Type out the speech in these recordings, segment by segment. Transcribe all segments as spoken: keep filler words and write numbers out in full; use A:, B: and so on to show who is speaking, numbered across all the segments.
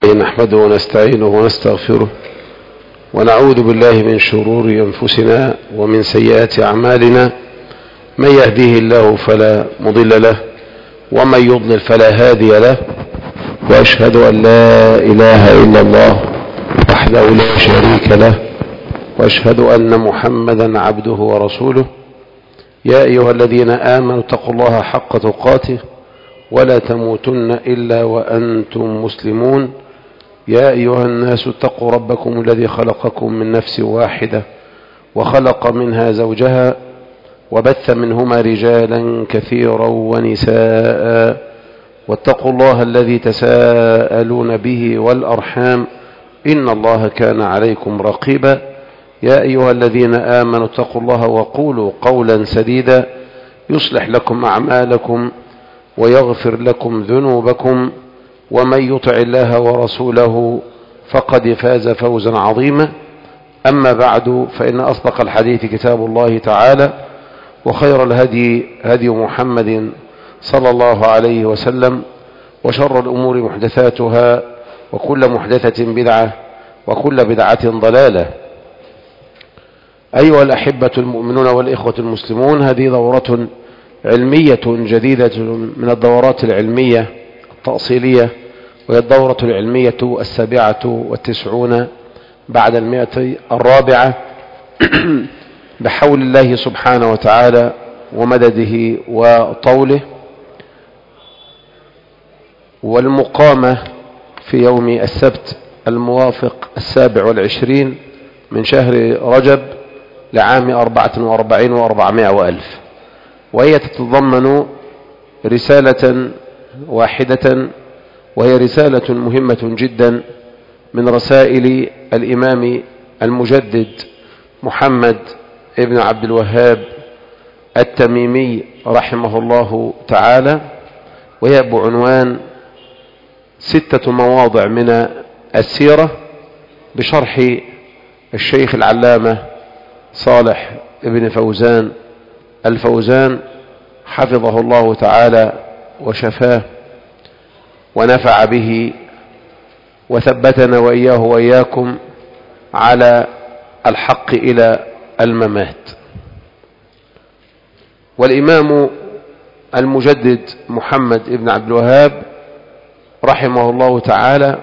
A: نحمده ونستعينه ونستغفره ونعوذ بالله من شرور أنفسنا ومن سيئات أعمالنا. من يهديه الله فلا مضل له ومن يضلل فلا هادي له، وأشهد أن لا إله إلا الله وحده لا شريك له، وأشهد أن محمدا عبده ورسوله. يا أيها الذين آمنوا اتقوا الله حق تقاته ولا تموتن إلا وأنتم مسلمون. يا أيها الناس اتقوا ربكم الذي خلقكم من نفس واحدة وخلق منها زوجها وبث منهما رجالا كثيرا ونساء، واتقوا الله الذي تساءلون به والأرحام إن الله كان عليكم رقيبا. يا أيها الذين آمنوا اتقوا الله وقولوا قولا سديدا يصلح لكم أعمالكم ويغفر لكم ذنوبكم، ومن يطع الله ورسوله فقد فاز فوزا عظيما. أما بعد، فإن أصدق الحديث كتاب الله تعالى، وخير الهدي هدي محمد صلى الله عليه وسلم، وشر الأمور محدثاتها، وكل محدثة بدعة، وكل بدعة ضلالة. أيها الأحبة المؤمنون والإخوة المسلمون، هذه دورة علمية جديدة من الدورات العلمية التأصيلية، وهي الدورة العلمية السابعة والتسعون بعد المئة الرابعة بحول الله سبحانه وتعالى ومدده وطوله، والمقامة في يوم السبت الموافق السابع والعشرين من شهر رجب لعام أربعة وأربعين وأربعمائة وألف، وهي تتضمن رسالة واحدة، وهي رسالة مهمة جدا من رسائل الإمام المجدد محمد ابن عبد الوهاب التميمي رحمه الله تعالى، وهي بعنوان ستة مواضع من السيرة بشرح الشيخ العلامة صالح ابن فوزان الفوزان حفظه الله تعالى وشفاه ونفع به، وثبتنا وإياه وإياكم على الحق إلى الممات. والإمام المجدد محمد ابن عبد الوهاب رحمه الله تعالى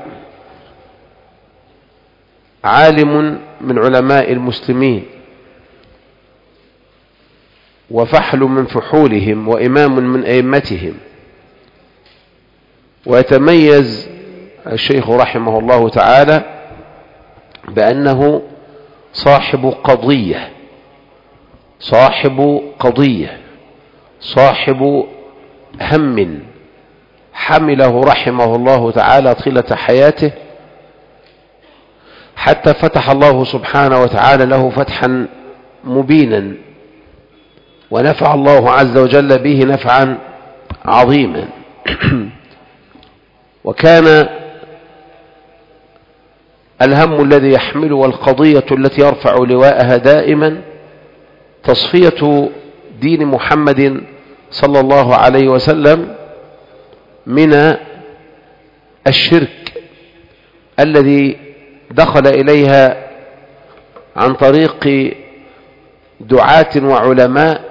A: عالم من علماء المسلمين، وفحل من فحولهم، وإمام من أئمتهم. ويتميز الشيخ رحمه الله تعالى بأنه صاحب قضية صاحب قضية صاحب هم حمله رحمه الله تعالى طيلة حياته، حتى فتح الله سبحانه وتعالى له فتحا مبينا، ونفع الله عز وجل به نفعا عظيما. وكان الهم الذي يحمله والقضية التي يرفع لواءها دائما تصفية دين محمد صلى الله عليه وسلم من الشرك الذي دخل إليها عن طريق دعاة وعلماء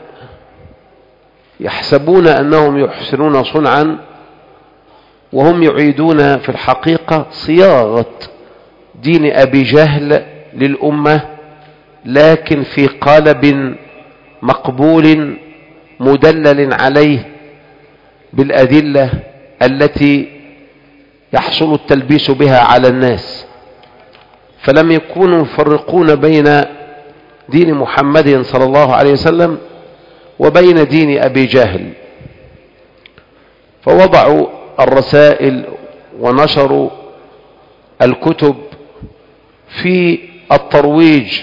A: يحسبون أنهم يحسنون صنعا، وهم يعيدون في الحقيقة صياغة دين أبي جهل للأمة، لكن في قالب مقبول مدلل عليه بالأدلة التي يحصل التلبيس بها على الناس. فلم يكونوا يفرقون بين دين محمد صلى الله عليه وسلم وبين دين أبي جهل، فوضعوا الرسائل ونشروا الكتب في الترويج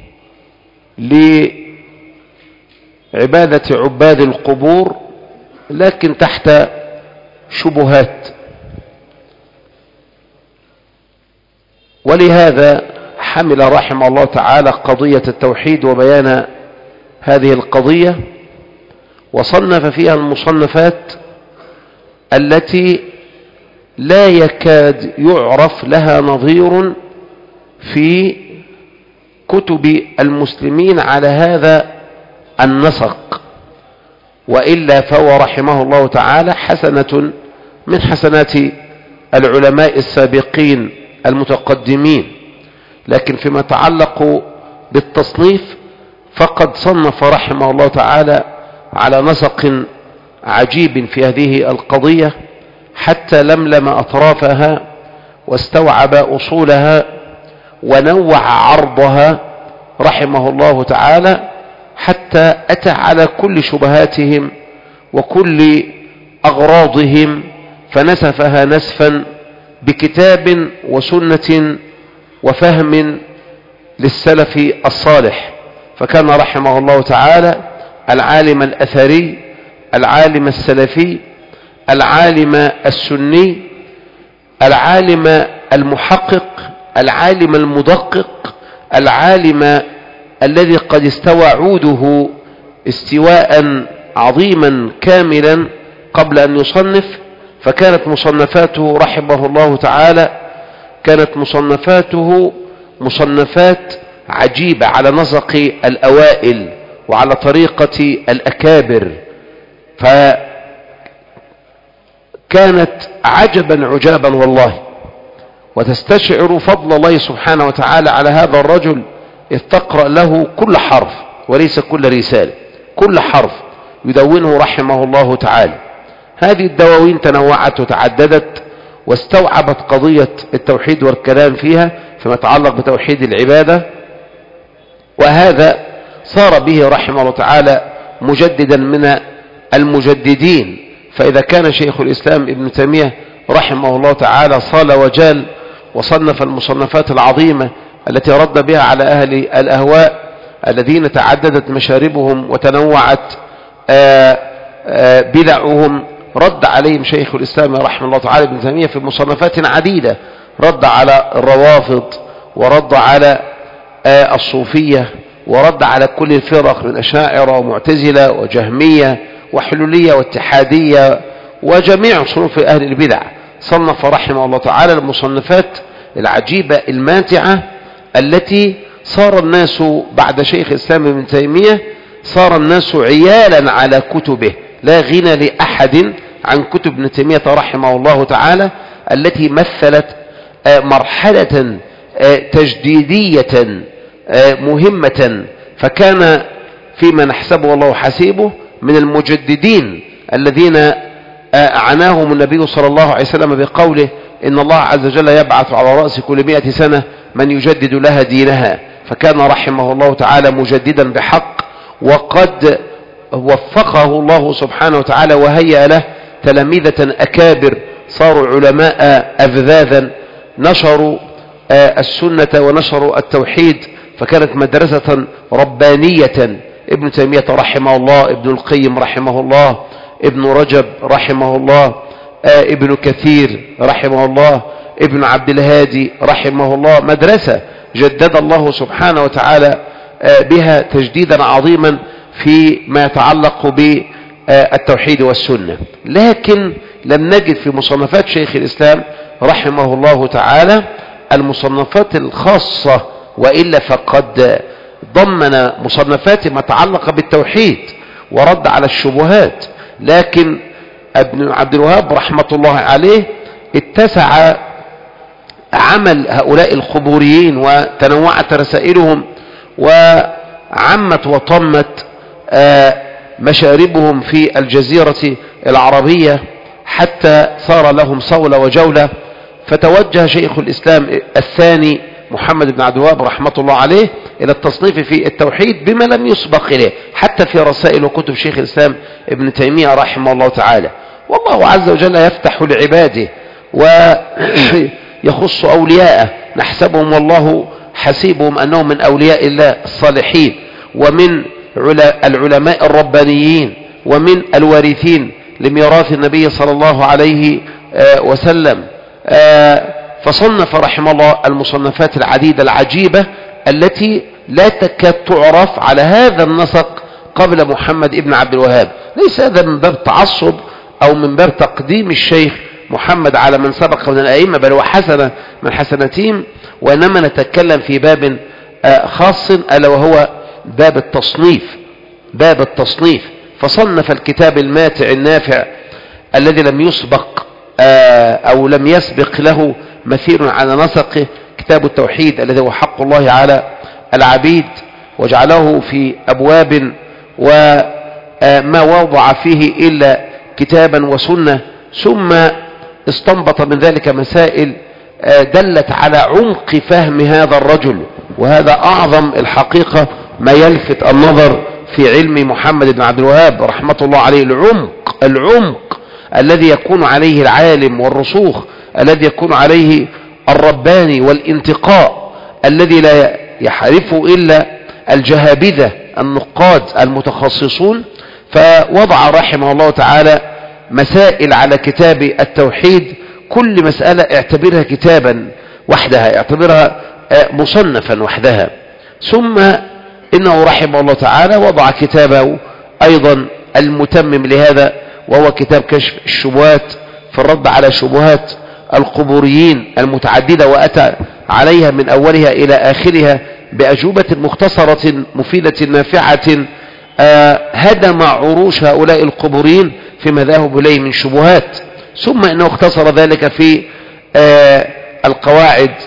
A: لعبادة عباد القبور، لكن تحت شبهات. ولهذا حمل رحمه الله تعالى قضية التوحيد وبيان هذه القضية، وصنف فيها المصنفات التي لا يكاد يعرف لها نظير في كتب المسلمين على هذا النسق، وإلا فهو رحمه الله تعالى حسنة من حسنات العلماء السابقين المتقدمين. لكن فيما يتعلق بالتصنيف فقد صنف رحمه الله تعالى على نسق عجيب في هذه القضية، حتى لملم أطرافها واستوعب أصولها ونوع عرضها رحمه الله تعالى، حتى أتى على كل شبهاتهم وكل أغراضهم فنسفها نسفا بكتاب وسنة وفهم للسلف الصالح. فكان رحمه الله تعالى العالم الأثري، العالم السلفي، العالم السني، العالم المحقق، العالم المدقق، العالم الذي قد استوى عوده استواء عظيما كاملا قبل أن يصنف. فكانت مصنفاته رحمه الله تعالى كانت مصنفاته مصنفات عجيبة على نسق الأوائل وعلى طريقة الأكابر، فكانت عجبا عجابا والله، وتستشعر فضل الله سبحانه وتعالى على هذا الرجل إذ تقرأ له كل حرف وليس كل رسالة، كل حرف يدونه رحمه الله تعالى. هذه الدواوين تنوعت وتعددت واستوعبت قضية التوحيد والكلام فيها فيما يتعلق بتوحيد العبادة، وهذا صار به رحمه الله تعالى مجددا من المجددين. فإذا كان شيخ الإسلام ابن تيمية رحمه الله تعالى صال وجال وصنف المصنفات العظيمة التي رد بها على أهل الأهواء الذين تعددت مشاربهم وتنوعت آآ آآ بدعهم، رد عليهم شيخ الإسلام رحمه الله تعالى ابن تيمية في مصنفات عديدة، رد على الروافض ورد على الصوفية ورد على كل الفرق من أشاعرة ومعتزلة وجهمية وحلولية واتحادية وجميع صنوف أهل البدع. صنف رحمه الله تعالى المصنفات العجيبة الماتعة التي صار الناس بعد شيخ الإسلام ابن تيمية صار الناس عيالا على كتبه، لا غنى لأحد عن كتب ابن تيمية رحمه الله تعالى التي مثلت مرحلة تجديدية مهمة. فكان فيما نحسبه الله حسيبه من المجددين الذين عناهم النبي صلى الله عليه وسلم بقوله إن الله عز وجل يبعث على رأس كل مئة سنة من يجدد لها دينها. فكان رحمه الله تعالى مجددا بحق، وقد وفقه الله سبحانه وتعالى وهيأ له تلاميذة أكابر صاروا علماء أفذاذا نشروا السنة ونشروا التوحيد، فكانت مدرسة ربانية. ابن تيمية رحمه الله، ابن القيم رحمه الله، ابن رجب رحمه الله، ابن كثير رحمه الله، ابن عبد الهادي رحمه الله، مدرسة جدد الله سبحانه وتعالى بها تجديدا عظيما فيما يتعلق بالتوحيد والسنة. لكن لم نجد في مصنفات شيخ الإسلام رحمه الله تعالى المصنفات الخاصة، وإلا فقد ضمن مصنفات ما تعلق بالتوحيد ورد على الشبهات. لكن ابن عبد الوهاب رحمة الله عليه اتسع عمل هؤلاء القبوريين وتنوعت رسائلهم وعمت وطمت مشاربهم في الجزيرة العربية حتى صار لهم صولة وجولة. فتوجه شيخ الإسلام الثاني محمد بن عبد الوهاب رحمة الله عليه إلى التصنيف في التوحيد بما لم يسبق إليه حتى في رسائل وكتب شيخ الإسلام ابن تيمية رحمه الله تعالى. والله عز وجل يفتح لعباده ويخص أولياءه، نحسبهم والله حسيبهم أنهم من أولياء الله الصالحين ومن العلماء الربانيين ومن الوارثين لميراث النبي صلى الله عليه وسلم. فصنف رحمه الله المصنفات العديدة العجيبة التي لا تكاد تعرف على هذا النسق قبل محمد ابن عبد الوهاب. ليس هذا من باب تعصب أو من باب تقديم الشيخ محمد على من سبق من الأئمة، بل وحسن من حسناتهم، وإنما نتكلم في باب خاص ألا وهو باب التصنيف. باب التصنيف فصنف الكتاب الماتع النافع الذي لم يسبق أو لم يسبق له مثير على نسقه، كتاب التوحيد الذي هو حق الله على العبيد، وجعله في أبواب وما وضع فيه إلا كتابا وسنة، ثم استنبط من ذلك مسائل دلت على عمق فهم هذا الرجل. وهذا أعظم الحقيقة ما يلفت النظر في علم محمد بن عبد الوهاب رحمة الله عليه، العمق العمق الذي يكون عليه العالم، والرسوخ الذي يكون عليه الرباني، والانتقاء الذي لا يحرفه إلا الجهابذة النقاد المتخصصون. فوضع رحمه الله تعالى مسائل على كتاب التوحيد، كل مسألة اعتبرها كتابا وحدها، اعتبرها مصنفا وحدها. ثم إنه رحمه الله تعالى وضع كتابه أيضا المتمم لهذا، وهو كتاب كشف الشبهات في الرد على شبهات القبوريين المتعددة، وأتى عليها من أولها إلى آخرها بأجوبة مختصرة مفيدة نافعة هدم عروش هؤلاء القبوريين فيما ذهبوا إليه من شبهات. ثم إنه اختصر ذلك في القواعد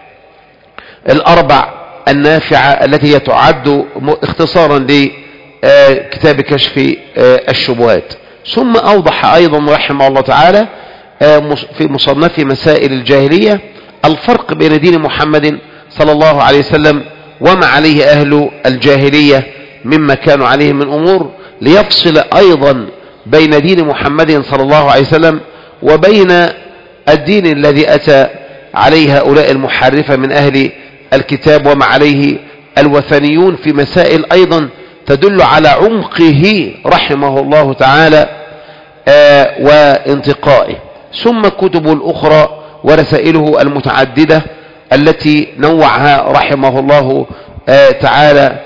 A: الأربع النافعة التي تعد اختصارا لكتاب كشف الشبهات. ثم أوضح أيضا رحمه الله تعالى في مصنف مسائل الجاهلية الفرق بين دين محمد صلى الله عليه وسلم وما عليه أهل الجاهلية مما كانوا عليه من أمور، ليفصل أيضا بين دين محمد صلى الله عليه وسلم وبين الدين الذي أتى عليه هؤلاء المحرفة من أهل الكتاب وما عليه الوثنيون، في مسائل أيضا تدل على عمقه رحمه الله تعالى آه وانتقائه. ثم كتب الأخرى ورسائله المتعددة التي نوعها رحمه الله آه تعالى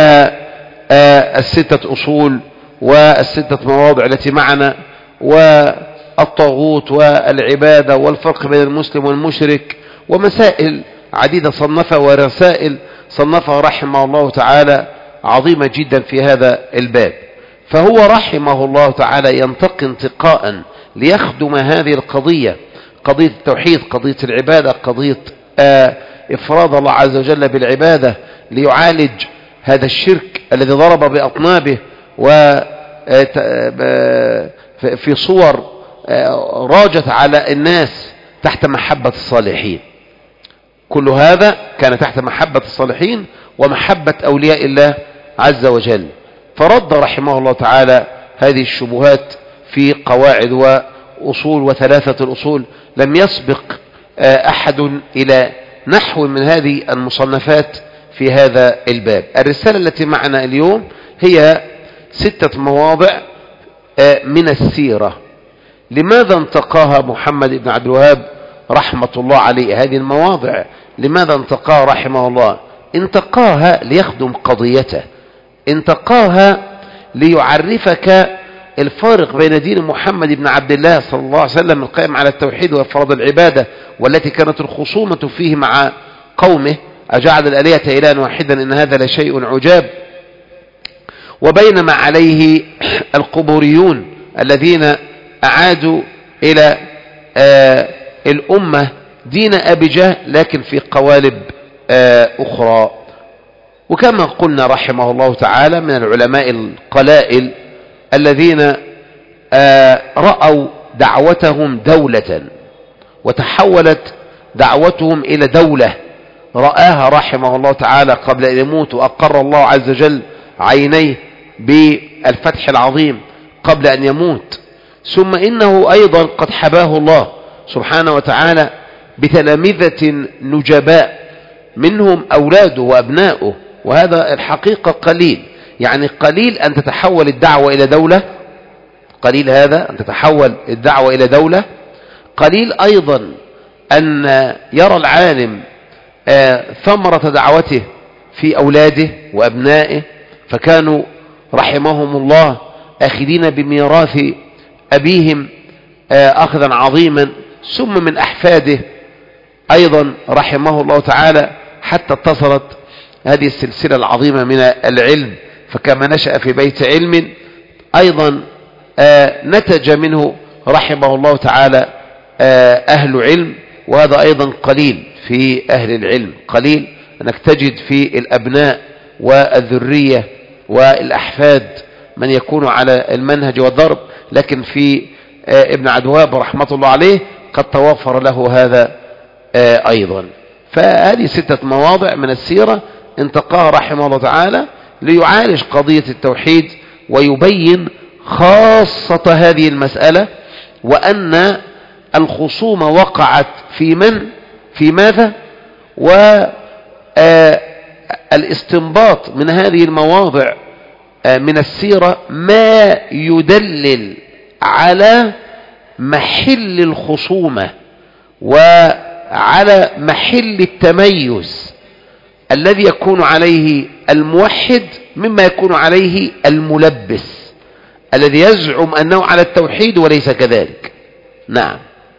A: كالستة أصول والستة مواضع التي معنا، والطاغوت والعبادة والفرق بين المسلم والمشرك، ومسائل عديدة صنفها ورسائل صنفها رحمه الله تعالى عظيمة جدا في هذا الباب. فهو رحمه الله تعالى ينتقي انتقاء ليخدم هذه القضية، قضية التوحيد، قضية العبادة، قضية آه إفراد الله عز وجل بالعبادة، ليعالج هذا الشرك الذي ضرب بأطنابه وفي صور راجت على الناس تحت محبة الصالحين. كل هذا كان تحت محبة الصالحين ومحبة أولياء الله عز وجل. فرد رحمه الله تعالى هذه الشبهات في قواعد وأصول، وثلاثة الأصول لم يسبق أحد إلى نحو من هذه المصنفات في هذا الباب. الرسالة التي معنا اليوم هي ستة مواضع من السيرة. لماذا انتقاها محمد بن عبد الوهاب رحمة الله عليه؟ هذه المواضع لماذا انتقاها رحمه الله؟ انتقاها ليخدم قضيته، انتقاها ليعرفك الفارق بين دين محمد بن عبد الله صلى الله عليه وسلم القائم على التوحيد وإفراد العبادة، والتي كانت الخصومة فيه مع قومه أجعل الآلهة إلها واحدا إن هذا لشيء عجاب، وبين ما عليه القبوريون الذين أعادوا إلى آه الأمة دين أبي جهل لكن في قوالب آه أخرى. وكما قلنا رحمه الله تعالى من العلماء القلائل الذين آه رأوا دعوتهم دولة، وتحولت دعوتهم إلى دولة رآها رحمه الله تعالى قبل أن يموت، وأقر الله عز وجل عينيه بالفتح العظيم قبل أن يموت. ثم إنه أيضا قد حباه الله سبحانه وتعالى بتلامذة نجباء منهم أولاده وأبناؤه، وهذا الحقيقة قليل، يعني قليل أن تتحول الدعوة إلى دولة، قليل هذا أن تتحول الدعوة إلى دولة، قليل أيضا أن يرى العالم ثمرة دعوته في أولاده وأبنائه، فكانوا رحمهم الله آخذين بميراث أبيهم أخذا عظيما، ثم من أحفاده أيضا رحمه الله تعالى، حتى اتصلت هذه السلسلة العظيمة من العلم. فكما نشأ في بيت علم أيضا نتج منه رحمه الله تعالى أهل علم، وهذا أيضا قليل في أهل العلم، قليل أنك تجد في الأبناء والذرية والأحفاد من يكون على المنهج والضرب، لكن في ابن عدواب رحمة الله عليه قد توفر له هذا أيضا. فهذه ستة مواضع من السيرة انتقاها رحمه الله تعالى ليعالج قضية التوحيد ويبين خاصة هذه المسألة، وأن الخصومة وقعت في من في ماذا، والاستنباط من هذه المواضع من السيرة ما يدلل على محل الخصومة وعلى محل التميز الذي يكون عليه الموحد مما يكون عليه الملبس الذي يزعم أنه على التوحيد وليس كذلك. نعم.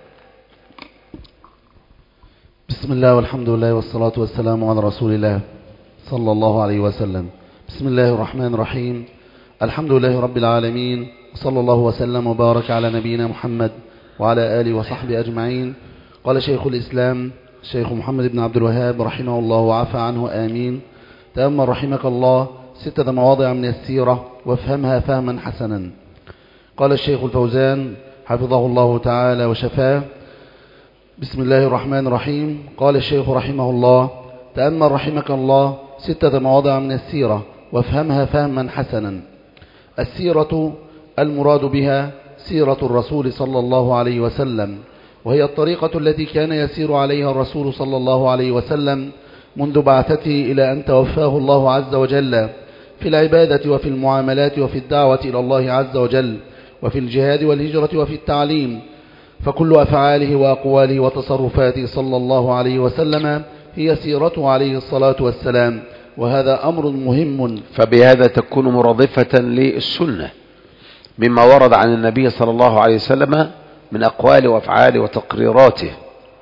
B: بسم الله والحمد لله والصلاة والسلام على رسول الله صلى الله عليه وسلم. بسم الله الرحمن الرحيم. الحمد لله رب العالمين، صلى الله وسلم وبارك على نبينا محمد وعلى آله وصحبه أجمعين. قال شيخ الإسلام الشيخ محمد بن عبد الوهاب رحمه الله وعفى عنه آمين: تأمل رحمك الله ستة مواضع من السيرة وافهمها فهما حسنا. قال الشيخ الفوزان حفظه الله تعالى وشفاه: بسم الله الرحمن الرحيم. قال الشيخ رحمه الله: تأمل رحمك الله ستة مواضع من السيرة وافهمها فهما حسنا. السيرة المراد بها سيرة الرسول صلى الله عليه وسلم، وهي الطريقة التي كان يسير عليها الرسول صلى الله عليه وسلم منذ بعثته إلى أن توفاه الله عز وجل، في العبادة وفي المعاملات وفي الدعوة إلى الله عز وجل، وفي الجهاد والهجرة وفي التعليم. فكل أفعاله وأقواله وتصرفاته صلى الله عليه وسلم هي سيرته عليه الصلاة والسلام، وهذا أمر مهم.
A: فبهذا تكون مرادفة للسنة مما ورد عن النبي صلى الله عليه وسلم من أقوال وأفعال وتقريراته،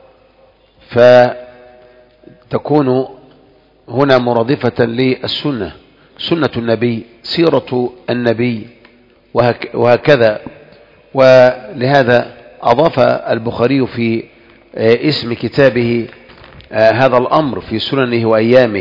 A: فتكون هنا مرادفة للسنة، سنة النبي، سيرة النبي، وهكذا. ولهذا أضاف البخاري في اسم كتابه هذا الأمر في سننه وأيامه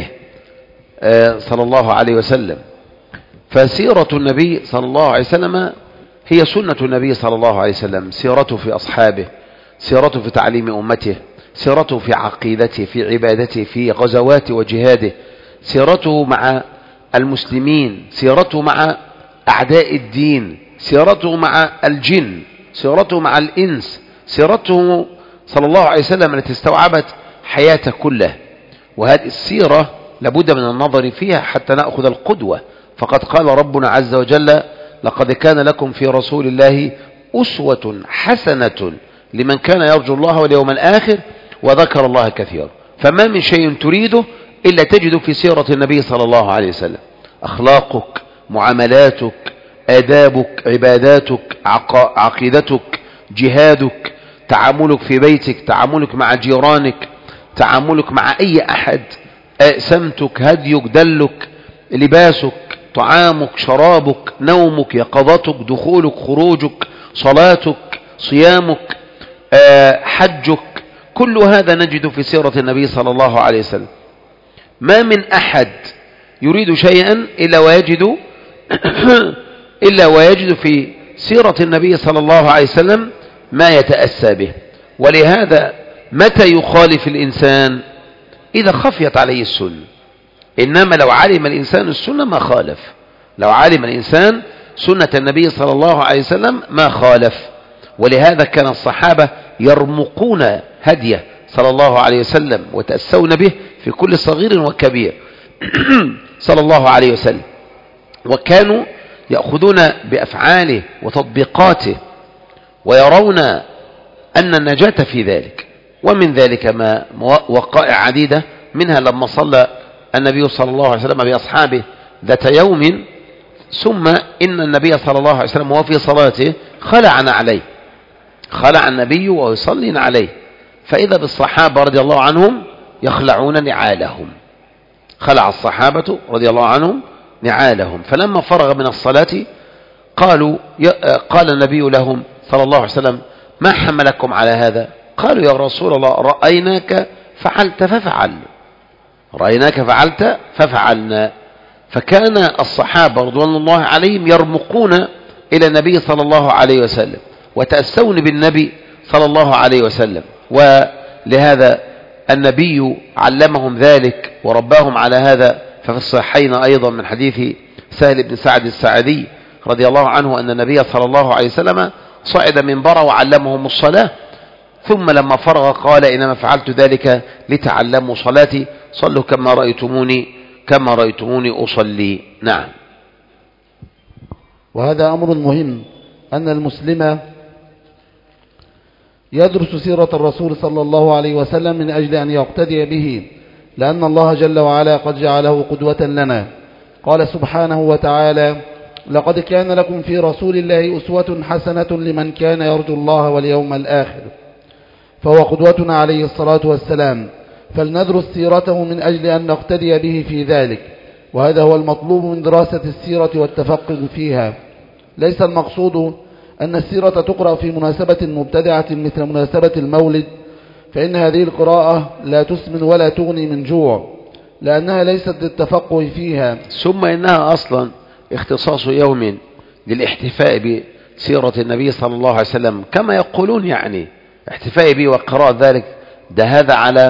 A: صلى الله عليه وسلم. فسيرة النبي صلى الله عليه وسلم هي سنة النبي صلى الله عليه وسلم، سيرته في أصحابه، سيرته في تعليم أمته، سيرته في عقيدته، في عبادته، في غزواته وجهاده، سيرته مع المسلمين، سيرته مع أعداء الدين، سيرته مع الجن، سيرته مع الإنس، سيرته صلى الله عليه وسلم التي استوعبت حياته كله. وهذه السيرة لابد من النظر فيها حتى نأخذ القدوة، فقد قال ربنا عز وجل: لقد كان لكم في رسول الله أسوة حسنة لمن كان يرجو الله واليوم الآخر وذكر الله كثيرا. فما من شيء تريده إلا تجد في سيرة النبي صلى الله عليه وسلم، أخلاقك، معاملاتك، آدابك، عباداتك، عقيدتك، جهادك، تعاملك في بيتك، تعاملك مع جيرانك، تعاملك مع أي أحد، سمتك، هديك، دلك، لباسك، طعامك، شرابك، نومك، يقظتك، دخولك، خروجك، صلاتك، صيامك، حجك، كل هذا نجد في سيرة النبي صلى الله عليه وسلم. ما من أحد يريد شيئا إلا ويجد إلا ويجد في سيرة النبي صلى الله عليه وسلم ما يتأسى به. ولهذا متى يخالف الإنسان؟ إذا خفيت عليه السنة. إنما لو علم الإنسان السنة ما خالف، لو علم الإنسان سنة النبي صلى الله عليه وسلم ما خالف. ولهذا كان الصحابة يرمقون هديه صلى الله عليه وسلم وتأسون به في كل صغير وكبير صلى الله عليه وسلم، وكانوا يأخذون بأفعاله وتطبيقاته ويرون أن النجاة في ذلك. ومن ذلك ما وقائع عديدة، منها لما صلى النبي صلى الله عليه وسلم بأصحابه ذات يوم، ثم إن النبي صلى الله عليه وسلم وهو في صلاته خلع عليه، خلع النبي ويصلين عليه، فإذا بالصحابة رضي الله عنهم يخلعون نعالهم. خلع الصحابة رضي الله عنهم نعالهم، فلما فرغ من الصلاة قالوا قال النبي لهم صلى الله عليه وسلم: ما حملكم على هذا؟ قالوا: يا رسول الله رأيناك فعلت ففعل رأيناك فعلت ففعلنا. فكان الصحابة رضوان الله عليهم يرمقون إلى النبي صلى الله عليه وسلم وتأسون بالنبي صلى الله عليه وسلم، ولهذا النبي علمهم ذلك ورباهم على هذا. ففي الصحيحين أيضا من حديث سهل بن سعد الساعدي رضي الله عنه أن النبي صلى الله عليه وسلم صعد منبره وعلمهم الصلاة، ثم لما فرغ قال: إنما فعلت ذلك لتعلموا صلاتي، صلوا كما رأيتموني كما رأيتموني أصلي. نعم.
B: وهذا أمر مهم، أن المسلم يدرس سيرة الرسول صلى الله عليه وسلم من أجل أن يقتدي به، لأن الله جل وعلا قد جعله قدوة لنا. قال سبحانه وتعالى: لقد كان لكم في رسول الله أسوة حسنة لمن كان يرجو الله واليوم الآخر، فهو قدوتنا عليه الصلاة والسلام، فلندرس سيرته من أجل أن نقتدي به في ذلك. وهذا هو المطلوب من دراسة السيرة والتفقه فيها. ليس المقصود أن السيرة تقرأ في مناسبة مبتدعة مثل مناسبة المولد، فإن هذه القراءة لا تسمن ولا تغني من جوع، لأنها ليست للتفقه فيها،
A: ثم إنها أصلا اختصاص يوم للاحتفاء بسيرة النبي صلى الله عليه وسلم كما يقولون، يعني احتفاء به وقراءة ذلك. ده هذا على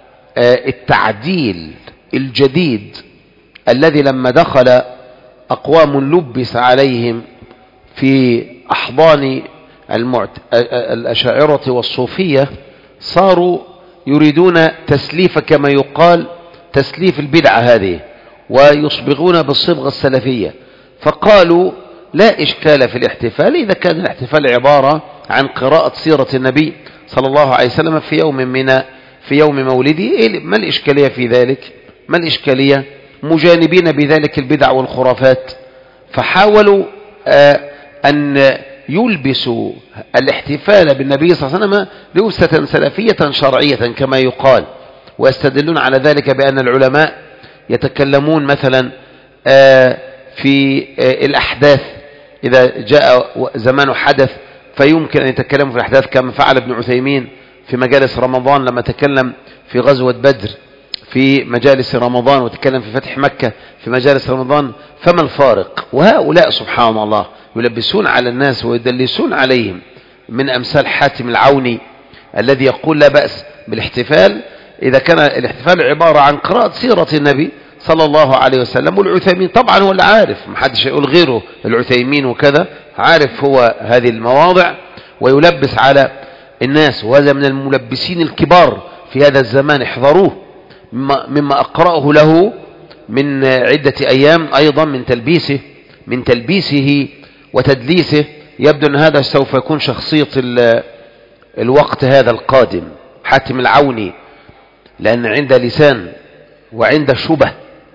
A: التعديل الجديد الذي لما دخل أقوام لبس عليهم في أحضان المعت... الأشاعرة والصوفية، صاروا يريدون تسليف كما يقال تسليف البدعة هذه، ويصبغون بالصبغة السلفية. فقالوا: لا إشكال في الاحتفال إذا كان الاحتفال عبارة عن قراءة سيرة النبي صلى الله عليه وسلم في يوم من في يوم مولده. ما الإشكالية في ذلك؟ ما الإشكالية؟ مجانبين بذلك البدع والخرافات. فحاولوا آه أن يلبسوا الاحتفال بالنبي صلى الله عليه وسلم لبسة سلفية شرعية كما يقال، ويستدلون على ذلك بأن العلماء يتكلمون مثلا آه في آه الأحداث، إذا جاء زمان حدث فيمكن أن يتكلموا في الأحداث كما فعل ابن عثيمين في مجالس رمضان لما تكلم في غزوة بدر في مجالس رمضان، وتكلم في فتح مكة في مجالس رمضان. فما الفارق؟ وهؤلاء سبحان الله يلبسون على الناس ويدلسون عليهم، من أمثال حاتم العوني الذي يقول: لا بأس بالاحتفال إذا كان الاحتفال عبارة عن قراءة سيرة النبي صلى الله عليه وسلم. والعثيمين طبعا هو اللي عارف، محدش يقول غيره، العثيمين وكذا عارف هو هذه المواضع ويلبس على الناس، وهذا من الملبسين الكبار في هذا الزمان، احذروه. مما أقرأه له من عدة أيام أيضا من تلبيسه من تلبيسه وتدليسه، يبدو أن هذا سوف يكون شخصية الوقت هذا القادم، حاتم العوني، لأن عند لسان وعند شبه.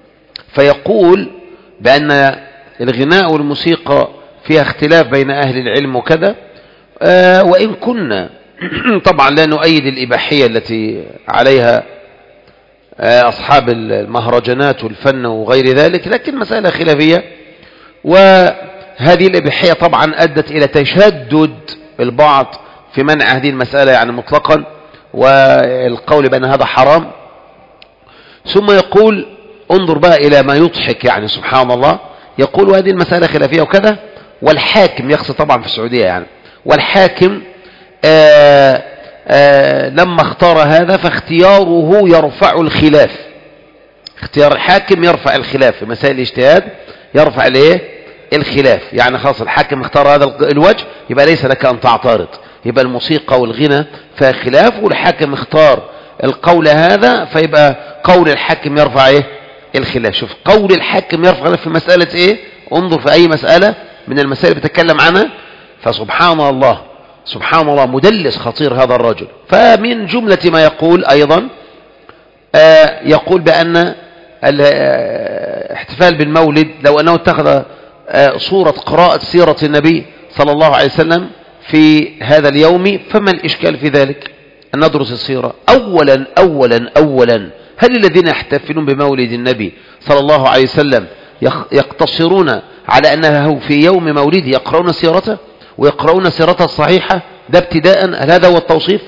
A: فيقول بأن الغناء والموسيقى فيها اختلاف بين أهل العلم وكذا، آه وإن كنا طبعا لا نؤيد الإباحية التي عليها آه أصحاب المهرجانات والفن وغير ذلك، لكن مسألة خلافية. وهذه الإباحية طبعا أدت إلى تشدد البعض في منع هذه المسألة يعني مطلقا، والقول بأن هذا حرام. ثم يقول انظر بقى إلى ما يضحك، يعني سبحان الله، يقول هذه المسألة خلافية وكذا، والحاكم يقصد طبعا في السعودية يعني، والحاكم آآ آآ لما اختار هذا فاختياره يرفع الخلاف. اختيار الحاكم يرفع الخلاف في مسائل الاجتهاد، يرفع الايه الخلاف. يعني خلاص الحاكم اختار هذا الوجه، يبقى ليس لك أن تعترض، يبقى الموسيقى والغنى فيها خلاف، والحاكم اختار القول هذا، فيبقى قول الحاكم يرفع ايه الخلاف. شوف، قول الحاكم يرفع في مسألة ايه، انظر في اي مسألة من المسائل اللي بتكلم عنها. فسبحان الله سبحان الله مدلس خطير هذا الرجل. فمن جملة ما يقول ايضا آه يقول بأن الاحتفال بالمولد لو انه اتخذ آه صورة قراءة سيرة النبي صلى الله عليه وسلم في هذا اليوم، فما الإشكال في ذلك أن ندرس السيرة؟ أولا أولا أولا هل الذين يحتفلون بمولد النبي صلى الله عليه وسلم يقتصرون على أنه في يوم مولده يقرؤون سيرته ويقرؤون سيرته الصحيحة؟ ده ابتداء، هل هذا هو التوصيف؟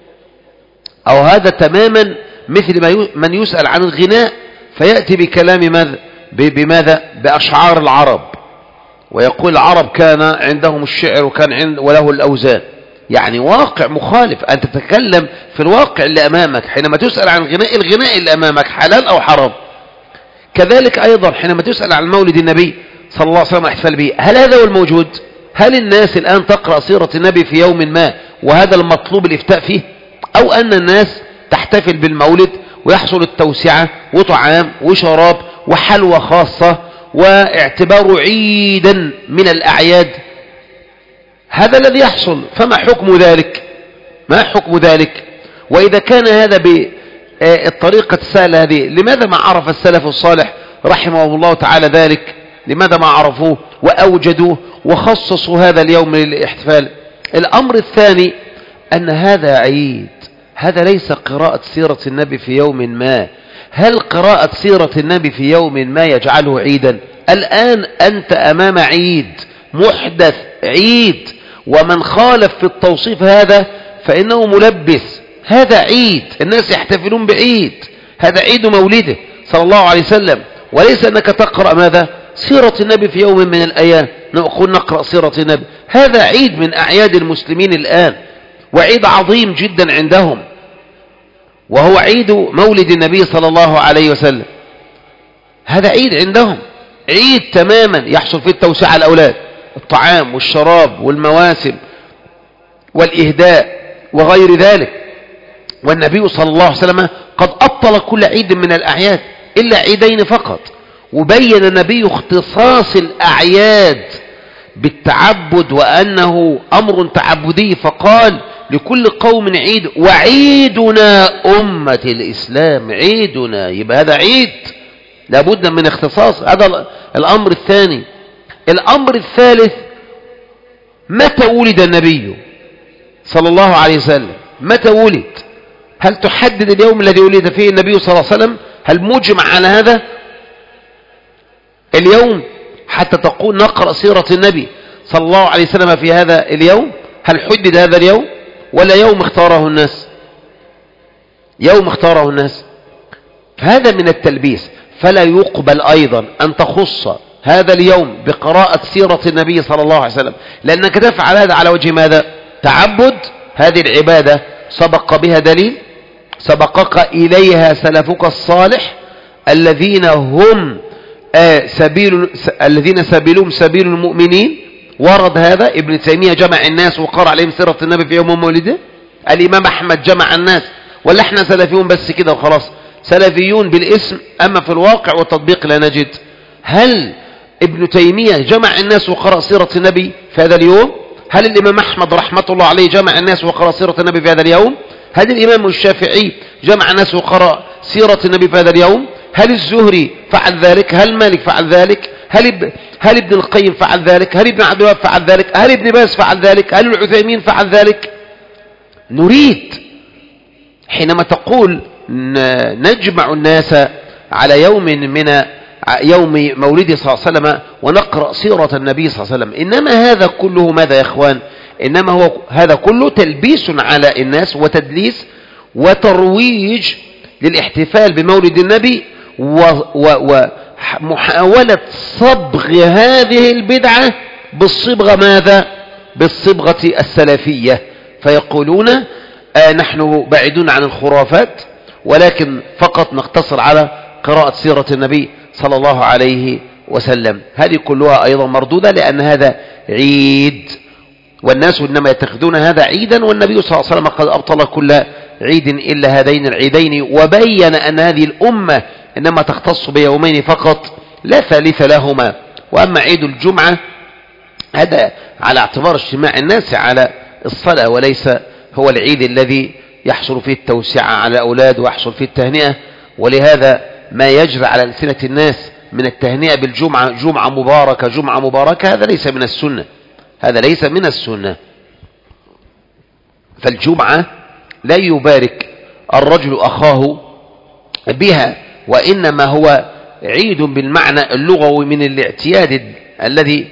A: أو هذا تماما مثل ما من يسأل عن الغناء فيأتي بكلام ماذا؟ بماذا؟ بأشعار العرب، ويقول العرب كان عندهم الشعر وكان عند وله الأوزان. يعني واقع مخالف، أنت تتكلم في الواقع اللي أمامك. حينما تسأل عن الغناء، الغناء اللي أمامك حلال أو حرام. كذلك أيضا حينما تسأل عن مولد النبي صلى الله عليه وسلم احتفال به، هل هذا هو الموجود؟ هل الناس الآن تقرأ سيرة النبي في يوم ما وهذا المطلوب الإفتاء فيه؟ أو أن الناس تحتفل بالمولد ويحصل التوسعة وطعام وشراب وحلوى خاصة واعتباره عيدا من الأعياد؟ هذا الذي يحصل. فما حكم ذلك؟ ما حكم ذلك؟ وإذا كان هذا بالطريقة السهلة هذه، لماذا ما عرف السلف الصالح رحمه الله تعالى ذلك؟ لماذا ما عرفوه وأوجدوه وخصصوا هذا اليوم للاحتفال؟ الأمر الثاني أن هذا عيد، هذا ليس قراءة سيرة النبي في يوم ما. هل قراءة سيرة النبي في يوم ما يجعله عيدا؟ الآن أنت أمام عيد محدث، عيد، ومن خالف في التوصيف هذا فإنه ملبس. هذا عيد، الناس يحتفلون بعيد، هذا عيد مولده صلى الله عليه وسلم، وليس أنك تقرأ ماذا؟ سيرة النبي في يوم من الأيام. نقول نقرأ سيرة النبي، هذا عيد من أعياد المسلمين الآن، وعيد عظيم جدا عندهم، وهو عيد مولد النبي صلى الله عليه وسلم. هذا عيد عندهم، عيد تماما يحصل فيه التوسعة الأولاد، الطعام والشراب والمواسم والإهداء وغير ذلك. والنبي صلى الله عليه وسلم قد أبطل كل عيد من الأعياد إلا عيدين فقط، وبين النبي اختصاص الأعياد بالتعبد وأنه أمر تعبدي، فقال لكل قوم عيد وعيدنا أمة الإسلام. عيدنا، يبقى هذا عيد لابد من اختصاص. هذا الأمر الثاني. الأمر الثالث، متى ولد النبي صلى الله عليه وسلم؟ متى ولد؟ هل تحدد اليوم الذي ولد فيه النبي صلى الله عليه وسلم؟ هل مجمع على هذا اليوم حتى تقول نقرأ سيرة النبي صلى الله عليه وسلم في هذا اليوم؟ هل حدد هذا اليوم ولا يوم اختاره الناس؟ يوم اختاره الناس. فهذا من التلبيس. فلا يقبل أيضا أن تخص هذا اليوم بقراءة سيرة النبي صلى الله عليه وسلم، لأنك تفعل هذا على وجه ماذا؟ تعبد. هذه العبادة سبق بها دليل، سبقك إليها سلفك الصالح الذين هم آه سبيل الذين سبيلهم سبيل المؤمنين. ورد هذا. ابن تيمية جمع الناس وقرأ عليهم سيرة النبي في يوم مولده. الإمام أحمد جمع الناس. ولا احنا سلفيون بس كده وخلاص؟ سلفيون بالاسم، أما في الواقع والتطبيق لا نجد. هل ابن تيمية جمع الناس وقرأ سيرة النبي في هذا اليوم؟ هل الإمام أحمد رحمة الله عليه جمع الناس وقرأ سيرة النبي في هذا اليوم؟ هل الإمام الشافعي جمع الناس وقرأ سيرة النبي في هذا اليوم؟ هل الزهري فعل ذلك؟ هل مالك فعل ذلك؟ هل اب... هل ابن القيم فعل ذلك؟ هل ابن عبد الوهاب فعل ذلك؟ هل ابن باز فعل ذلك؟ هل العثيمين فعل ذلك؟ نريد حينما تقول نجمع الناس على يوم من يوم مولده صلى الله عليه وسلم ونقرأ سيرة النبي صلى الله عليه وسلم، إنما هذا كله ماذا يا إخوان؟ إنما هو هذا كله تلبيس على الناس وتدليس وترويج للاحتفال بمولد النبي ومحاولة صبغ هذه البدعة بالصبغة ماذا؟ بالصبغة السلفية. فيقولون آه نحن بعيدون عن الخرافات، ولكن فقط نقتصر على قراءة سيرة النبي صلى الله عليه وسلم. هذه كلها أيضا مردودة، لأن هذا عيد، والناس إنما يتخذون هذا عيدا، والنبي صلى الله عليه وسلم قد أبطل كل عيد إلا هذين العيدين، وبين أن هذه الأمة إنما تختص بيومين فقط لا ثالث لهما. وأما عيد الجمعة هذا على اعتبار اجتماع الناس على الصلاة، وليس هو العيد الذي يحصل فيه التوسعة على الأولاد ويحصل فيه التهنئة. ولهذا ما يجري على ألسنة الناس من التهنئة بالجمعة، جمعة مباركة جمعة مباركة، هذا ليس من السنة، هذا ليس من السنة. فالجمعة لا يبارك الرجل أخاه بها، وإنما هو عيد بالمعنى اللغوي من الاعتياد الذي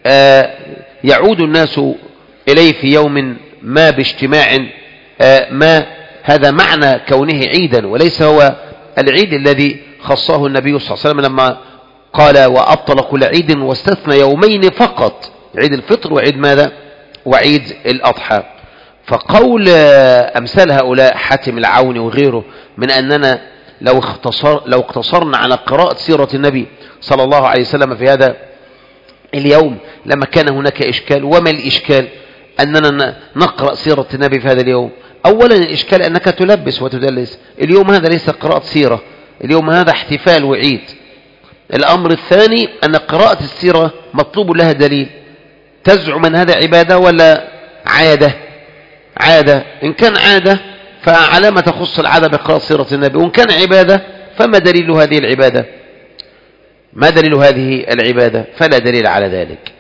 A: يعود الناس إليه في يوم ما باجتماع ما. هذا معنى كونه عيدا، وليس هو العيد الذي خصه النبي صلى الله عليه وسلم لما قال وأبطل كل عيد واستثنى يومين فقط، عيد الفطر وعيد ماذا؟ وعيد الأضحى. فقول أمثال هؤلاء حاتم العوني وغيره من أننا لو, اختصر لو اقتصرنا على قراءة سيرة النبي صلى الله عليه وسلم في هذا اليوم لما كان هناك إشكال. وما الإشكال أننا نقرأ سيرة النبي في هذا اليوم؟ أولا الإشكال أنك تلبس وتدلس. اليوم هذا ليس قراءة سيرة، اليوم هذا احتفال وعيد. الأمر الثاني أن قراءة السيرة مطلوب لها دليل. تزعم أن هذا عبادة ولا عادة؟ عادة. إن كان عادة فعلى ما تخص العادة بقراءة سيرة النبي، وإن كان عبادة فما دليل هذه العبادة؟ ما دليل هذه العبادة؟ فلا دليل على ذلك.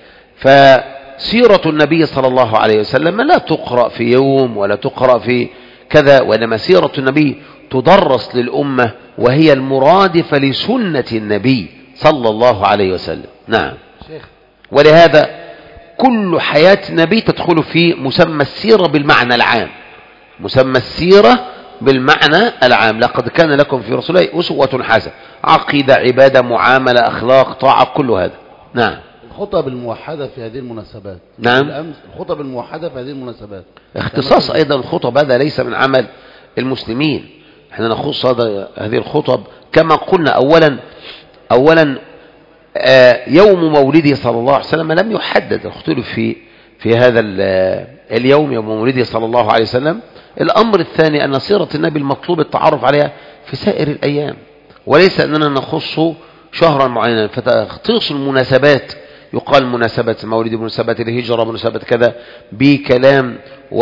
A: فسيرة النبي صلى الله عليه وسلم لا تقرأ في يوم ولا تقرأ في كذا، وإنما سيرة النبي تدرس للأمة، وهي المرادفة لسنة النبي صلى الله عليه وسلم. نعم. ولهذا كل حياة النبي تدخل في مسمى السيرة بالمعنى العام، مسمى السيرة بالمعنى العام. لقد كان لكم في رسول الله أسوة حسنة، عقيدة، عبادة، معاملة، أخلاق، طاعة، كل هذا. نعم.
B: الخطب الموحدة في هذه المناسبات.
A: نعم.
B: الأمس الخطب الموحدة في هذه المناسبات.
A: اختصاص أيضا الخطب هذا ليس من عمل المسلمين، احنا نخص هذا هذه الخطب كما قلنا. أولا أولا آه يوم مولده صلى الله عليه وسلم لم يحدد، اختلف في في هذا اليوم يوم مولده صلى الله عليه وسلم. الأمر الثاني أن سيرة النبي المطلوب التعرف عليها في سائر الأيام، وليس أننا نخص شهرا معينا. فتخصيص المناسبات، يقال مناسبة مولد، مناسبة الهجرة، مناسبة كذا، بكلام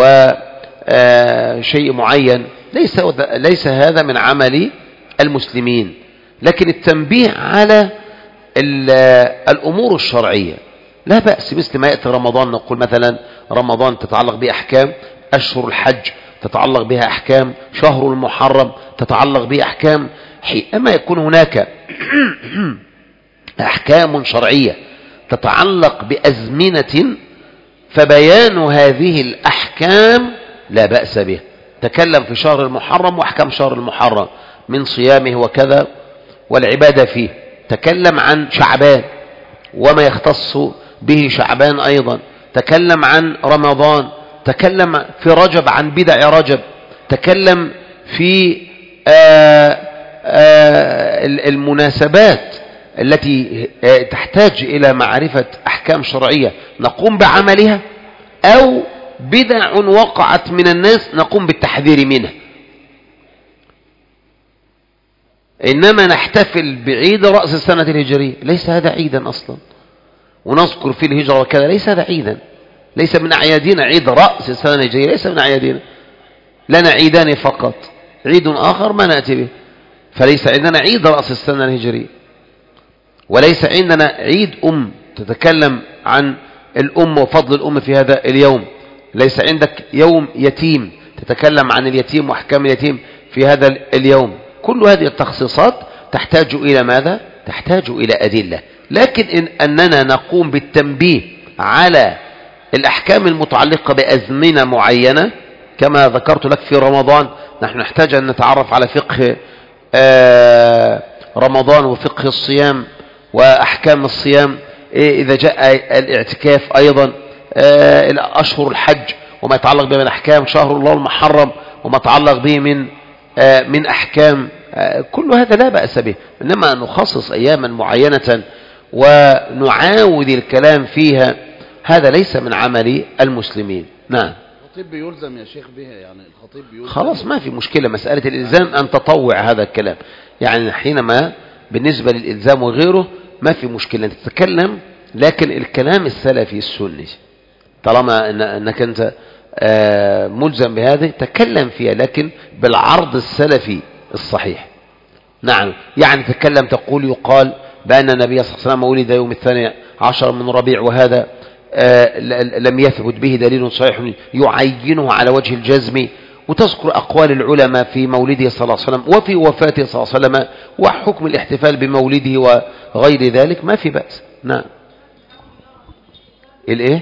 A: وشيء معين، ليس ليس هذا من عمل المسلمين. لكن التنبيه على الأمور الشرعية لا بأس. مثل ما يأتي رمضان نقول مثلا رمضان تتعلق بأحكام، أشهر الحج تتعلق بها أحكام، شهر المحرم تتعلق به أحكام. حينما يكون هناك أحكام شرعية تتعلق بأزمنة فبيان هذه الأحكام لا بأس به. تكلم في شهر المحرم وأحكام شهر المحرم من صيامه وكذا والعبادة فيه. تكلم عن شعبان وما يختص به شعبان أيضا. تكلم عن رمضان، تكلم في رجب عن بدع رجب، تكلم في آآ آآ المناسبات التي تحتاج إلى معرفة أحكام شرعية نقوم بعملها، أو بدع وقعت من الناس نقوم بالتحذير منها. إنما نحتفل بعيد رأس السنة الهجرية، ليس هذا عيدا أصلا، ونذكر في الهجرة وكذا، ليس هذا عيدا، ليس من أعيادنا. عيد رأس السنة الهجرية ليس من أعيادنا، لنا عيدان فقط، عيد آخر ما نأتي به. فليس عندنا عيد رأس السنة الهجرية، وليس عندنا عيد أم تتكلم عن الأم وفضل الأم في هذا اليوم. ليس عندك يوم يتيم تتكلم عن اليتيم وأحكام اليتيم في هذا اليوم. كل هذه التخصيصات تحتاج إلى ماذا؟ تحتاج إلى أدلة. لكن إن أننا نقوم بالتنبيه على الأحكام المتعلقة بأزمنة معينة كما ذكرت لك في رمضان، نحن نحتاج أن نتعرف على فقه رمضان وفقه الصيام وأحكام الصيام. إذا جاء الاعتكاف أيضا، أشهر الحج وما يتعلق به من أحكام، شهر الله المحرم وما يتعلق به من من أحكام، كل هذا لا بأس به. إنما نخصص أياما معينة ونعاود الكلام فيها، هذا ليس من عمل المسلمين. نعم.
B: الخطيب بيلزم يا شيخ بها، يعني الخطيب بيلزم.
A: خلاص ما في مشكلة، مسألة الإلزام أن تطوع هذا الكلام، يعني حينما بالنسبة للإلزام وغيره ما في مشكلة أن تتكلم، لكن الكلام السلفي السني طالما أنك أنت ملزم بهذه تكلم فيها، لكن بالعرض السلفي الصحيح. نعم. يعني تكلم تقول يقال بأن النبي صلى الله عليه وسلم ولد يوم الثاني عشر من ربيع، وهذا آه لم يثبت به دليل صحيح يعينه على وجه الجزم، وتذكر أقوال العلماء في مولده صلى الله عليه وسلم وفي وفاته صلى الله عليه وسلم وحكم الاحتفال بمولده وغير ذلك، ما في بأس. نعم. الايه؟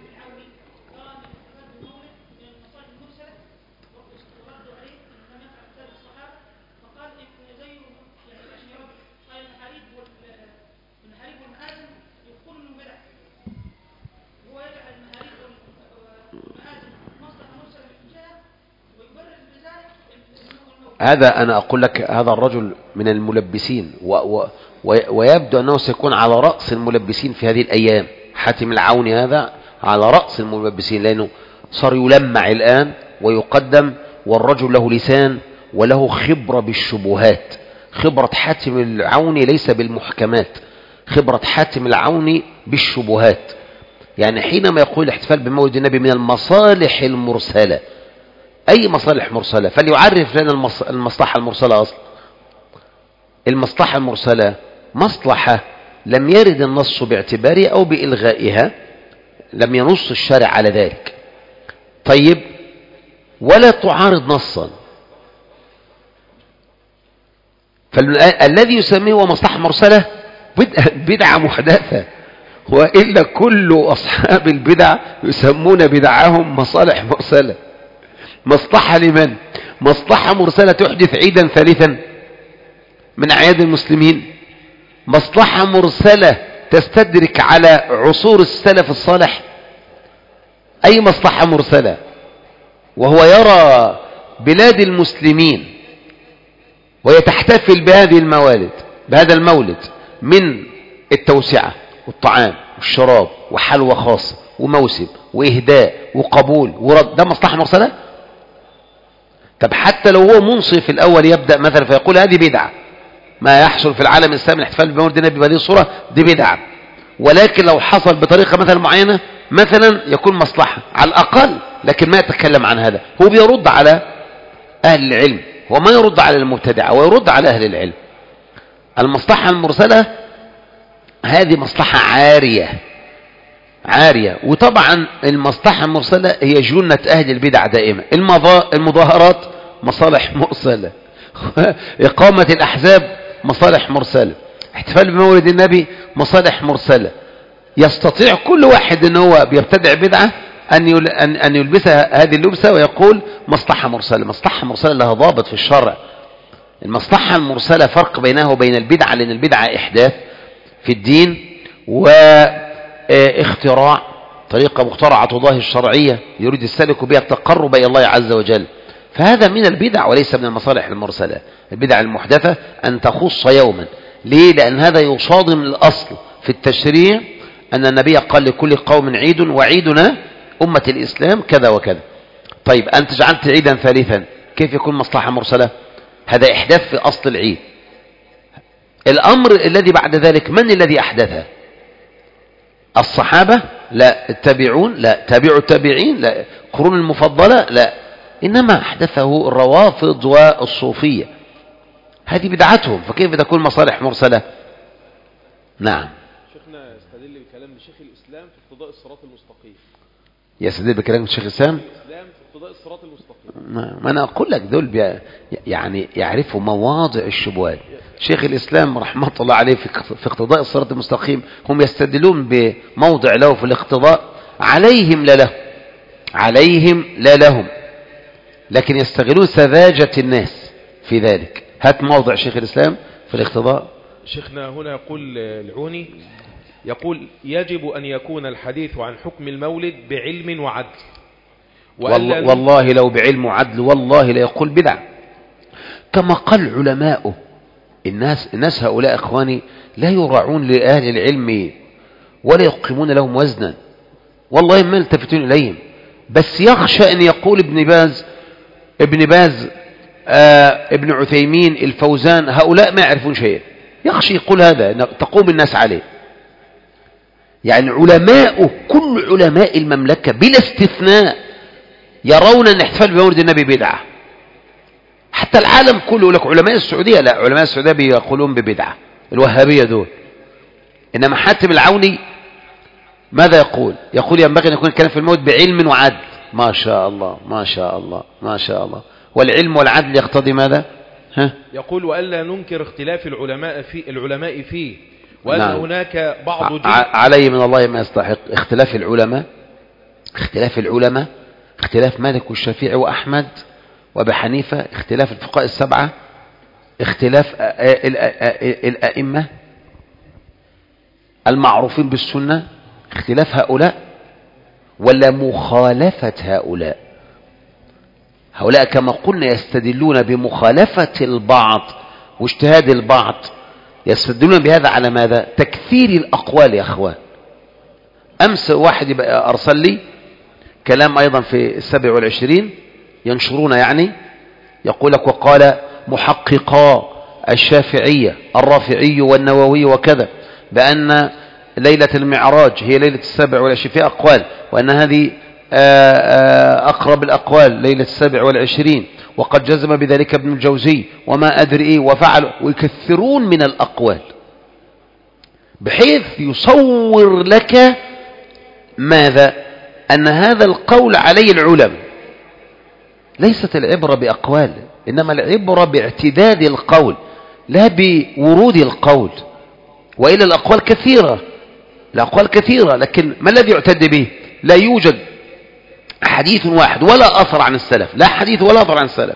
A: هذا أنا أقول لك هذا الرجل من الملبسين و و ويبدو أنه سيكون على رأس الملبسين في هذه الأيام. حاتم العوني هذا على رأس الملبسين، لأنه صار يلمع الآن ويقدم، والرجل له لسان وله خبرة بالشبهات. خبرة حاتم العوني ليس بالمحكمات، خبرة حاتم العوني بالشبهات. يعني حينما يقول الاحتفال بمولد النبي من المصالح المرسلة، أي مصالح مرسلة؟ فليعرف لنا المصلحة المرسلة. أصلا المصلحة المرسلة مصلحة لم يرد النص باعتبارها أو بإلغائها، لم ينص الشارع على ذلك. طيب، ولا تعارض نصا، فالذي يسميه مصلحة مرسلة بدعة محدثة، وإلا كل أصحاب البدع يسمون بدعهم مصالح مرسلة. مصلحة لمن؟ مصلحة مرسلة تحدث عيدا ثالثا من أعياد المسلمين، مصلحة مرسلة تستدرك على عصور السلف الصالح، أي مصلحة مرسلة. وهو يرى بلاد المسلمين وهي تحتفل بهذه الموالد، بهذا المولد من التوسعة والطعام والشراب وحلوى خاصة وموسم وإهداء وقبول ورد، ده مصلحة مرسلة؟ طب حتى لو هو منصف في الأول يبدأ مثلا فيقول هذه بدعة، ما يحصل في العالم الإسلامي الاحتفال بمولد النبي بهذه الصورة دي بدعة، ولكن لو حصل بطريقة مثلا معينة مثلا يكون مصلحة على الأقل، لكن ما يتكلم عن هذا. هو بيرد على أهل العلم وما يرد على المبتدعة، ويرد على أهل العلم. المصلحة المرسلة هذه مصلحة عارية عارية، وطبعا المصلحة المرسلة هي جنة أهل البدع دائما. المظاهرات مصالح مرسلة، إقامة الأحزاب مصالح مرسلة، احتفال بمولد النبي مصالح مرسلة. يستطيع كل واحد ان هو بيبتدع بدعة أن أن يلبسها هذه اللبسة ويقول مصلحة مرسلة. مصلحة مرسلة لها ضابط في الشرع. المصلحة المرسلة فرق بينها وبين البدعة، لأن البدعة إحداث في الدين واختراع، طريقة مخترعة تضاهي الشرعية يريد السالك بها التقرب إلى الله عز وجل، فهذا من البدع وليس من المصالح المرسلة. البدع المحدثة أن تخص يوما. ليه؟ لأن هذا يصادم الأصل في التشريع أن النبي قال لكل قوم عيد، وعيدنا أمة الإسلام كذا وكذا. طيب أنت جعلت عيدا ثالثا، كيف يكون مصلحة مرسلة؟ هذا إحداث في أصل العيد. الأمر الذي بعد ذلك من الذي أحدثه؟ الصحابة؟ لا. التابعون؟ لا. تابعوا التابعين؟ لا. قرون المفضلة؟ لا. إنما أحدثه الروافض والصوفية، هذه بدعتهم، فكيف تكون مصالح مرسلة؟ نعم.
C: شيخنا يستدل بكلام شيخ الإسلام في اقتضاء الصراط المستقيم.
A: يستدل بكلام شيخ الإسلام
C: الإسلام في اقتضاء الصراط المستقيم.
A: ما أنا أقول لك دول بي يعني يعرفوا مواضع الشبهات. شيخ الإسلام رحمة الله عليه في اقتضاء الصراط المستقيم هم يستدلون بموضع له في الاقتضاء، عليهم لا له، عليهم لا لهم، لكن يستغلون سذاجة الناس في ذلك. هات موضع شيخ الإسلام في الاقتضاء.
C: شيخنا هنا يقول العوني، يقول يجب أن يكون الحديث عن حكم المولد بعلم وعدل.
A: والله, والله لو بعلم وعدل والله لا يقول بدع، كما قال علماؤه. الناس, الناس هؤلاء أخواني لا يراعون لأهل العلم ولا يقيمون لهم وزنا، والله ما يلتفتون إليهم، بس يخشى أن يقول ابن باز ابن باز آه ابن عثيمين الفوزان هؤلاء ما يعرفون شيئا، يخشى يقول هذا تقوم الناس عليه. يعني علماء كل علماء المملكة بلا استثناء يرون أن احتفال بمولد النبي بدعة. حتى العالم كله لك علماء السعودية، لا، علماء السعودية بيقولون ببدعة، الوهابية دول. إنما حاتم العوني ماذا يقول؟ يقول ينبغي أن يكون الكلام في الموت بعلم وعدل. ما شاء الله ما شاء الله ما شاء الله. والعلم والعدل يقتضي ماذا؟ ها؟
C: يقول وألا ننكر اختلاف العلماء في العلماء فيه، وأن نعم. هناك بعض
A: جزء علي من الله ما يستحق. اختلاف العلماء اختلاف العلماء اختلاف مالك والشافعي وأحمد وأبي حنيفة، اختلاف الفقهاء السبعة، اختلاف الأئمة المعروفين بالسنة، اختلاف هؤلاء ولا مخالفة هؤلاء؟ هؤلاء كما قلنا يستدلون بمخالفة البعض واجتهاد البعض، يستدلون بهذا على ماذا؟ تكثير الأقوال يا أخوان. أمس واحد أرسل لي كلام أيضا في السبع والعشرين ينشرون يعني، يقول لك وقال محققا الشافعية الرافعي والنووي وكذا بأن ليلة المعراج هي ليلة السبع والعشرين في أقوال، وأن هذه أقرب الأقوال ليلة السبع والعشرين، وقد جزم بذلك ابن الجوزي وما أدري إيه وفعل، ويكثرون من الأقوال بحيث يصور لك ماذا؟ أن هذا القول عليه العلم. ليست العبرة بأقوال، إنما العبرة باعتداد القول لا بورود القول. وإلا الأقوال كثيرة، الأقوال كثيرة، لكن ما الذي يعتد به؟ لا يوجد حديث واحد ولا أثر عن السلف، لا حديث ولا أثر عن السلف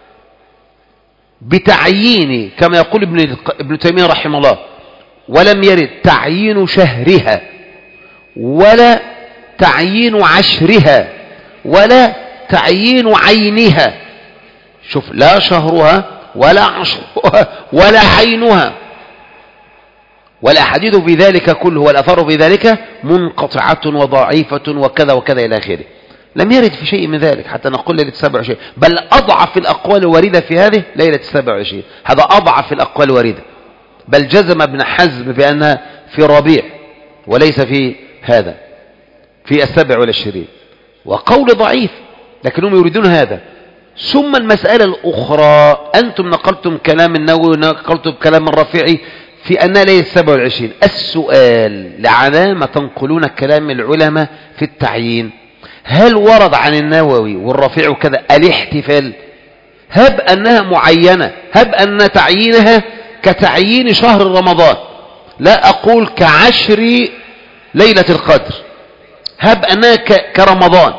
A: بتعيين كما يقول ابن ابن تيمية رحمه الله، ولم يرد تعيين شهرها ولا تعيين عشرها ولا تعيين عينها. شوف، لا شهرها ولا عشرها ولا عينها، والأحاديث في ذلك كله والأثار في ذلك منقطعة وضعيفة وكذا وكذا إلى آخره. لم يرد في شيء من ذلك حتى نقول ليلة السابع والعشرين، بل أضعف الأقوال واردة في هذه ليلة السابع والعشرين، هذا أضعف الأقوال واردة، بل جزم ابن حزم بأنها في ربيع وليس في هذا في السابع والعشرين، وقول ضعيف لكنهم يريدون هذا. ثم المسألة الأخرى، أنتم نقلتم كلام النووي ونقلتم كلام الرافعي في أنها ليلة السابع والعشرين. السؤال لعلامة تنقلون كلام العلماء في التعيين؟ هل ورد عن النووي والرافعي وكذا الاحتفال؟ هب أنها معينة، هب أن تعيينها كتعيين شهر رمضان، لا أقول كعشر ليلة القدر، هب أنها كرمضان.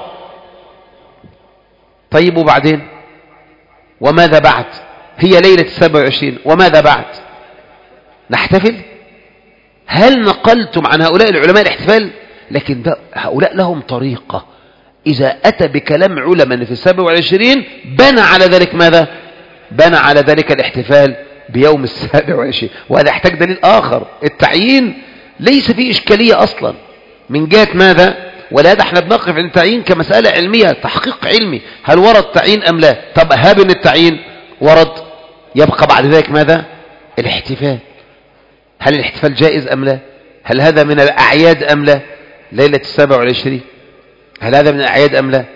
A: طيب وبعدين؟ وماذا بعد؟ هي ليلة السابع والعشرين، وماذا بعد؟ نحتفل؟ هل نقلتم عن هؤلاء العلماء الاحتفال؟ لكن ده هؤلاء لهم طريقة، إذا أتى بكلام علماء في السابع والعشرين بنى على ذلك ماذا؟ بنى على ذلك الاحتفال بيوم السابع والعشرين. وهذا يحتاج دليل آخر. التعيين ليس فيه إشكالية أصلا من جهة ماذا؟ ولهذا احنا بنقف عند التعيين كمسألة علمية، تحقيق علمي، هل ورد تعيين أم لا؟ طب هاب ان التعيين ورد، يبقى بعد ذلك ماذا؟ الاحتفال. هل الاحتفال جائز أم لا؟ هل هذا من الأعياد أم لا؟ ليلة السابع والعشرين هل هذا من الأعياد أم لا؟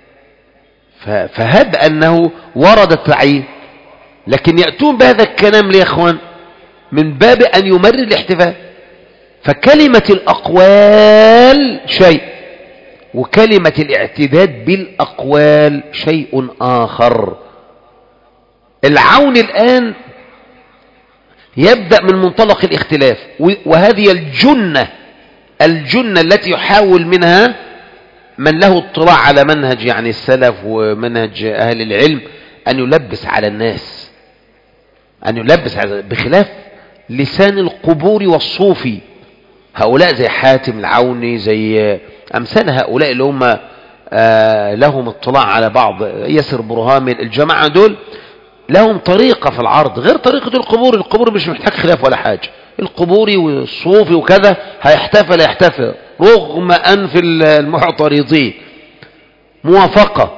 A: فهب أنه ورد التعيين، لكن يأتون بهذا الكلام ليه يا أخوان؟ من باب أن يمرر الاحتفال. فكلمة الأقوال شيء، وكلمة الاعتداد بالأقوال شيء آخر. العون الآن يبدأ من منطلق الاختلاف، وهذه الجنة الجنة التي يحاول منها من له اطلاع على منهج يعني السلف ومنهج أهل العلم أن يلبس على الناس، أن يلبس على بخلاف لسان القبور والصوفي. هؤلاء زي حاتم العوني، زي أمثال هؤلاء اللي هم آه لهم اطلاع على بعض، ياسر برهامي، الجماعة دول لهم طريقة في العرض غير طريقة القبور. القبور مش محتاج خلاف ولا حاجة، القبوري والصوفي وكذا هيحتفل يحتفل رغم أنف المعترضين، موافقة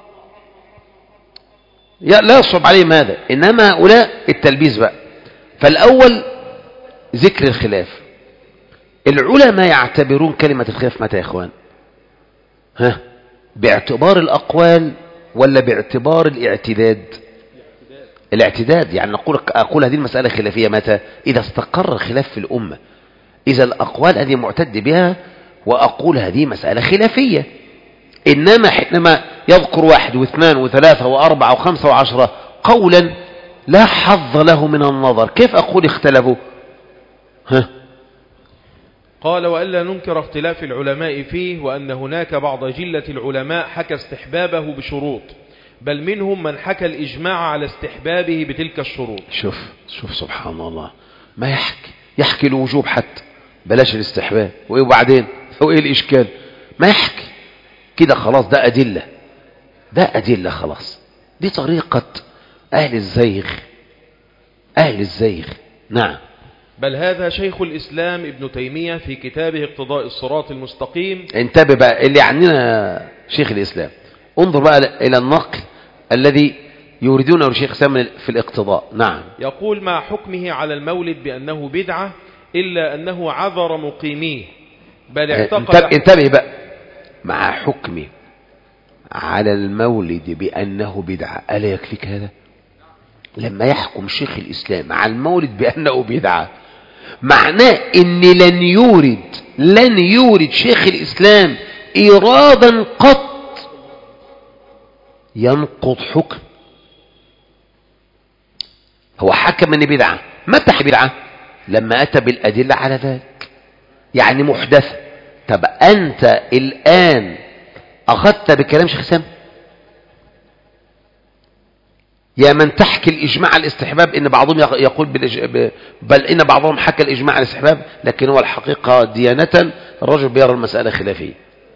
A: لا يصعب عليهم هذا. إنما هؤلاء التلبيس بقى. فالأول ذكر الخلاف. العلماء يعتبرون كلمة الخلاف متى يا إخوان؟ ها؟ باعتبار الأقوال ولا باعتبار الاعتداد؟ الاعتداد. يعني نقول أقول هذه المسألة خلافية متى؟ إذا استقر الخلاف في الأمة، إذا الأقوال هذه معتد بها وأقول هذه مسألة خلافية. إنما حينما يذكر واحد واثنان وثلاثة وأربعة وخمسة وعشرة قولا لا حظ له من النظر، كيف أقول اختلفوا؟ ها؟
C: قال وألا ننكر اختلاف العلماء فيه، وأن هناك بعض جلة العلماء حكى استحبابه بشروط، بل منهم من حكى الإجماع على استحبابه بتلك الشروط.
A: شوف شوف سبحان الله، ما يحكي يحكي الوجوب حتى، بلاش الاستحباب. وإيه وبعدين؟ هو إيه الإشكال؟ ما يحكي كده خلاص، ده أدلة، ده أدلة خلاص. دي طريقة أهل الزيغ، أهل الزيغ. نعم.
C: بل هذا شيخ الإسلام ابن تيمية في كتابه اقتضاء الصراط المستقيم.
A: انتبه بقى اللي عننا شيخ الإسلام، انظر بقى إلى النقل الذي يريدونه الشيخ الإسلام في الاقتضاء. نعم.
C: يقول مع حكمه على المولد بأنه بدعة، إلا أنه عذر مقيميه، بل اعتقد.
A: انتبه, انتبه بقى، مع حكمه على المولد بأنه بدعة، ألا يكفيك هذا؟ لما يحكم شيخ الإسلام على المولد بأنه بدعة، معناه ان لن يورد لن يورد شيخ الإسلام إيرادا قط ينقض حكم. هو حكم ان بدعة، متى بدعة؟ لما أتى بالأدلة على ذلك، يعني محدثة. طب أنت الآن أخذت بكلام شيخ الإسلام، يا من تحكي الإجماع على الاستحباب، إن بعضهم يقول بل إن بعضهم حكى الإجماع على الاستحباب، لكن هو الحقيقة ديانة الرجل بيرى المسألة خلافية.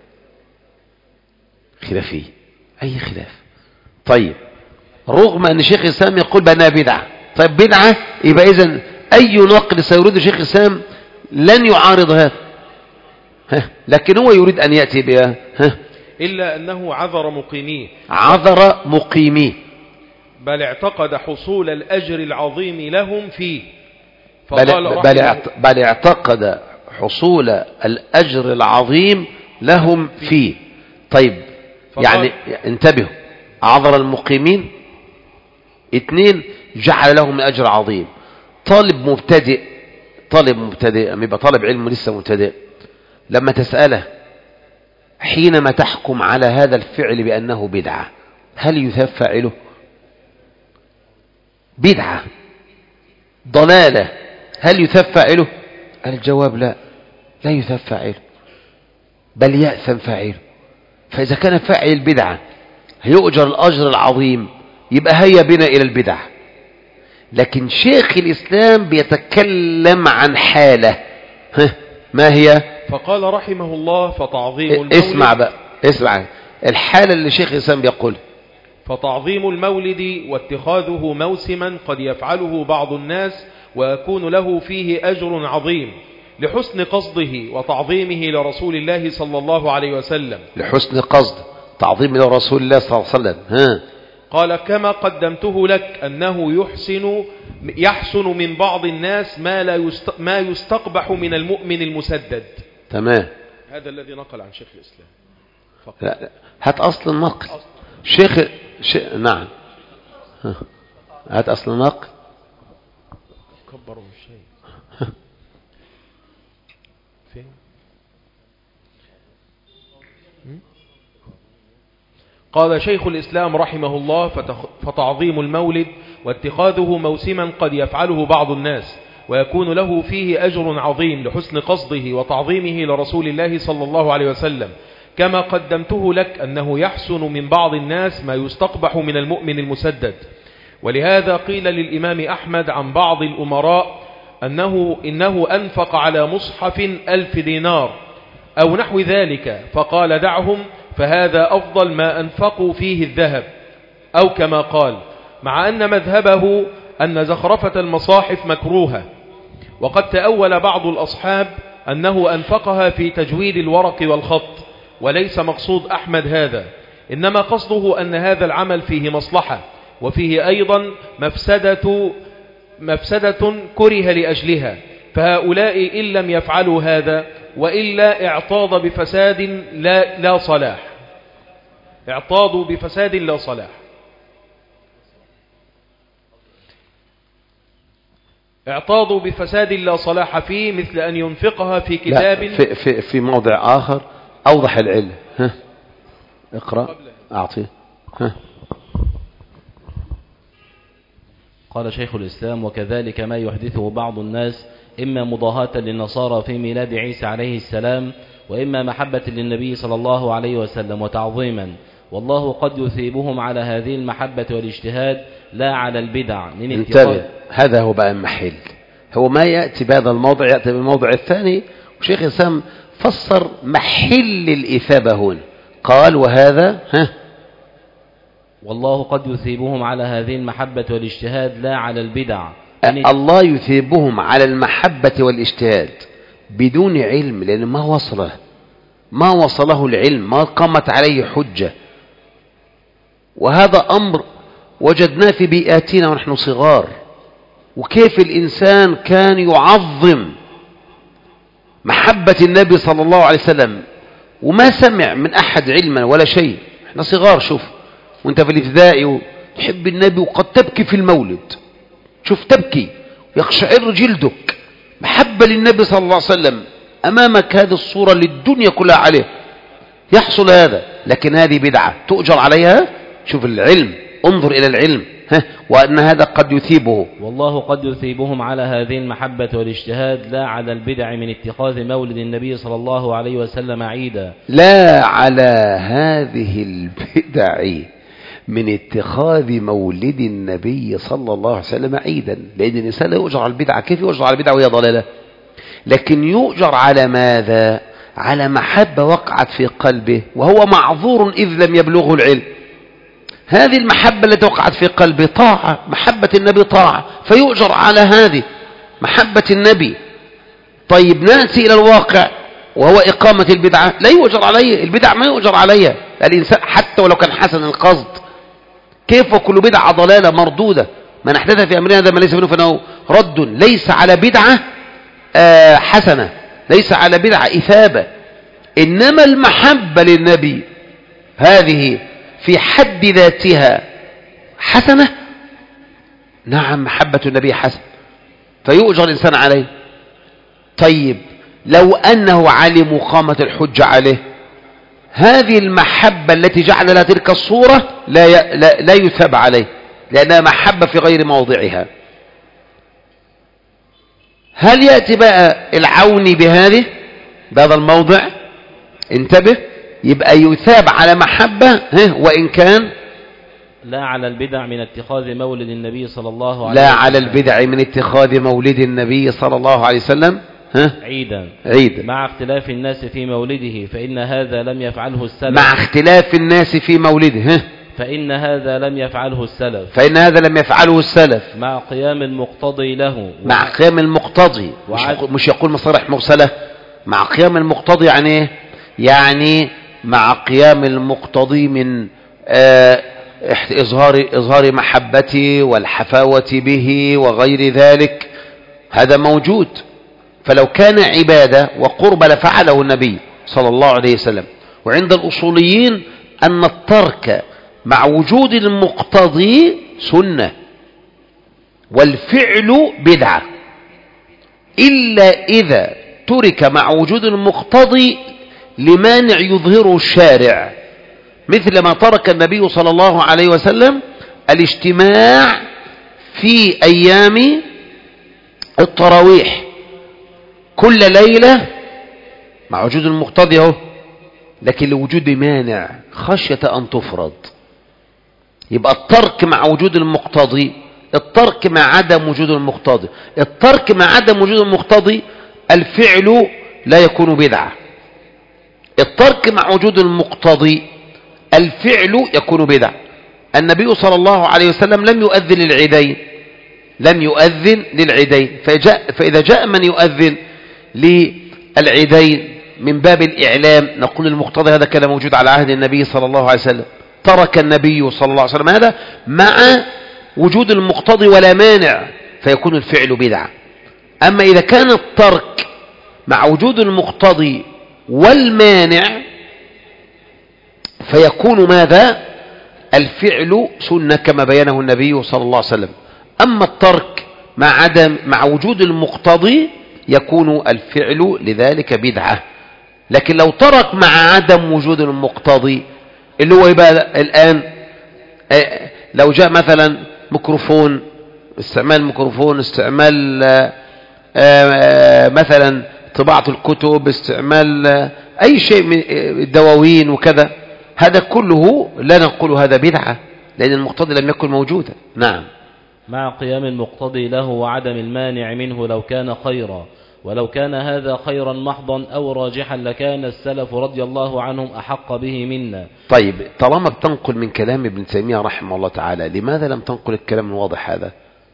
A: خلافية أي خلاف؟ طيب رغم أن شيخ الإسلام يقول بأنها بدعة، طيب بدعة يبقى إذن أي نقل سيريد شيخ الإسلام لن يعارض هذا، ها، لكن هو يريد أن يأتي بها، ها،
C: إلا أنه عذر مقيميه،
A: عذر مقيميه،
C: بل اعتقد حصول الأجر العظيم لهم فيه.
A: بل, بل, بل اعتقد حصول الأجر العظيم لهم فيه. طيب يعني انتبهوا، عذر المقيمين، اثنين جعل لهم الأجر عظيم. طالب مبتدئ طالب مبتدئ أم يبقى طالب علم لسه مبتدئ، لما تسأله حينما تحكم على هذا الفعل بأنه بدعة، هل يثاب فاعله؟ بدعة ضلالة، هل يثاب فاعله؟ الجواب لا، لا يثاب فاعله، بل يأثم فاعله. فإذا كان فاعل البدعة هيؤجر الأجر العظيم، يبقى هيا بنا إلى البدع. لكن شيخ الإسلام بيتكلم عن حالة، ها ما هي؟
C: فقال رحمه الله فتعظيم المولد.
A: اسمع بقى، اسمع الحالة اللي شيخ الإسلام بيقول:
C: فتعظيم المولد واتخاذه موسما قد يفعله بعض الناس ويكون له فيه أجر عظيم لحسن قصده وتعظيمه لرسول الله صلى الله عليه وسلم.
A: لحسن قصد تعظيم لرسول الله صلى الله عليه وسلم. ها.
C: قال كما قدمته لك أنه يحسن يحسن من بعض الناس ما لا يست ما يستقبح من المؤمن المسدد.
A: تمام.
C: هذا الذي نقل عن شيخ الإسلام.
A: لا لا. هات أصل النقل. أصل. شيخ ش... نعم. ها. هات أصل النقل.
C: كبروا الشيء. فين؟ قال شيخ الإسلام رحمه الله فتعظيم المولد واتخاذه موسما قد يفعله بعض الناس ويكون له فيه أجر عظيم لحسن قصده وتعظيمه لرسول الله صلى الله عليه وسلم، كما قدمته لك أنه يحسن من بعض الناس ما يستقبح من المؤمن المسدد. ولهذا قيل للإمام أحمد عن بعض الأمراء أنه إنه أنفق على مصحف ألف دينار أو نحو ذلك، فقال دعهم فهذا أفضل ما أنفقوا فيه الذهب، أو كما قال، مع أن مذهبه أن زخرفة المصاحف مكروهة. وقد تأول بعض الأصحاب أنه أنفقها في تجويد الورق والخط، وليس مقصود أحمد هذا، إنما قصده أن هذا العمل فيه مصلحة وفيه أيضا مفسدة مفسدة كره لأجلها، فهؤلاء إن لم يفعلوا هذا وإلا اعتاض بفساد لا, لا صلاح اعتاضوا بفساد لا صلاح. اعتاضوا بفساد لا صلاح فيه مثل أن ينفقها في كتاب
A: لا في, في, في موضع آخر أوضح العلة. ها اقرأ أعطيه. ها
D: قال شيخ الإسلام: وكذلك ما يحدثه بعض الناس إما مضاهاة للنصارى في ميلاد عيسى عليه السلام، وإما محبة للنبي صلى الله عليه وسلم وتعظيما، والله قد يثيبهم على هذه المحبة والاجتهاد لا على البدع من
A: انتبه، هذا هو بقى المحل. هو ما يأتي بهذا الموضع يأتي بالموضع الثاني، وشيخ الإسلام فسر محل الإثابة هنا، قال وهذا ها
D: والله قد يثيبهم على هذه المحبة والاجتهاد لا على البدع.
A: الله يثيبهم على المحبة والاجتهاد بدون علم، لأن ما وصله ما وصله العلم، ما قامت عليه حجة. وهذا أمر وجدناه في بيئاتنا ونحن صغار، وكيف الإنسان كان يعظم محبة النبي صلى الله عليه وسلم وما سمع من أحد علما ولا شيء. احنا صغار، شوف وانت في الابتدائي وتحب النبي وقد تبكي في المولد، شوف تبكي ويقشعر جلدك محبة للنبي صلى الله عليه وسلم، أمامك هذه الصورة للدنيا كلها عليه، يحصل هذا. لكن هذه بدعة تؤجر عليها. شوف العلم، انظر إلى العلم، ها وأن هذا قد يثيبه.
D: والله قد يثيبهم على هذه المحبة والاجتهاد لا على البدع من اتخاذ مولد النبي صلى الله عليه وسلم عيدا.
A: لا على هذه البدع من اتخاذ مولد النبي صلى الله عليه وسلم عيدا، لأن الإنسان لا يؤجر على البدعة. كيف يؤجر على البدعة وهي ضلالة؟ لكن يؤجر على ماذا؟ على محبة وقعت في قلبه وهو معذور إذ لم يبلغه العلم. هذه المحبة التي وقعت في قلبه طاعة، محبة النبي طاعة، فيؤجر على هذه محبة النبي. طيب نأتي إلى الواقع وهو إقامة البدعة، لا يؤجر عليه، البدع ما يؤجر عليها الإنسان حتى ولو كان حسن القصد. كيف وكل بدعة ضلالة مردودة؟ من أحدث في أمرنا هذا ما ليس منه فإنه رد. ليس على بدعة آه حسنة، ليس على بدعة إثابة، إنما المحبة للنبي هذه في حد ذاتها حسنة. نعم محبة النبي حسن فيؤجر الإنسان عليه. طيب لو أنه علم قامة الحجة عليه، هذه المحبة التي جعل لها تلك الصورة لا ي... لا... لا يثاب عليه، لأنها محبة في غير موضعها. هل يأتي بقى العوني بهذه بهذا الموضع؟ انتبه، يبقى يثاب على محبة وإن كان
D: لا على البدع من اتخاذ مولد النبي صلى الله عليه وسلم،
A: لا على البدع من اتخاذ مولد النبي صلى الله عليه وسلم ها
D: عيدا
A: عيدا
D: مع اختلاف الناس في مولده، فإن هذا لم يفعله السلف.
A: مع اختلاف الناس في مولده ها
D: فإن هذا لم يفعله السلف.
A: فإن هذا لم يفعله السلف
D: مع قيام المقتضي له.
A: مع قيام المقتضي، مش, مش يقول مصالح مرسلة. مع قيام المقتضي يعني ايه؟ يعني مع قيام المقتضي من آه إظهار, إظهار محبته والحفاوة به وغير ذلك، هذا موجود. فلو كان عبادة وقرب لفعله النبي صلى الله عليه وسلم. وعند الأصوليين أن الترك مع وجود المقتضي سنة، والفعل بدعة، إلا إذا ترك مع وجود المقتضي لمانع يظهره الشارع، مثل ما ترك النبي صلى الله عليه وسلم الاجتماع في أيام التراويح كل ليلة مع وجود المقتضي اهو، لكن لوجود مانع خشية أن تفرض. يبقى الترك مع وجود المقتضي، الترك مع عدم وجود المقتضي، الترك مع عدم وجود المقتضي الفعل لا يكون بدعة، الترك مع وجود المقتضي الفعل يكون بدعة. النبي صلى الله عليه وسلم لم يؤذن للعيدين، لم يؤذن للعيدين، فجاء فإذا جاء من يؤذن للعيدين من باب الإعلام نقول المقتضي هذا كان موجود على عهد النبي صلى الله عليه وسلم، ترك النبي صلى الله عليه وسلم هذا مع وجود المقتضي ولا مانع، فيكون الفعل بدعة. أما إذا كان الترك مع وجود المقتضي والمانع فيكون ماذا؟ الفعل سنة كما بينه النبي صلى الله عليه وسلم. أما الترك مع عدم مع وجود المقتضي يكون الفعل لذلك بدعة. لكن لو ترك مع عدم وجود المقتضي اللي هو يبقى الآن لو جاء مثلا ميكروفون، استعمال ميكروفون، استعمال مثلا طباعة الكتب، استعمال أي شيء من الدواوين وكذا، هذا كله لا نقول هذا بدعة لأن المقتضي لم يكن موجودا. نعم.
D: مع قيام المقتضي له وعدم المانع منه لو كان خيرا، ولو كان هذا خيرا محضا أو راجحا لكان السلف رضي الله عنهم أحق به منا.
A: طيب طالما بتنقل من كلام ابن تيمية رحمه الله تعالى، لماذا لم تنقل الكلام الواضح هذا؟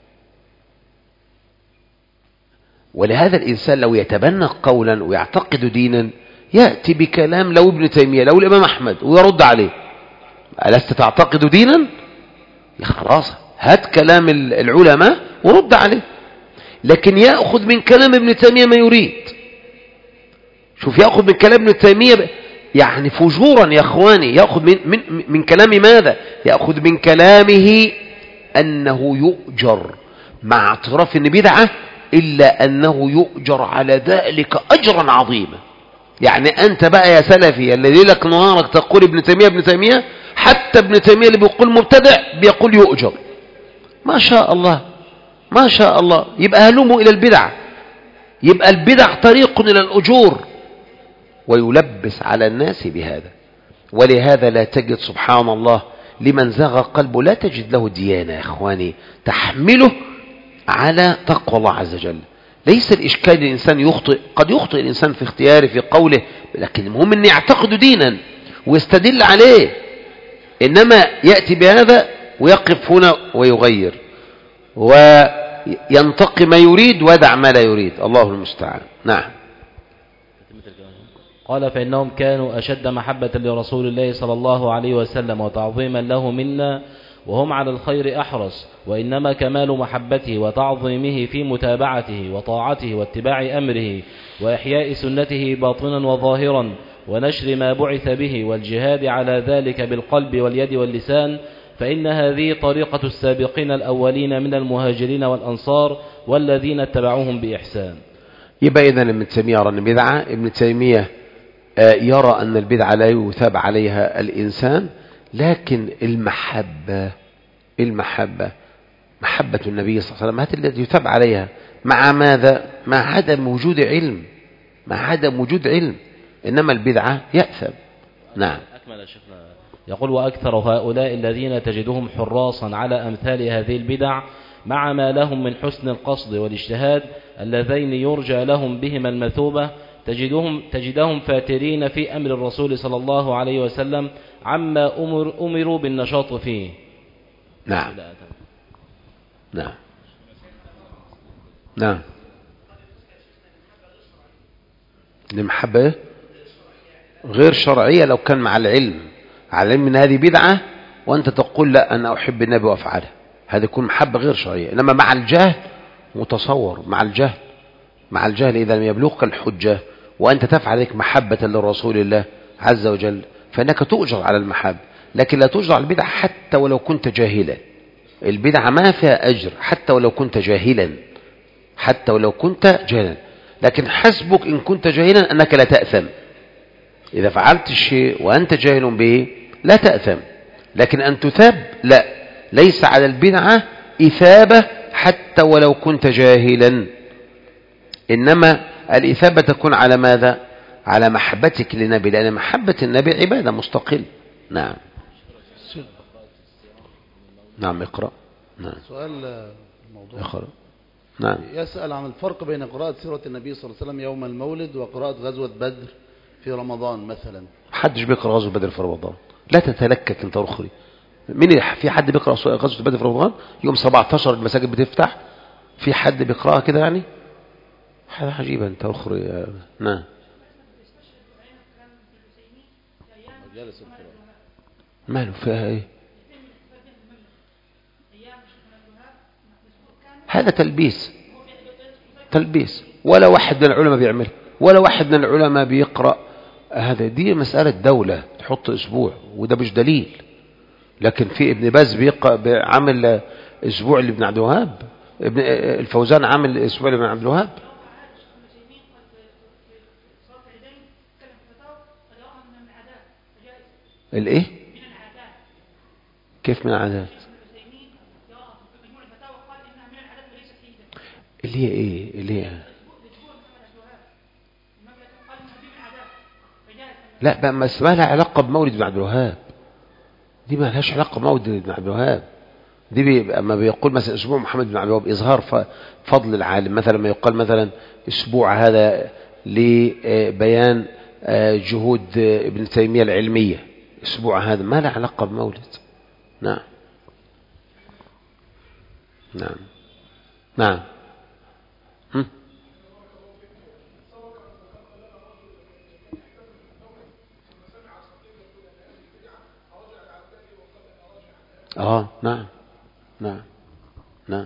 A: ولهذا الإنسان لو يتبنى قولا ويعتقد دينا يأتي بكلام لو ابن تيمية لو الإمام أحمد ويرد عليه، ألست تعتقد دينا؟ خلاص هات كلام العلماء ورد عليه. لكن يأخذ من كلام ابن تيمية ما يريد. شوف، يأخذ من كلام ابن تيمية يعني فجورا يا أخواني. يأخذ من, من, من كلام ماذا؟ يأخذ من كلامه أنه يؤجر مع اعتراف أن بدعة، إلا أنه يؤجر على ذلك أجرا عظيما. يعني أنت بقى يا سلفي الذي لك نهارك تقول ابن تيمية ابن تيمية، حتى ابن تيمية اللي بيقول مبتدع بيقول يؤجر. ما شاء الله ما شاء الله. يبقى هلموا إلى البدع، يبقى البدع طريق إلى الأجور، ويلبس على الناس بهذا. ولهذا لا تجد سبحان الله لمن زغ قلبه لا تجد له ديانة يا إخواني تحمله على تقوى الله عز وجل. ليس الإشكال الإنسان يخطئ، قد يخطئ الإنسان في اختياره في قوله، لكن المهم أن يعتقد دينا ويستدل عليه. إنما يأتي بهذا ويقف هنا ويغير وينتقي ما يريد ويدع ما لا يريد. الله المستعان. نعم.
D: قال فإنهم كانوا أشد محبة لرسول الله صلى الله عليه وسلم وتعظيما له منا، وهم على الخير أحرص، وإنما كمال محبته وتعظيمه في متابعته وطاعته واتباع أمره وإحياء سنته باطنا وظاهرا ونشر ما بعث به والجهاد على ذلك بالقلب واليد واللسان، فإن هذه طريقة السابقين الأولين من المهاجرين والأنصار والذين اتبعوهم بإحسان.
A: يبقى إذن ابن تيمية يرى أن البدعة، ابن تيمية يرى أن البدعة لا يثاب عليها الإنسان، لكن المحبة المحبة محبة النبي صلى الله عليه وسلم هذه التي يثاب عليها. مع ماذا؟ مع عدم وجود علم، مع عدم وجود علم. إنما البدعة يأثم. نعم.
D: أكمل شيخنا يقول وأكثر هؤلاء الذين تجدهم حراصا على أمثال هذه البدع مع ما لهم من حسن القصد والاجتهاد اللذين يرجى لهم بهما المثوبة، تجدهم, تجدهم فاترين في أمر الرسول صلى الله عليه وسلم عما أمر أمروا بالنشاط فيه.
A: نعم نعم نعم. المحبة غير شرعية لو كان مع العلم، على العلم من هذه بدعة وأنت تقول لا أنا أحب النبي وأفعله، هذا يكون محبة غير شرعية. إنما مع الجهل متصور، مع الجهل مع الجهل إذا لم يبلغك الحجة وأنت تفعل ذلك محبة للرسول الله عز وجل فإنك تؤجر على المحبة، لكن لا تؤجر على البدعة حتى ولو كنت جاهلا. البدعة ما فيها أجر حتى ولو كنت جاهلا، حتى ولو كنت جاهلا. لكن حسبك إن كنت جاهلا أنك لا تأثم. إذا فعلت الشيء وأنت جاهل به لا تأثم، لكن أن تثاب لا، ليس على البدعة إثابة حتى ولو كنت جاهلا. إنما الإثابة تكون على ماذا؟ على محبتك للنبي، لأن محبة النبي عبادة مستقل. نعم نعم. اقرأ. نعم.
B: سؤال الموضوع.
A: اقرأ. نعم.
B: يسأل عن الفرق بين قراءة سيرة النبي صلى الله عليه وسلم يوم المولد وقراءة غزوة بدر في رمضان مثلا.
A: محدش بيقرأ غزوة بدر في رمضان، لا تتلكك انت رخري. مين في حد بيقرأ غزوة بدر في رمضان؟ يوم سبعتاشر المساجد بتفتح، في حد بيقرأها كده يعني؟ حاجة عجيبة انت رخري. نعم. ماله فيها ايه؟ هذا تلبيس تلبيس، ولا واحد من العلماء بيعمل، ولا واحد من العلماء بيقرأ هذا. دي مسألة دولة تحط اسبوع وده مش دليل. لكن في ابن باز بيقرأ بعمل اسبوع لابن عبد الوهاب ابن الفوزان عامل اسبوع لابن عبد الوهاب. الايه كيف من العادات اللي هي ايه اللي هي لا بقى ما اسمها لها علاقه بمولد ابن عبد الوهاب، دي ما لهاش علاقه بمولد ابن عبد الوهاب. دي بي... اما بيقول مثلا اسبوع محمد بن عبد الوهاب اظهار ف... فضل العالم، مثلا ما يقال مثلا اسبوع هذا لبيان جهود ابن تيميه العلميه، اسبوع هذا ما له علاقه بمولد. نعم نعم نعم هم؟ اه نعم نعم نعم.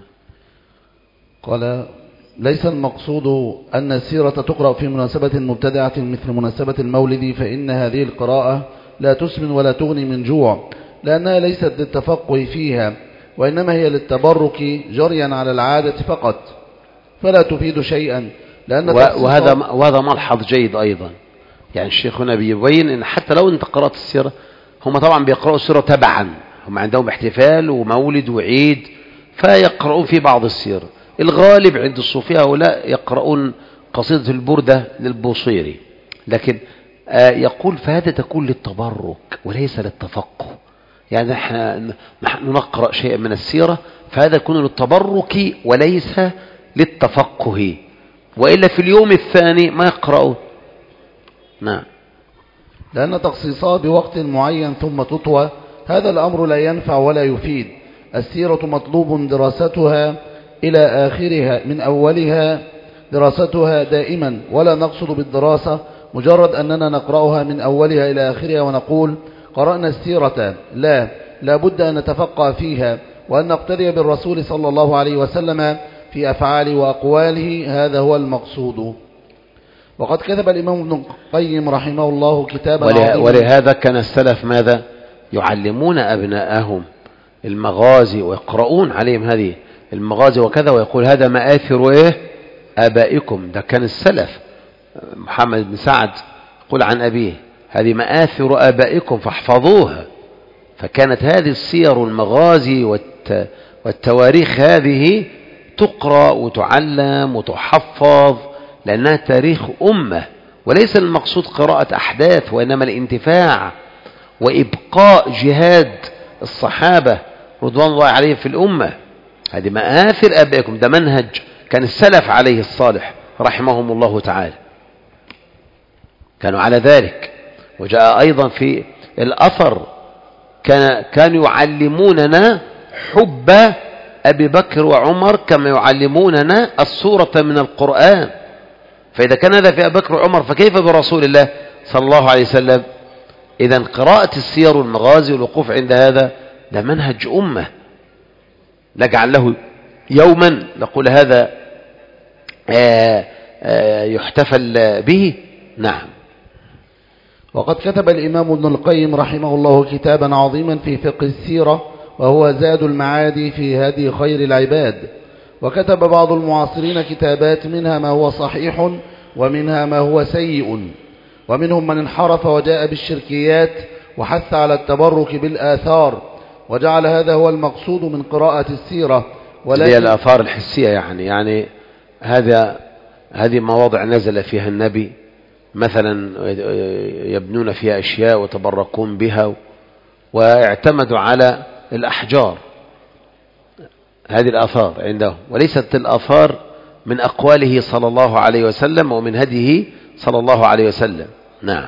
B: قال ليس المقصود أن السيرة تقرأ في مناسبة مبتدعة مثل مناسبة المولد، فإن هذه القراءة لا تسمن ولا تغني من جوع، لأنها ليست للتفقه فيها، وإنما هي للتبرك جريا على العادة فقط، فلا تفيد شيئا. لأن
A: وهذا وهذا ملحظ جيد أيضا. يعني الشيخ هنا بيبين إن حتى لو أنت قرأت السيرة، هم طبعا بيقرأوا السيرة تبعا، هم عندهم احتفال ومولد وعيد فيقرؤون في بعض السيرة. الغالب عند الصوفية هؤلاء يقرؤون قصيدة البردة للبوصيري، لكن آه يقول فهذا تكون للتبرك وليس للتفقه. يعني نحن نقرأ شيئا من السيرة فهذا يكون للتبرك وليس للتفقه، وإلا في اليوم الثاني ما يقرؤون. نعم.
B: لأن تخصيصها بوقت معين ثم تطوى هذا الأمر لا ينفع ولا يفيد. السيرة مطلوب دراستها إلى آخرها، من أولها دراستها دائما، ولا نقصد بالدراسة مجرد أننا نقرأها من أولها إلى آخرها ونقول قرأنا السيرة. لا، لا بد أن نتفقه فيها وأن نقتدي بالرسول صلى الله عليه وسلم في أفعاله وأقواله، هذا هو المقصود. وقد كتب الإمام ابن القيم رحمه الله كتابا
A: وله ولهذا كان السلف ماذا يعلمون أبناءهم المغازي ويقرؤون عليهم هذه المغازي وكذا، ويقول هذا مآثر إيه آبائكم. ده كان السلف. محمد بن سعد يقول عن أبيه هذه مآثر آبائكم فاحفظوها. فكانت هذه السير والمغازي والت... والتواريخ هذه تقرأ وتعلم وتحفظ، لأنها تاريخ أمة، وليس المقصود قراءة أحداث، وإنما الانتفاع وإبقاء جهاد الصحابة رضوان الله عليهم في الأمة. هذه مآثر آبائكم، ده منهج كان السلف عليه الصالح رحمهم الله تعالى كانوا على ذلك. وجاء أيضا في الأثر كان كانوا يعلموننا حب أبي بكر وعمر كما يعلموننا السورة من القرآن. فإذا كان هذا في أبي بكر وعمر فكيف برسول الله صلى الله عليه وسلم؟ إذن قراءة السير والمغازي والوقوف عند هذا ده منهج أمة، نجعل له يوما نقول هذا آآ آآ يحتفل به. نعم.
B: وقد كتب الإمام ابن القيم رحمه الله كتابا عظيما في فقه السيرة، وهو زاد المعاد في هدي خير العباد. وكتب بعض المعاصرين كتابات منها ما هو صحيح ومنها ما هو سيء، ومنهم من انحرف وجاء بالشركيات وحث على التبرك بالآثار، وجعل هذا هو المقصود من قراءة السيرة.
A: ولكن هي الآثار الحسية، يعني يعني هذا هذه مواضع نزل فيها النبي مثلا يبنون فيها أشياء وتبركون بها، واعتمدوا على الأحجار. هذه الآثار عندهم، وليست الآثار من أقواله صلى الله عليه وسلم ومن هديه صلى الله عليه وسلم. نعم.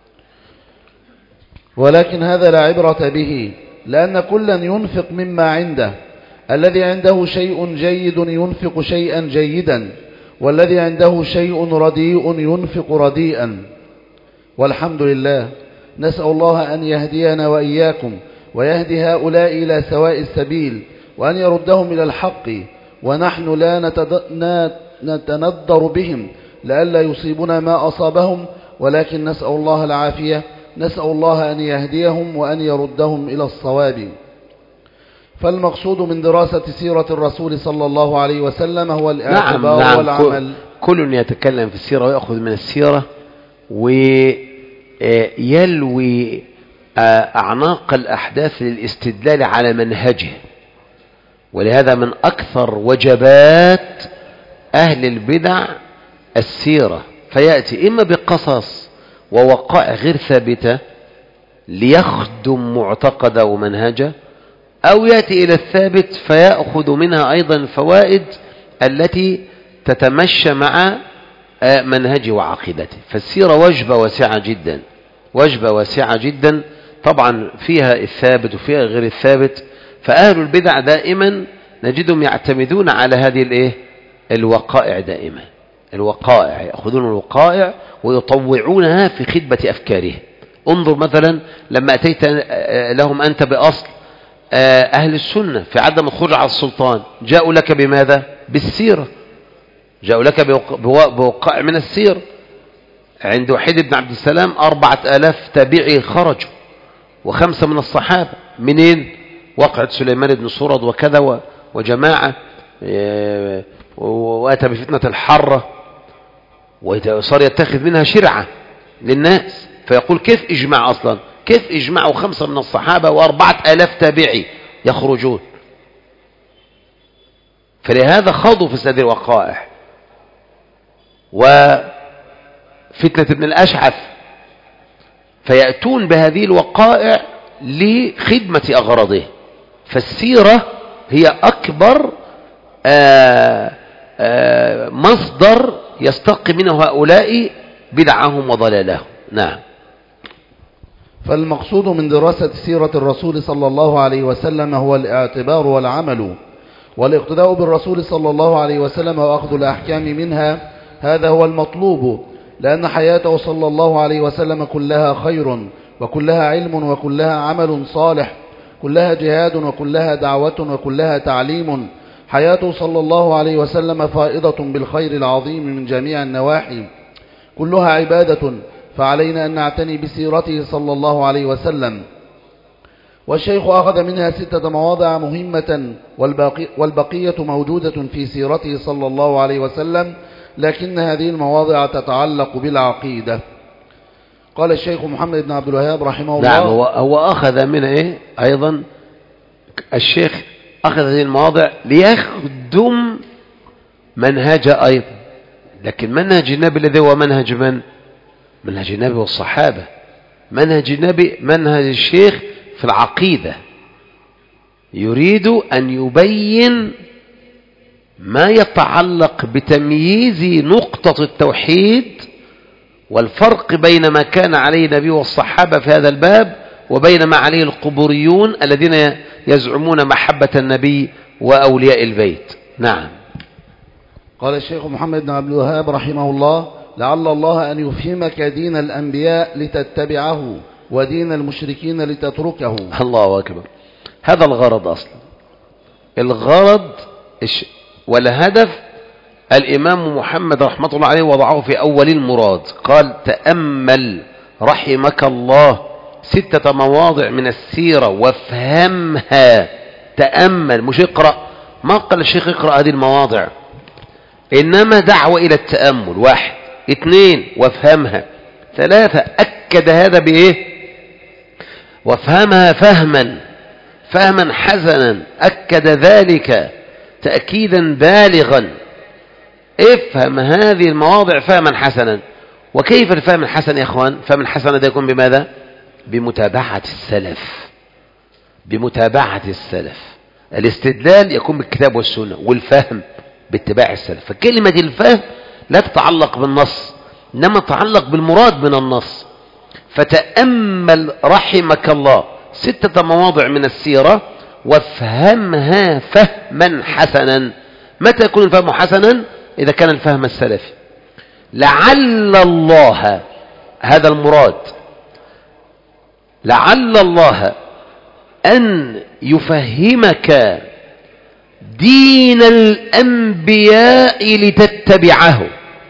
B: ولكن هذا لا عبرة به، لأن كلا ينفق مما عنده. الذي عنده شيء جيد ينفق شيئا جيدا، والذي عنده شيء رديء ينفق رديئا. والحمد لله. نسأل الله أن يهدينا وإياكم ويهدي هؤلاء إلى سواء السبيل، وأن يردهم إلى الحق، ونحن لا نتندر بهم لئلا يصيبنا ما أصابهم، ولكن نسأل الله العافية. نسأل الله أن يهديهم وأن يردهم إلى الصواب. فالمقصود من دراسة سيرة الرسول صلى الله عليه وسلم هو الاعتبار
A: نعم
B: والعمل.
A: نعم كل يتكلم في السيرة ويأخذ من السيرة ويلوي أعناق الأحداث للاستدلال على منهجه. ولهذا من أكثر وجبات أهل البدع السيرة، فيأتي إما بقصص ووقائع غير ثابتة ليخدم معتقده ومنهجه، أو يأتي إلى الثابت فيأخذ منها أيضا فوائد التي تتمشى مع منهجه وعقيدته. فالسيرة وجبة واسعة جدا، وجبة واسعة جدا، طبعا فيها الثابت وفيها غير الثابت. فأهل البدع دائما نجدهم يعتمدون على هذه الايه الوقائع، دائما الوقائع، يأخذون الوقائع ويطوعونها في خدمة أفكارهم. انظر مثلا لما أتيت لهم أنت بأصل أهل السنة في عدم الخروج على السلطان، جاءوا لك بماذا؟ بالسيرة، جاءوا لك بوقائع من السيرة. عند وحيد بن عبد السلام أربعة آلاف تابعي خرجوا وخمسة من الصحابة. منين؟ وقعة سليمان بن سورد وكذا وجماعة، وأتى بفتنة الحرة وصار يتخذ منها شرعة للناس. فيقول كيف إجماع أصلا؟ كيف إجماع خمسة من الصحابة وأربعة آلاف تابعي يخرجون؟ فلهذا خاضوا في هذه الوقائع. وفتنة ابن الأشعث، فيأتون بهذه الوقائع لخدمة أغراضه. فالسيرة هي أكبر آآ آآ مصدر يستقي منه هؤلاء بدعهم وضلالهم. نعم.
B: فالمقصود من دراسة سيرة الرسول صلى الله عليه وسلم هو الاعتبار والعمل، والاقتداء بالرسول صلى الله عليه وسلم وأخذ الأحكام منها، هذا هو المطلوب، لأن حياته صلى الله عليه وسلم كلها خير، وكلها علم، وكلها عمل صالح، كلها جهاد، وكلها دعوة، وكلها تعليم. حياته صلى الله عليه وسلم فائضة بالخير العظيم من جميع النواحي، كلها عبادة، فعلينا أن نعتني بسيرته صلى الله عليه وسلم. والشيخ أخذ منها ستة مواضع مهمة، والباقي والبقية موجودة في سيرته صلى الله عليه وسلم، لكن هذه المواضع تتعلق بالعقيدة. قال الشيخ محمد بن عبد الوهاب رحمه الله.
A: نعم، هو, هو أخذ من إيه أيضا الشيخ أخذ هذه المواضع ليخدم منهج أيضا، لكن منهج النبي الذي هو منهج من؟ منهج النبي والصحابة. منهج النبي منهج الشيخ في العقيدة، يريد أن يبين ما يتعلق بتمييز نقطة التوحيد والفرق بين ما كان عليه النبي والصحابة في هذا الباب وبين ما عليه القبوريون الذين يزعمون محبة النبي وأولياء البيت. نعم.
B: قال الشيخ محمد بن عبد الوهاب رحمه الله: لعل الله أن يفهمك دين الأنبياء لتتبعه ودين المشركين لتتركه.
A: الله أكبر. هذا الغرض أصلا، الغرض والهدف. الإمام محمد رحمة الله عليه وضعه في أول المراد، قال: تأمل رحمك الله ستة مواضع من السيرة وافهمها. تأمل، مش اقرأ. ما قال الشيخ اقرأ هذه المواضع، إنما دعوة إلى التأمل. واحد. اثنين، وافهمها. ثلاثة، أكد هذا بإيه؟ وافهمها فهما فهما حسنا، أكد ذلك تأكيدا بالغا. افهم هذه المواضع فهما حسنا. وكيف الفهم الحسن يا اخوان؟ فهم الحسن ده يكون بماذا؟ بمتابعة السلف، بمتابعة السلف. الاستدلال يكون بالكتاب والسنة، والفهم باتباع السلف. فكلمة الفهم لا تتعلق بالنص، إنما تتعلق بالمراد من النص. فتأمل رحمك الله ستة مواضع من السيرة وافهمها فهما حسنا. متى يكون الفهم حسنا؟ إذا كان الفهم السلفي. لعل الله، هذا المراد، لعل الله أن يفهمك دين الأنبياء لتتبعه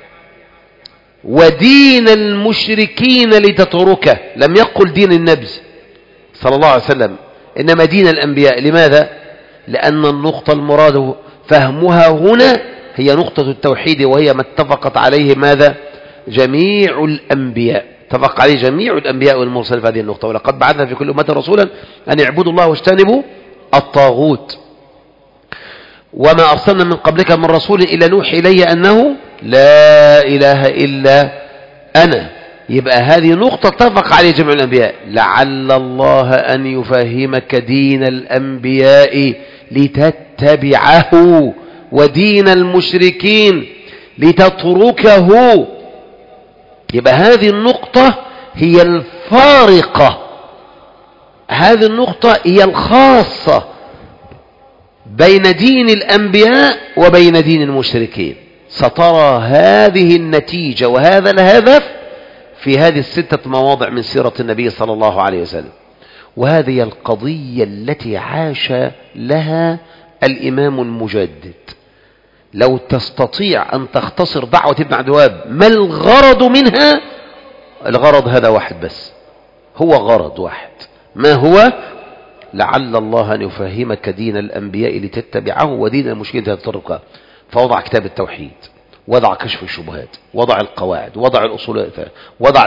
A: ودين المشركين لتتركه. لم يقل دين النبي صلى الله عليه وسلم، إنما دين الأنبياء. لماذا؟ لأن النقطة المراد فهمها هنا هي نقطة التوحيد، وهي ما اتفقت عليه ماذا؟ جميع الأنبياء، اتفق عليه جميع الأنبياء والمرسلين في هذه النقطة. ولقد بعثنا في كل أمة رسولا أن يعبدوا الله واجتنبوا الطاغوت، وما أرسلنا من قبلك من رسول إلا نوحي إليه أنه لا إله إلا أنا. يبقى هذه نقطة اتفق عليه جميع الأنبياء. لعل الله أن يفهمك دين الأنبياء لتتبعه، ودين المشركين لتتركه. يبقى هذه النقطة هي الفارقة، هذه النقطة هي الخاصة بين دين الأنبياء وبين دين المشركين. سترى هذه النتيجة وهذا الهدف في هذه الستة مواضع من سيرة النبي صلى الله عليه وسلم. وهذه القضية التي عاش لها الإمام المجدد. لو تستطيع أن تختصر دعوة ابن عبد الوهاب ما الغرض منها؟ الغرض هذا واحد بس، هو غرض واحد. ما هو؟ لعل الله أن يفهمك دين الأنبياء لتتبعه ودين المشركين لتتركه. فوضع كتاب التوحيد، وضع كشف الشبهات، وضع القواعد، وضع الأصول، وضع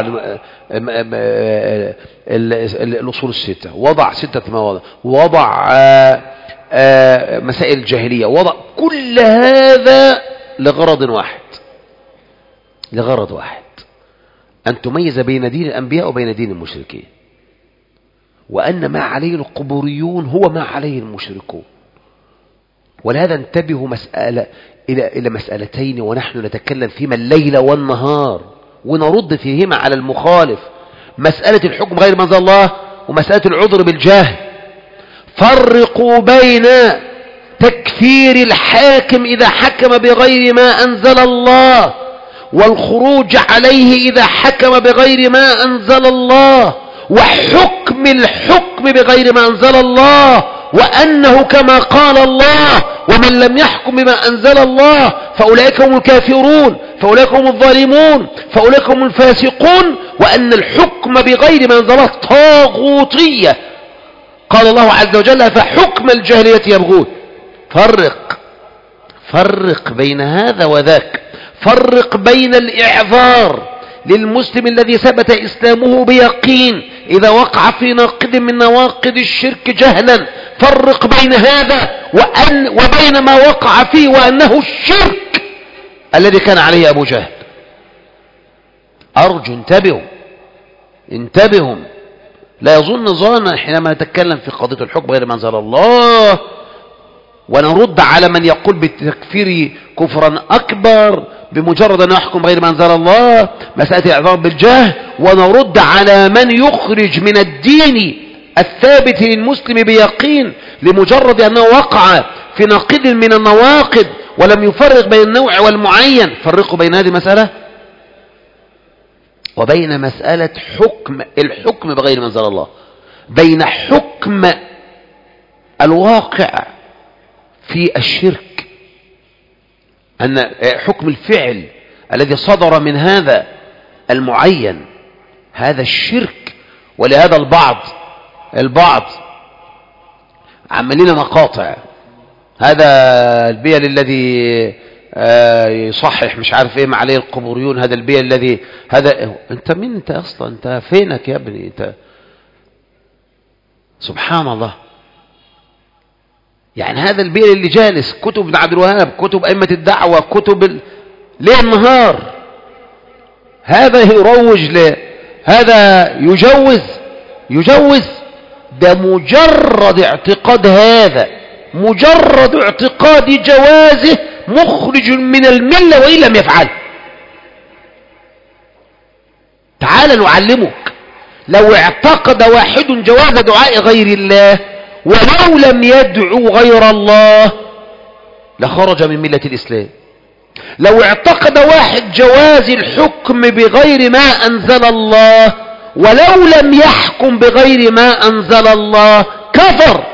A: الأصول الستة، وضع ستة مواضع، وضع مسائل الجاهلية، وضع كل هذا لغرض واحد، لغرض واحد، أن تميز بين دين الأنبياء وبين دين المشركين، وأن ما عليه القبوريون هو ما عليه المشركون. ولهذا انتبهوا مسألة إلى إلى مسألتين ونحن نتكلم فيما الليل والنهار، ونرد فيهما على المخالف. مسألة الحكم غير ما أنزل الله، ومسألة العذر بالجهل. فرقوا بين تكفير الحاكم إذا حكم بغير ما أنزل الله، والخروج عليه إذا حكم بغير ما أنزل الله، وحكم الحكم بغير ما أنزل الله، وأنه كما قال الله: ومن لم يحكم بما أنزل الله فأولئك هم الكافرون، فأولئك هم الظالمون، فأولئك هم الفاسقون، وأن الحكم بغير ما أنزل الله طاغوتية. قال الله عز وجل: فحكم الجاهلية يبغون. فرق فرق بين هذا وذاك. فرق بين الإعذار للمسلم الذي ثبت إسلامه بيقين إذا وقع في ناقض من نواقض الشرك جهلا، فرق بين هذا وأن وبين ما وقع فيه وأنه الشرك الذي كان عليه أبو جهل. أرجو انتبهوا انتبهوا لا يظن ظانا حينما نتكلم في قضية الحكم غير ما أنزل الله ونرد على من يقول بالتكفير كفرا أكبر بمجرد أن يحكم غير ما أنزل الله، مسألة الإعذار بالجهل، ونرد على من يخرج من الدين الثابت للمسلم بيقين لمجرد أنه وقع في ناقض من النواقض ولم يفرق بين النوع والمعين. فرقوا بين هذه المسألة وبين مسألة حكم الحكم بغير ما أنزل الله، بين حكم الواقع في الشرك، أن حكم الفعل الذي صدر من هذا المعين هذا الشرك. ولهذا البعض البعض عملين مقاطع، هذا البيل الذي يصحح مش عارف ايه ما عليه القبوريون، هذا البيل الذي هذا. انت مين انت اصلا؟ انت فينك يا ابني؟ انت سبحان الله. يعني هذا البيل اللي جالس كتب ابن عبد الوهاب، كتب أئمة الدعوة، كتب ال... ليه النهار هذا يروج له، هذا يجوز يجوز ده مجرد اعتقاد، هذا مجرد اعتقاد جوازه مخرج من الملة وإن لم يفعل. تعال نعلمك. لو اعتقد واحد جواز دعاء غير الله ولو لم يدعو غير الله لخرج من ملة الإسلام. لو اعتقد واحد جواز الحكم بغير ما أنزل الله ولو لم يحكم بغير ما أنزل الله كفر.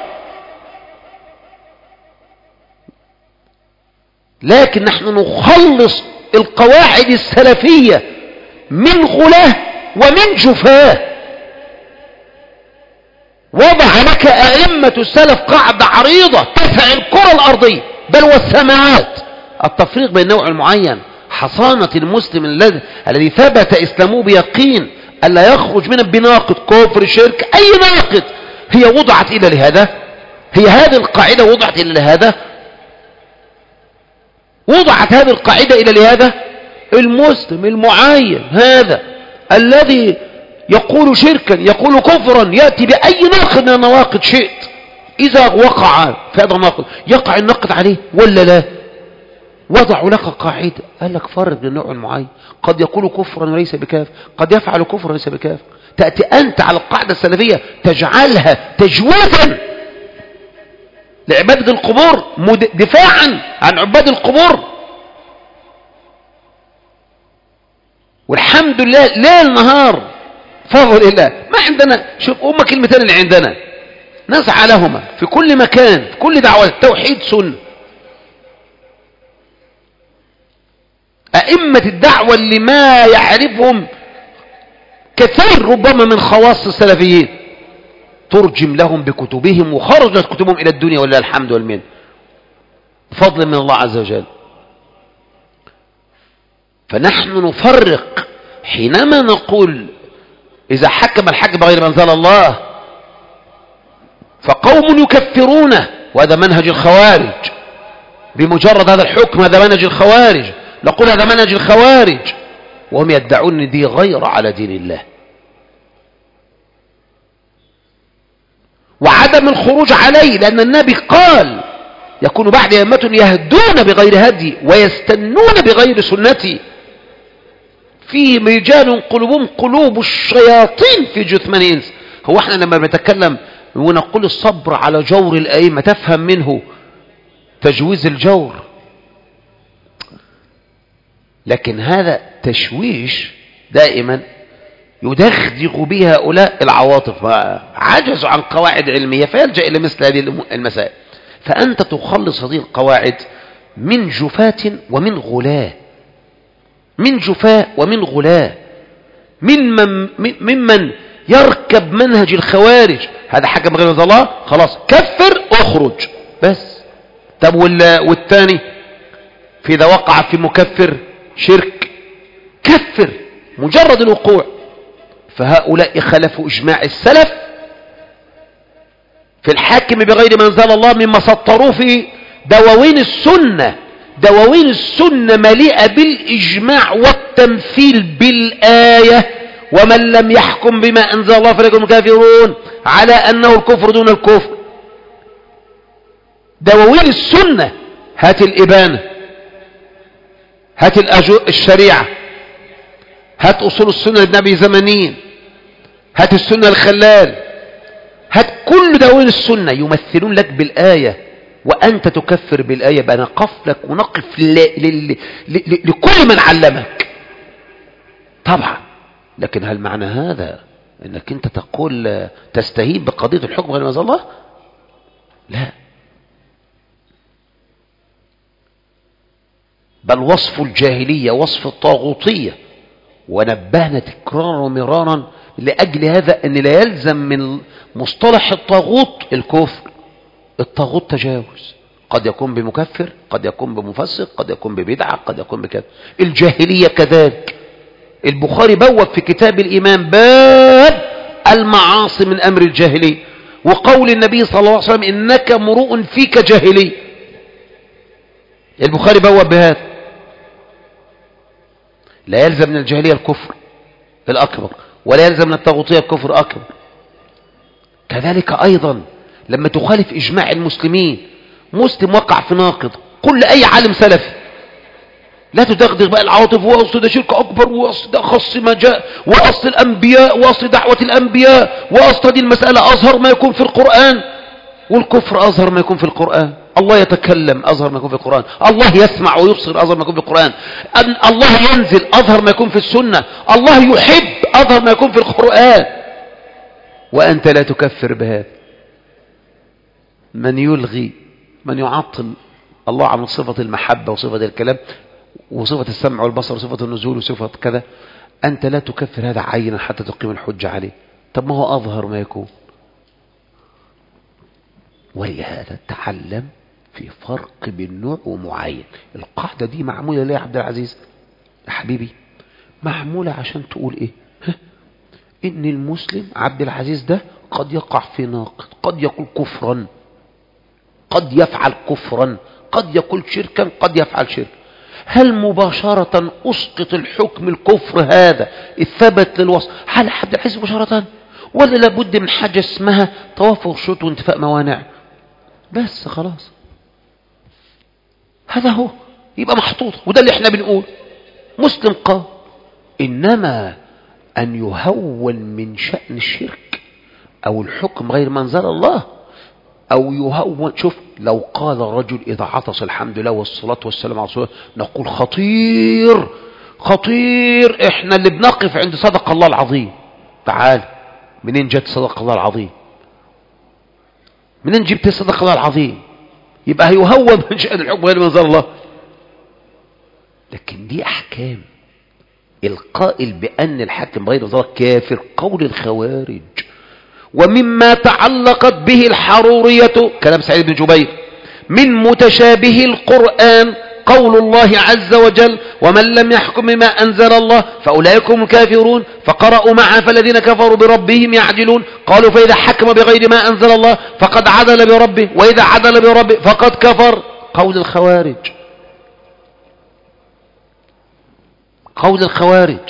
A: لكن نحن نخلص القواعد السلفية من غلاه ومن جفاه. وضع لك أئمة السلف قاعدة عريضة تسع الكرة الأرضية بل والسماوات، التفريق بين نوع معين، حصانة المسلم الذي الذي ثبت إسلامه بيقين ألا يخرج منه بناقض كفر شرك أي ناقض. هي وضعت إلى لهذا، هي هذه القاعدة وضعت إلى لهذا، وضعت هذه القاعدة إلى لهذا. المسلم المعين هذا الذي يقول شركا يقول كفرا يأتي بأي ناقض من النواقض شئت، إذا وقع في هذا الناقض يقع النقد عليه ولا لا؟ وضعوا لك قاعدة، قال لك فرق بين النوع المعين، قد يقول كفرا وليس بكافر، قد يفعل كفرا وليس بكافر. تأتي أنت على القاعدة السلفية تجعلها تجويفا لعبادة القبور، دفاعا عن عباد القبور. والحمد لله ليل نهار فضل الله ما عندنا. شوف هما كلمتين اللي عندنا نسعى لهما في كل مكان في كل دعوة، التوحيد سنة. أئمة الدعوة اللي ما يعرفهم كثير ربما من خواص السلفيين ترجم لهم بكتبهم وخرجت كتبهم إلى الدنيا ولله الحمد والمنة فضل من الله عز وجل. فنحن نفرق حينما نقول إذا حكم الحاكم بغير ما أنزل الله فقوم يكفرونه، وهذا منهج الخوارج. بمجرد هذا الحكم هذا منهج الخوارج، نقول هذا منهج الخوارج، وهم يدعون ان دي غير على دين الله. وعدم الخروج عليه لأن النبي قال يكون بعد أئمة يهدون بغير هدي ويستنون بغير سنتي، فيهم رجال قلوبهم قلوب الشياطين في جثمان إنس. هو احنا لما بنتكلم ونقول الصبر على جور الأئمة تفهم منه تجويز الجور، لكن هذا تشويش دائما يدغدغ به هؤلاء العواطف، عجزوا عن قواعد علمية فيلجأ إلى مثل هذه المسائل. فأنت تخلص هذه القواعد من جفاة ومن غلاة، من جفاء ومن غلاة، ممن ممن يركب منهج الخوارج. هذا حكم غير الله خلاص كفر اخرج بس. طب والثاني في إذا وقع في مكفر شرك كفر مجرد الوقوع. فهؤلاء خلفوا إجماع السلف في الحاكم بغير ما أنزل الله مما سطروه في دواوين السنة. دواوين السنة مليئة بالإجماع والتمثيل بالآية، ومن لم يحكم بما أنزل الله فليكن هم كافرون، على أنه الكفر دون الكفر. دواوين السنة، هات الإبانة، هات الشريعة، هات أصول السنة لابن زمنين، هات السنة الخلال، هات كل دواوين السنة يمثلون لك بالآية، وأنت تكفر بالآية. بقى نقف لك ونقف ل... ل... ل... لكل من علمك طبعا. لكن هل معنى هذا أنك أنت تقول تستهين بقضية الحكم غير ما أنزل الله؟ لا، بل وصف الجاهلية وصف الطاغوتية. ونبهنا تكرارا ومرارا لأجل هذا أن لا يلزم من مصطلح الطاغوت الكفر. الطاغوت تجاوز، قد يكون بمكفر، قد يكون بمفسق، قد يكون ببدعة، قد يكون بكذا. الجاهلية كذلك. البخاري بوب في كتاب الإيمان باب المعاصي من أمر الجاهلية، وقول النبي صلى الله عليه وسلم إنك مروء فيك جاهلي. البخاري بوب بهذا. لا يلزم من الجاهلية الكفر الأكبر، ولا يلزم من الطاغوتية الكفر الأكبر. كذلك أيضا لما تخالف إجماع المسلمين، مسلم وقع في ناقض، قل لأي عالم سلفي، لا تدغدغ بقى العواطف وأصل ده شرك أكبر، وأصل ده خص ما جاء، وأصل الأنبياء، وأصل دعوة الأنبياء، وأصل دي المسألة أظهر ما يكون في القرآن، والكفر أظهر ما يكون في القرآن. الله يتكلم أظهر ما يكون في القرآن، الله يسمع ويبصر أظهر ما يكون في القرآن، أن الله ينزل أظهر ما يكون في السنة، الله يحب أظهر ما يكون في القرآن، وأنت لا تكفر بهذا. من يلغي، من يعطل الله عن صفة المحبة وصفة الكلام وصفة السمع والبصر وصفة النزول وصفة كذا، أنت لا تكفر هذا عينا حتى تقيم الحجة عليه. طب ما هو أظهر ما يكون، ولهذا تعلم في فرق بين نوع ومعين. القاعدة دي معمولة ليه يا عبد العزيز يا حبيبي؟ معمولة عشان تقول ايه؟ ها؟ ان المسلم عبد العزيز ده قد يقع في ناقض، قد يقول كفرا، قد يفعل كفرا، قد يقول شركا، قد يفعل شركا. هل مباشرة أسقط الحكم الكفر هذا الثبت للوصف على عبد العزيز مباشرة، ولا لابد من حاجة اسمها توافر شروط وانتفاء موانع؟ بس خلاص هذا هو يبقى محطوط. وده اللي احنا بنقول مسلم قال. إنما أن يهون من شأن الشرك أو الحكم غير ما أنزل الله، أو يهون. شوف لو قال رجل إذا عطس الحمد لله والصلاة والسلام على رسول الله، نقول خطير خطير، احنا اللي بنقف عند صدق الله العظيم. تعال، منين جت صدق الله العظيم؟ منين جبت صدق الله العظيم؟ يبقى هيهون من شأن الحكم غير ما أنزل الله. لكن دي أحكام. القائل بأن الحاكم غير ذلك كافر قول الخوارج. ومما تعلقت به الحرورية كلام سعيد بن جبير من متشابه القرآن قول الله عز وجل ومن لم يحكم بما أنزل الله فأولئك هم الكافرون فقرأوا معه فالذين كفروا بربهم يعدلون قالوا فإذا حكم بغير ما أنزل الله فقد عدل بربه وإذا عدل بربه فقد كفر قول الخوارج. قول الخوارج.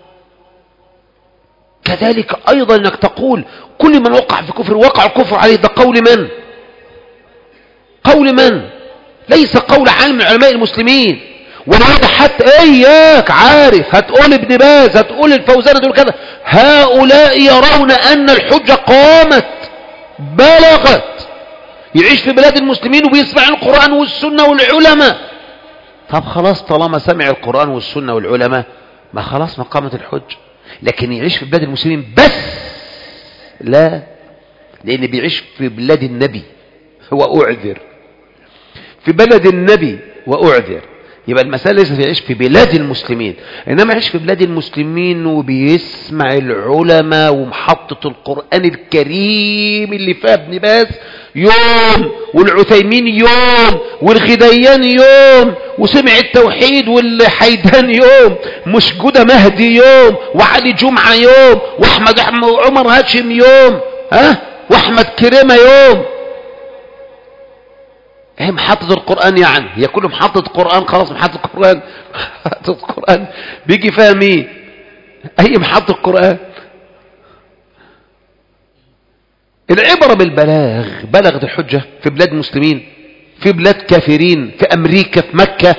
A: كذلك أيضا أنك تقول كل من وقع في كفر وقع الكفر عليه، ده قول من؟ قول من؟ ليس قول عالم من علماء المسلمين. وهذا حتى اياك عارف هتقول ابن باز، هتقول الفوزان، هتقول كذا، هؤلاء يرون أن الحجة قامت بلغت. يعيش في بلاد المسلمين وبيسمع القرآن والسنة والعلماء. طب خلاص طالما سمع القرآن والسنة والعلماء ما خلاص ما قامت الحجة. لكن يعيش في بلاد المسلمين بس لا، لأن بيعيش في بلاد النبي هو أعذر، في بلد النبي وأعذر. يبقى المسألة ليس يعيش في بلاد المسلمين، إنما يعيش في بلاد المسلمين وبيسمع العلماء ومحطة القرآن الكريم اللي فيها ابن باز يوم والعثيمين يوم والغديان يوم وسمع التوحيد والحيدان يوم مش جودة مهدي يوم وعلي جمعة يوم واحمد عمر هاشم يوم ها واحمد كريمة يوم. هي محطة القرآن، يعني هي كله محطة القرآن. خلاص محطة القرآن محطة القرآن بيجي فيها مين؟ أي محطة القرآن. العبرة بالبلاغ. بلغت الحجة في بلاد المسلمين، في بلاد كافرين، في أمريكا، في مكة.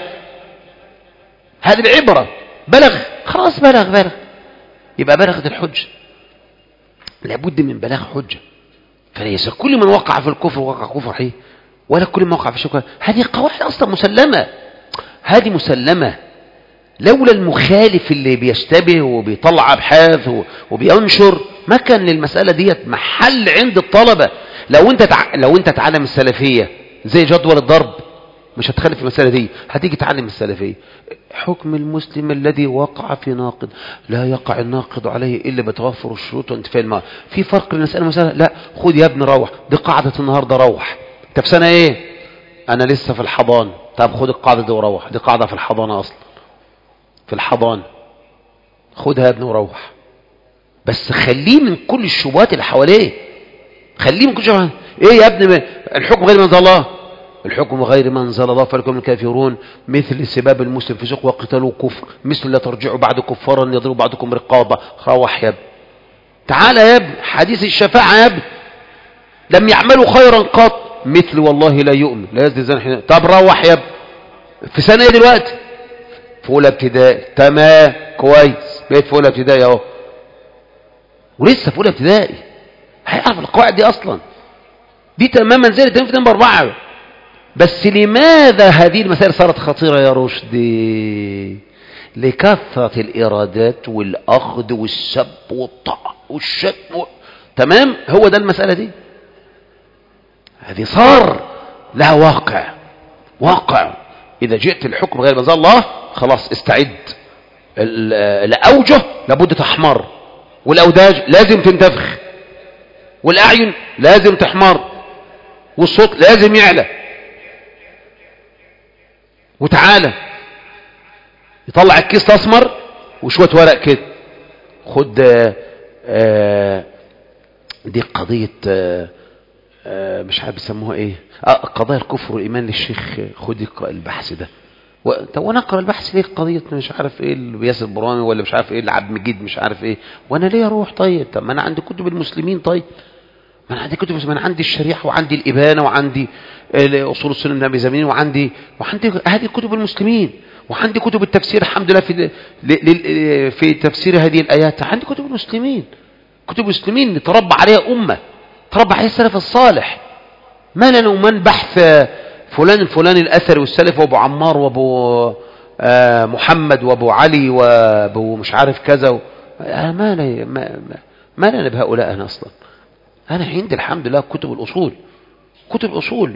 A: هذه العبرة. بلغ خلاص بلغ بلغ يبقى بلغت الحجة. لابد من بلاغ حجة. فليس كل من وقع في الكفر وقع كفر حيه، ولا كل موقع في الشكوى. هذه قواعد أصلا مسلمة، هذه مسلمة. لولا المخالف اللي بيشتبه وبيطلع أبحاث وبينشر ما كان للمسألة ديت محل عند الطلبة. لو انت تع... لو انت تعلم السلفية زي جدول الضرب مش هتخالف المسألة دي، هتيجي تعلم السلفية. حكم المسلم الذي وقع في ناقض لا يقع الناقض عليه إلا بتوفر الشروط وانتفاء المال. في فرق بين المسألة مسألة لا خد يا ابني روح، دي قاعدة النهاردة روح. انت في سنة ايه؟ انا لسه في الحضانة. طب خد القاعدة دي وروح، دي قاعدة في الحضانة اصلا، في الحضانة. خدها يا ابني وروح، بس خليه من كل الشبهات اللي حواليه. خليه من كل الشبهات. ايه يا ابني الحكم غير ما انزل الله؟ الحكم غير ما انزل الله فلكم الكافرون مثل سباب المسلم في سوق وقتاله كفر مثل لا ترجعوا بعد كفارا يضرب بعضكم رقابة. روح يا ابني. تعالى يا ابني حديث الشفاعة يا ابني. لم يعملوا خيرا قط مثل والله لا يؤمن لا يزدي زنا حين. طب روح يا ابني. في سنة ايه دلوقتي؟ في اولى ابتدائي. تمام كويس، بقيت في اولى ابتدائي اهو، ولسه في اولى ابتدائي هيعرف القواعد دي اصلا. دي تماما زي الاثنين في اثنين باربعه. بس لماذا هذه المسائل صارت خطيره يا رشدي؟ لكثره الارادات والاخذ والسب والطعن والشتم و... تمام. هو ده المساله دي. هذه صار لها واقع. واقع إذا جئت الحكم غير ما أنزل الله خلاص استعد. الأوجه لابد تحمر، والأوداج لازم تنتفخ، والأعين لازم تحمر. والصوت لازم يعلى، وتعالى يطلع الكيس الاسمر وشويه ورق كده، خد آه دي قضيه آه آه مش عارف بيسموها ايه، اه قضايا الكفر والايمان للشيخ، خد اقرا البحث ده. طب وانا اقرا البحث ليه؟ قضيه مش عارف ايه ياسر برامي ولا مش عارف ايه العبد مجيد مش عارف ايه، وانا ليه اروح؟ طيب طب ما انا عندي كتب المسلمين، طيب ما انا عندي كتب، ما انا عندي الشريعه وعندي الابانه وعندي اصول السنه من ابي زمين وعندي وعندي هذه كتب المسلمين، وعندي كتب التفسير الحمد لله في في تفسير هذه الايات، عندي كتب المسلمين، كتب المسلمين تربى عليها امه، تربى عليها السلف الصالح. ما لنا ومن بحث فلان الفلاني الاثري والسلف وابو عمار وابو آه محمد وابو علي وابو مش عارف كذا و... آه ما لنا ما, ما لنا بهؤلاء انا اصلا. انا عندي الحمد لله كتب الاصول، كتب الاصول.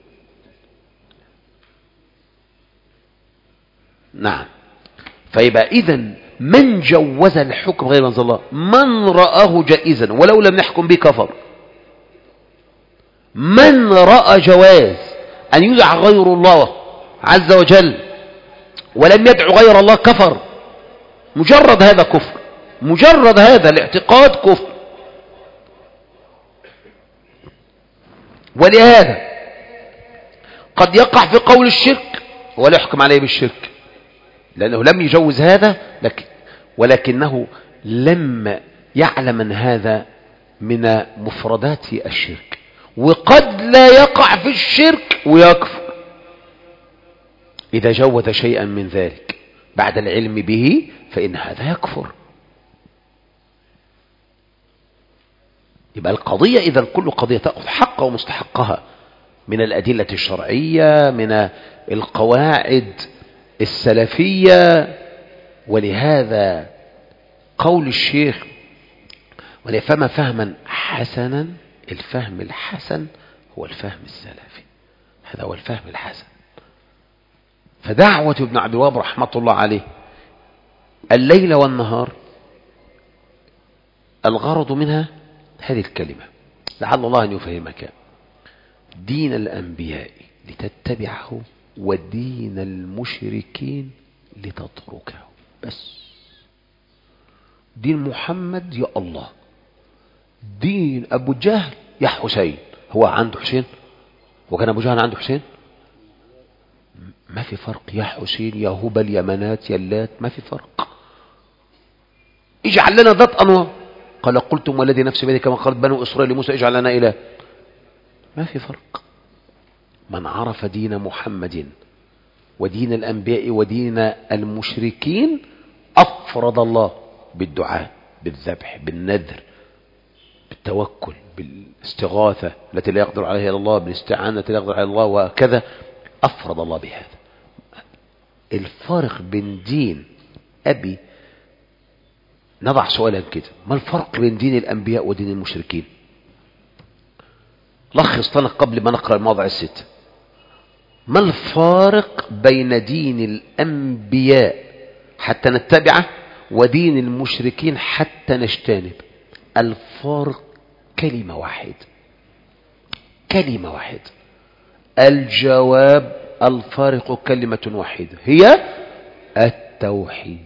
A: نعم. فيبقى اذا من جوز الحكم غير انزل الله، من رآه جائزا ولو لم يحكم به كفر. من رأى جواز أن يدعى غير الله عز وجل ولم يدعو غير الله كفر. مجرد هذا كفر، مجرد هذا الاعتقاد كفر. ولهذا قد يقع في قول الشرك ولا يحكم عليه بالشرك، لأنه لم يجوز هذا، لكن ولكنه لم يعلم أن هذا من مفردات الشرك. وقد لا يقع في الشرك ويكفر إذا جوز شيئا من ذلك بعد العلم به، فإن هذا يكفر. يبقى القضية إذا كل قضية تأخذ حقها ومستحقها من الأدلة الشرعية، من القواعد السلفية. ولهذا قول الشيخ وليفهم فهما حسنا، الفهم الحسن هو الفهم السلفي، هذا هو الفهم الحسن. فدعوة ابن عبد الوهاب رحمة الله عليه الليل والنهار الغرض منها هذه الكلمة، لعل الله أن يفهمك: دين الأنبياء لتتبعه ودين المشركين لتتركه. بس دين محمد يا الله، دين أبو جهل يا حسين. هو عنده حسين؟ وكان أبو جهل عنده حسين؟ ما في فرق، يا حسين يا هبل يا منات يا اللات، ما في فرق. اجعل لنا ذات أنوار. قال قلتم والذي نفسي بيده كما قالت بنو إسرائيل لموسى اجعل لنا إله. ما في فرق. من عرف دين محمد ودين الأنبياء ودين المشركين أفرد الله بالدعاء، بالذبح، بالنذر، بالتوكل، بالاستغاثة التي لا يقدر عليها إلا الله، بالاستعانة التي لا يقدر عليها الله، وكذا أفرد الله بهذا. الفرق بين دين أبي، نضع سؤالا كده: ما الفرق بين دين الأنبياء ودين المشركين؟ لخص لنا قبل ما نقرأ المواضع الست. ما الفارق بين دين الأنبياء حتى نتبعه ودين المشركين حتى نجتنب؟ الفارق كلمة واحدة، كلمة واحدة. الجواب: الفارق كلمة واحدة، هي التوحيد،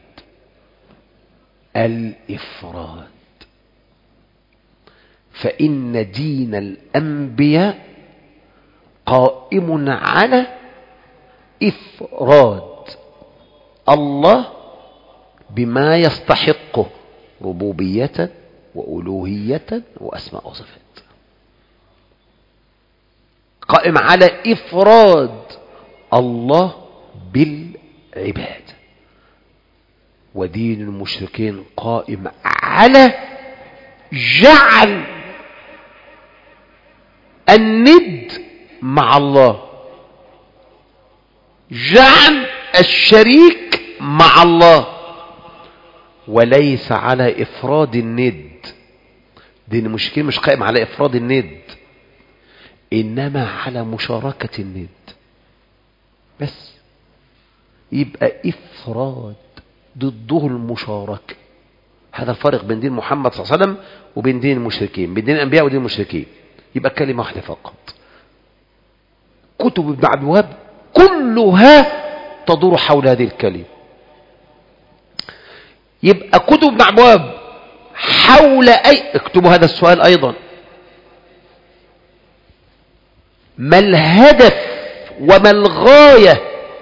A: الإفراد. فإن دين الأنبياء قائم على إفراد الله بما يستحقه ربوبية وألوهية وأسماء وصفات، قائم على إفراد الله بالعبادة. ودين المشركين قائم على جعل الند مع الله، جعل الشريك مع الله، وليس على إفراد الند. دين المشركين مش قائم على إفراد الند، إنما على مشاركة الند بس. يبقى إفراد ضده المشاركة. هذا الفرق بين دين محمد صلى الله عليه وسلم وبين دين المشركين، بين دين الأنبياء ودين المشركين. يبقى كلمة واحدة فقط: كتب ابن عبد الوهاب كلها تدور حول هذه الكلمة. يبقى كتب ابن عبد الوهاب حول أي، اكتبوا هذا السؤال أيضا، ما الهدف وما الغاية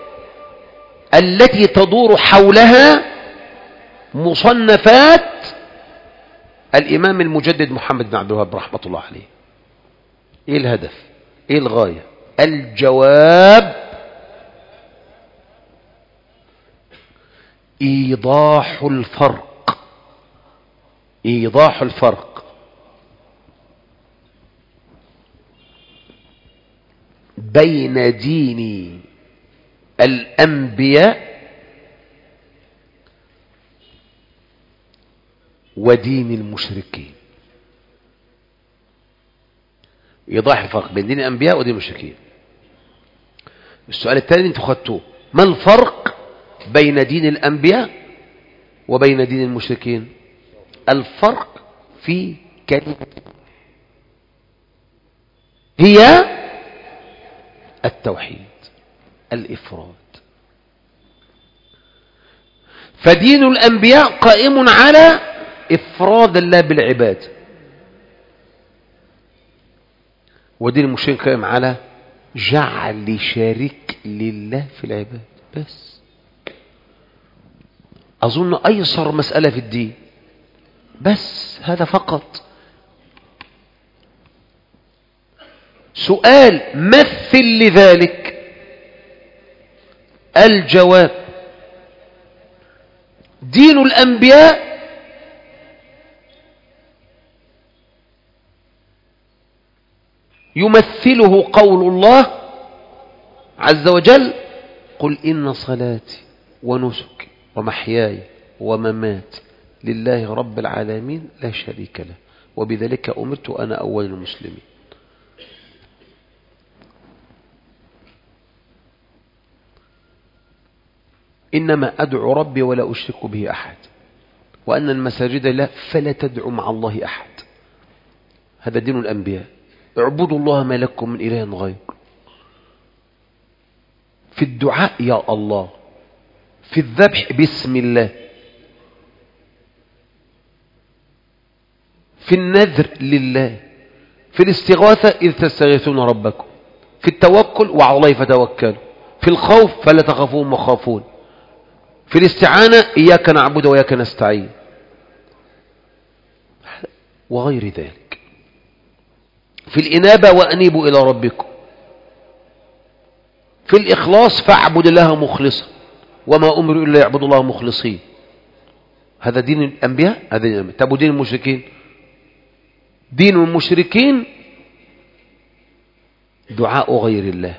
A: التي تدور حولها مصنفات الإمام المجدد محمد بن عبد الوهاب رحمة الله عليه؟ ايه الهدف؟ ايه الغاية؟ الجواب ايضاح الفرق، ايضاح الفرق بين دين الأنبياء ودين المشركين. إيضاح الفرق بين دين الأنبياء ودين المشركين. السؤال الثاني انتوا خدتوه، ما الفرق بين دين الأنبياء وبين دين المشركين؟ الفرق في كلمة هي التوحيد، الإفراد. فدين الأنبياء قائم على إفراد الله بالعبادة، ودين المشركين قائم على جعل شريك لله في العبادة بس. أظن أيسر مسألة في الدين بس هذا فقط. سؤال مثل لذلك، الجواب دين الأنبياء يمثله قول الله عز وجل: قل إن صلاتي ونسكي ومحياي ومماتي لله رب العالمين لا شريك له وبذلك أمرت أنا أول المسلمين. إنما أدعو ربي ولا أشرك به أحد وأن المساجد له فلا تدعو مع الله أحد. هذا دين الأنبياء. اعبدوا الله ما لكم من إله غير. في الدعاء يا الله، في الذبح بسم الله، في النذر لله، في الاستغاثة إذ تستغيثون ربكم، في التوكل وعلى الله فتوكلوا، في الخوف فلا تخافون وخافون، في الاستعانة إياك نعبد وإياك نستعين، وغير ذلك. في الإنابة وأنيبوا إلى ربكم، في الإخلاص فاعبد الله مخلصا وما أمروا إلا يعبدوا الله مخلصين. هذا دين الأنبياء، هذا دين الأنبياء. طب ودين المشركين؟ دين المشركين دعاء غير الله.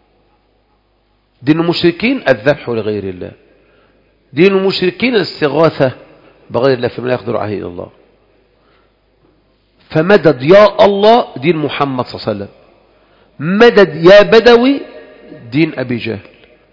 A: دين المشركين الذبح لغير الله. دين المشركين الاستغاثة بغير الله فيما لا يقدر عليه إلا الله. فمدد يا الله دين محمد صلى الله عليه وسلم، مدد يا بدوي دين أبي جهل.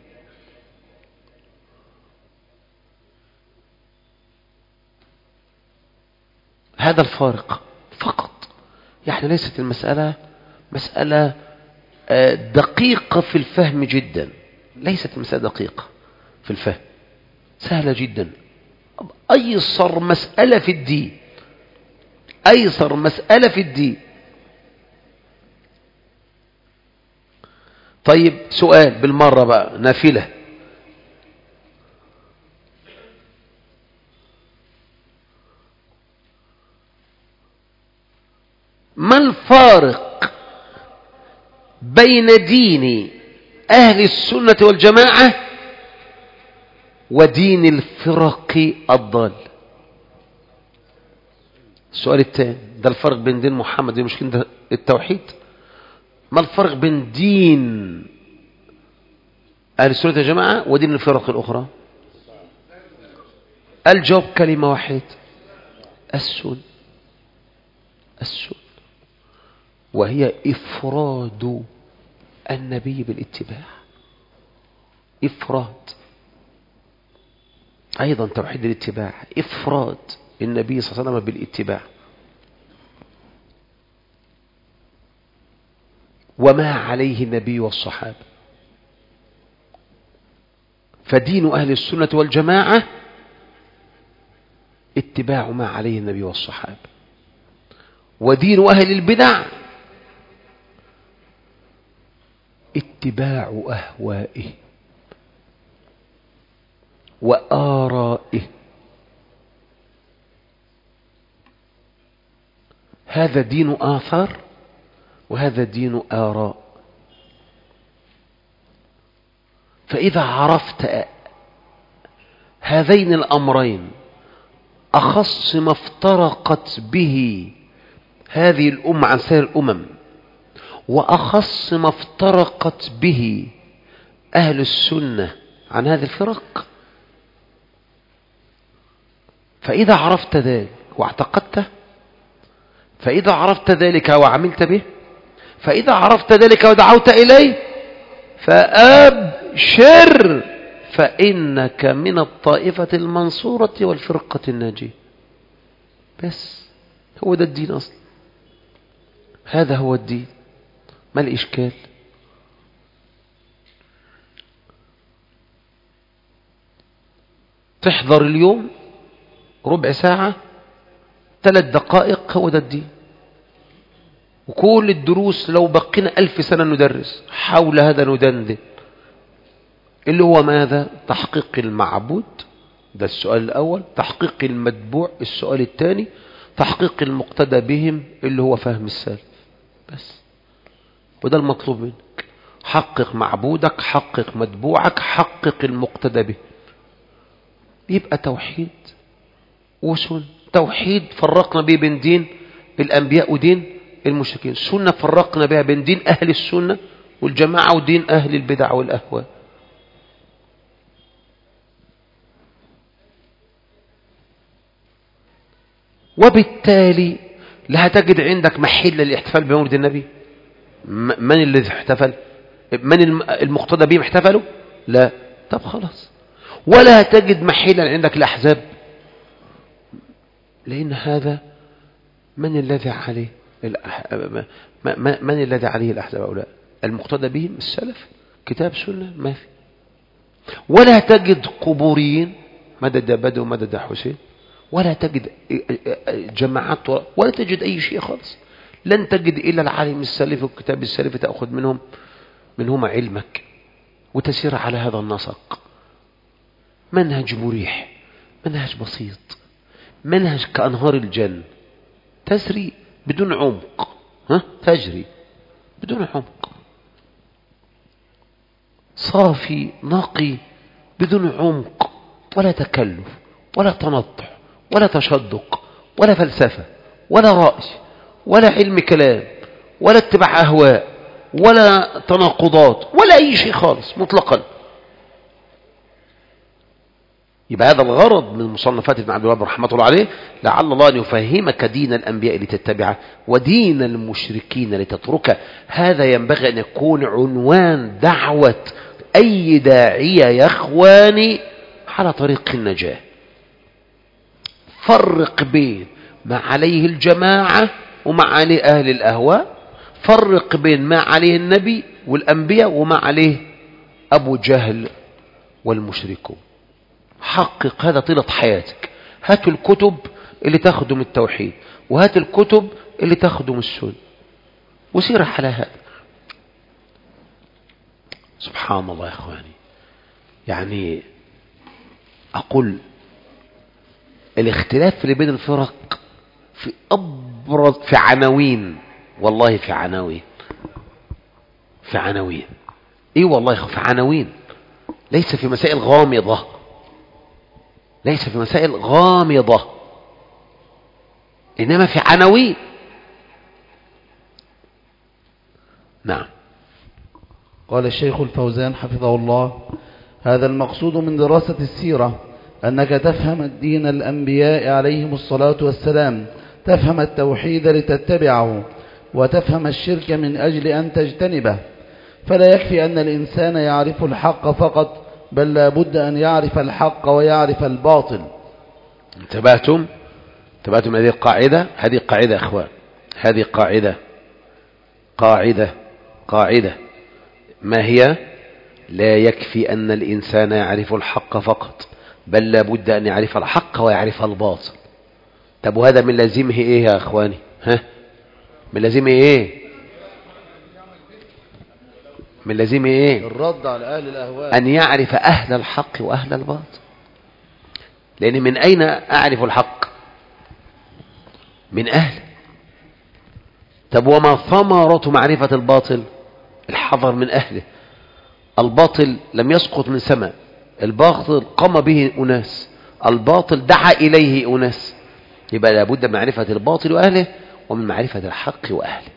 A: هذا الفارق فقط. يعني ليست المسألة مسألة دقيقة في الفهم جدا، ليست المسألة دقيقة في الفهم، سهلة جدا. أيسر مسألة في الدين، أيسر مسألة في الدين. طيب سؤال بالمرة بقى، نافلة. ما الفارق بين دين أهل السنة والجماعة ودين الفرق الضال؟ السؤال الثاني ده الفرق بين دين محمد ودين المشركين، ده التوحيد. ما الفرق بين دين أهل السنة والجماعة ودين الفرق الأخرى؟ الجواب كلمة واحدة: السنة. السنة وهي إفراد النبي بالاتباع. إفراد أيضا توحيد الاتباع، إفراد النبي صلى الله عليه وسلم بالاتباع. وما عليه النبي والصحابة. فدين أهل السنة والجماعة اتباع ما عليه النبي والصحابة، ودين أهل البدع اتباع أهوائه وآرائه. هذا دين آثار وهذا دين آراء. فإذا عرفت هذين الأمرين، أخص ما افترقت به هذه الأمة عن سائر الأمم، وأخص ما افترقت به أهل السنة عن هذه الفرق، فإذا عرفت ذلك واعتقدته، فإذا عرفت ذلك وعملت به، فإذا عرفت ذلك ودعوت إليه، فأبشر، فإنك من الطائفة المنصورة والفرقة الناجية. بس هو ده الدين أصلا، هذا هو الدين. ما الإشكال؟ تحضر اليوم ربع ساعة ثلاث دقائق، هو ده الدين. وكل الدروس لو بقينا ألف سنة ندرس حول هذا ندندن، اللي هو ماذا؟ تحقيق المعبود، ده السؤال الأول. تحقيق المتبوع السؤال الثاني. تحقيق المقتدى بهم اللي هو فهم السلف. بس وده المطلوب منك. حقق معبودك، حقق متبوعك، حقق المقتدى به. يبقى توحيد وسنة. توحيد فرقنا به بين دين الأنبياء ودين المشركين. سنة فرقنا بها بين دين أهل السنة والجماعة ودين أهل البدع والأهواء. وبالتالي لا تجد عندك محل للاحتفال بمولد النبي. من الذي احتفل؟ من المقتدى بهم احتفلوا؟ لا. طب خلاص. ولا تجد محلا عندك الأحزاب، لأن هذا من الذي عليه من الذي عليه الأحزاب هؤلاء؟ المقتدى بهم السلف، كتاب سنة ما في. ولا تجد قبوريين مدد بدو مدد حسين، ولا تجد جماعات، ولا تجد أي شيء خالص. لن تجد إلا العالم السلف والكتاب السلف تأخذ منهم منهما علمك وتسير على هذا النسق. منهج مريح، منهج بسيط، منهج كأنهار الجنة، تسري بدون عمق، ها تجري بدون عمق، صافي نقي بدون عمق ولا تكلف ولا تنطح ولا تشدق ولا فلسفة ولا رأي ولا علم كلام ولا اتباع أهواء ولا تناقضات ولا أي شيء خالص مطلقا. يبقى هذا الغرض من مصنفات ابن عبد الوهاب رحمة الله عليه، لعل الله أن يفهمك دين الأنبياء لتتبعه ودين المشركين لتتركه. هذا ينبغي أن يكون عنوان دعوة أي داعية يا إخواني على طريق النجاة. فرق بين ما عليه الجماعة وما عليه أهل الأهواء، فرق بين ما عليه النبي والأنبياء وما عليه أبو جهل والمشركون. حقق هذا طيلة حياتك. هات الكتب اللي تخدم التوحيد وهات الكتب اللي تخدم السنة وسير على هذا. سبحان الله يا إخواني، يعني أقول الاختلاف اللي بين الفرق في أبرز في عناوين، والله في عناوين في عناوين إيه والله في عناوين، ليس في مسائل غامضة، ليس في مسائل غامضة، إنما في عناوين. نعم.
B: قال الشيخ الفوزان حفظه الله: هذا المقصود من دراسة السيرة، أنك تفهم الدين الأنبياء عليهم الصلاة والسلام، تفهم التوحيد لتتبعه، وتفهم الشرك من أجل أن تجتنبه. فلا يكفي أن الإنسان يعرف الحق فقط، بل لا بد أن يعرف الحق ويعرف الباطل.
A: انتبهتم انتبهتم هذه القاعدة، هذه قاعدة يا أخوان، هذه قاعدة قاعدة قاعدة، ما هي؟ لا يكفي أن الإنسان يعرف الحق فقط، بل لابد أن يعرف الحق ويعرف الباطل. طب وهذا من لازمه إيه يا أخواني؟ ها؟ من لازمه إيه؟ من لازمه إيه؟
B: الرد على أهل الأهواء،
A: أن يعرف أهل الحق وأهل الباطل. لأن من أين أعرف الحق؟ من أهله. طب وما ثمرة معرفة الباطل؟ الحذر من أهله. الباطل لم يسقط من سماء، الباطل قام به أناس، الباطل دعا إليه أناس. يبقى لابد من معرفة الباطل وأهله ومن معرفة الحق وأهله.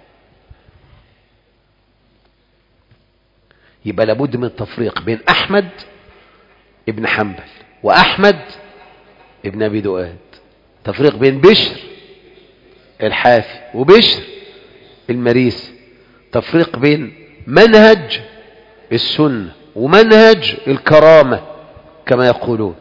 A: يبقى لابد من التفريق بين أحمد ابن حنبل وأحمد ابن أبي دؤاد، تفريق بين بشر الحافي وبشر المريسي، تفريق بين منهج السنة ومنهج الكرامة كما يقولون.